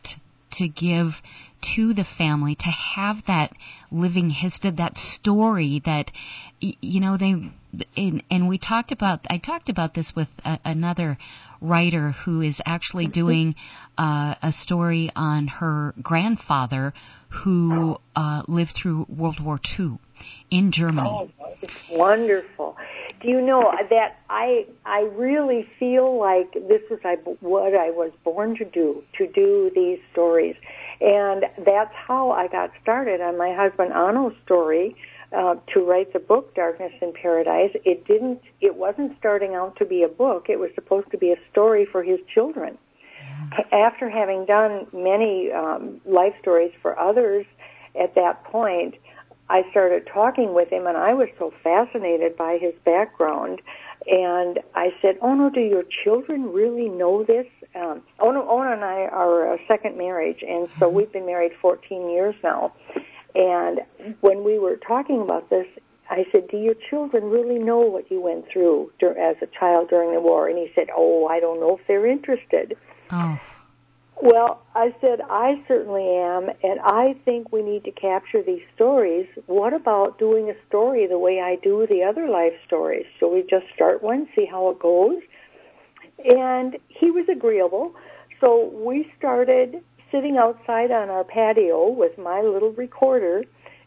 to give to the family, to have that living history, that story that, you know, they, and, and we talked about, I talked about this with a, another writer who is actually doing uh, a story on her grandfather who uh, lived through World War Two in Germany. Oh, it's wonderful. Do you know that I I really feel like this is what I was born to do, to do these stories. And that's how I got started on my husband Anno's story, uh, to write the book Darkness in Paradise. It didn't, it wasn't starting out to be a book. It was supposed to be a story for his children. After having done many um, life stories for others at that point, I started talking with him, and I was so fascinated by his background. And I said, Ono, do your children really know this? Um, Ono, Ono and I are a second marriage, and so we've been married fourteen years now. And when we were talking about this, I said, do your children really know what you went through dur- as a child during the war? And he said, oh, I don't know if they're interested. Oh. Well, I said, I certainly am, and I think we need to capture these stories. What about doing a story the way I do the other life stories? So we just start one, see how it goes. And he was agreeable, so we started sitting outside on our patio with my little recorder.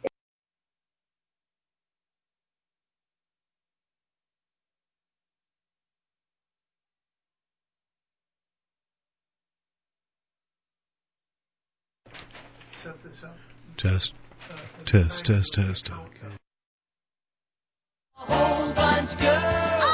Set this up. Test. Test, test, test. Okay. Whole bunch girl.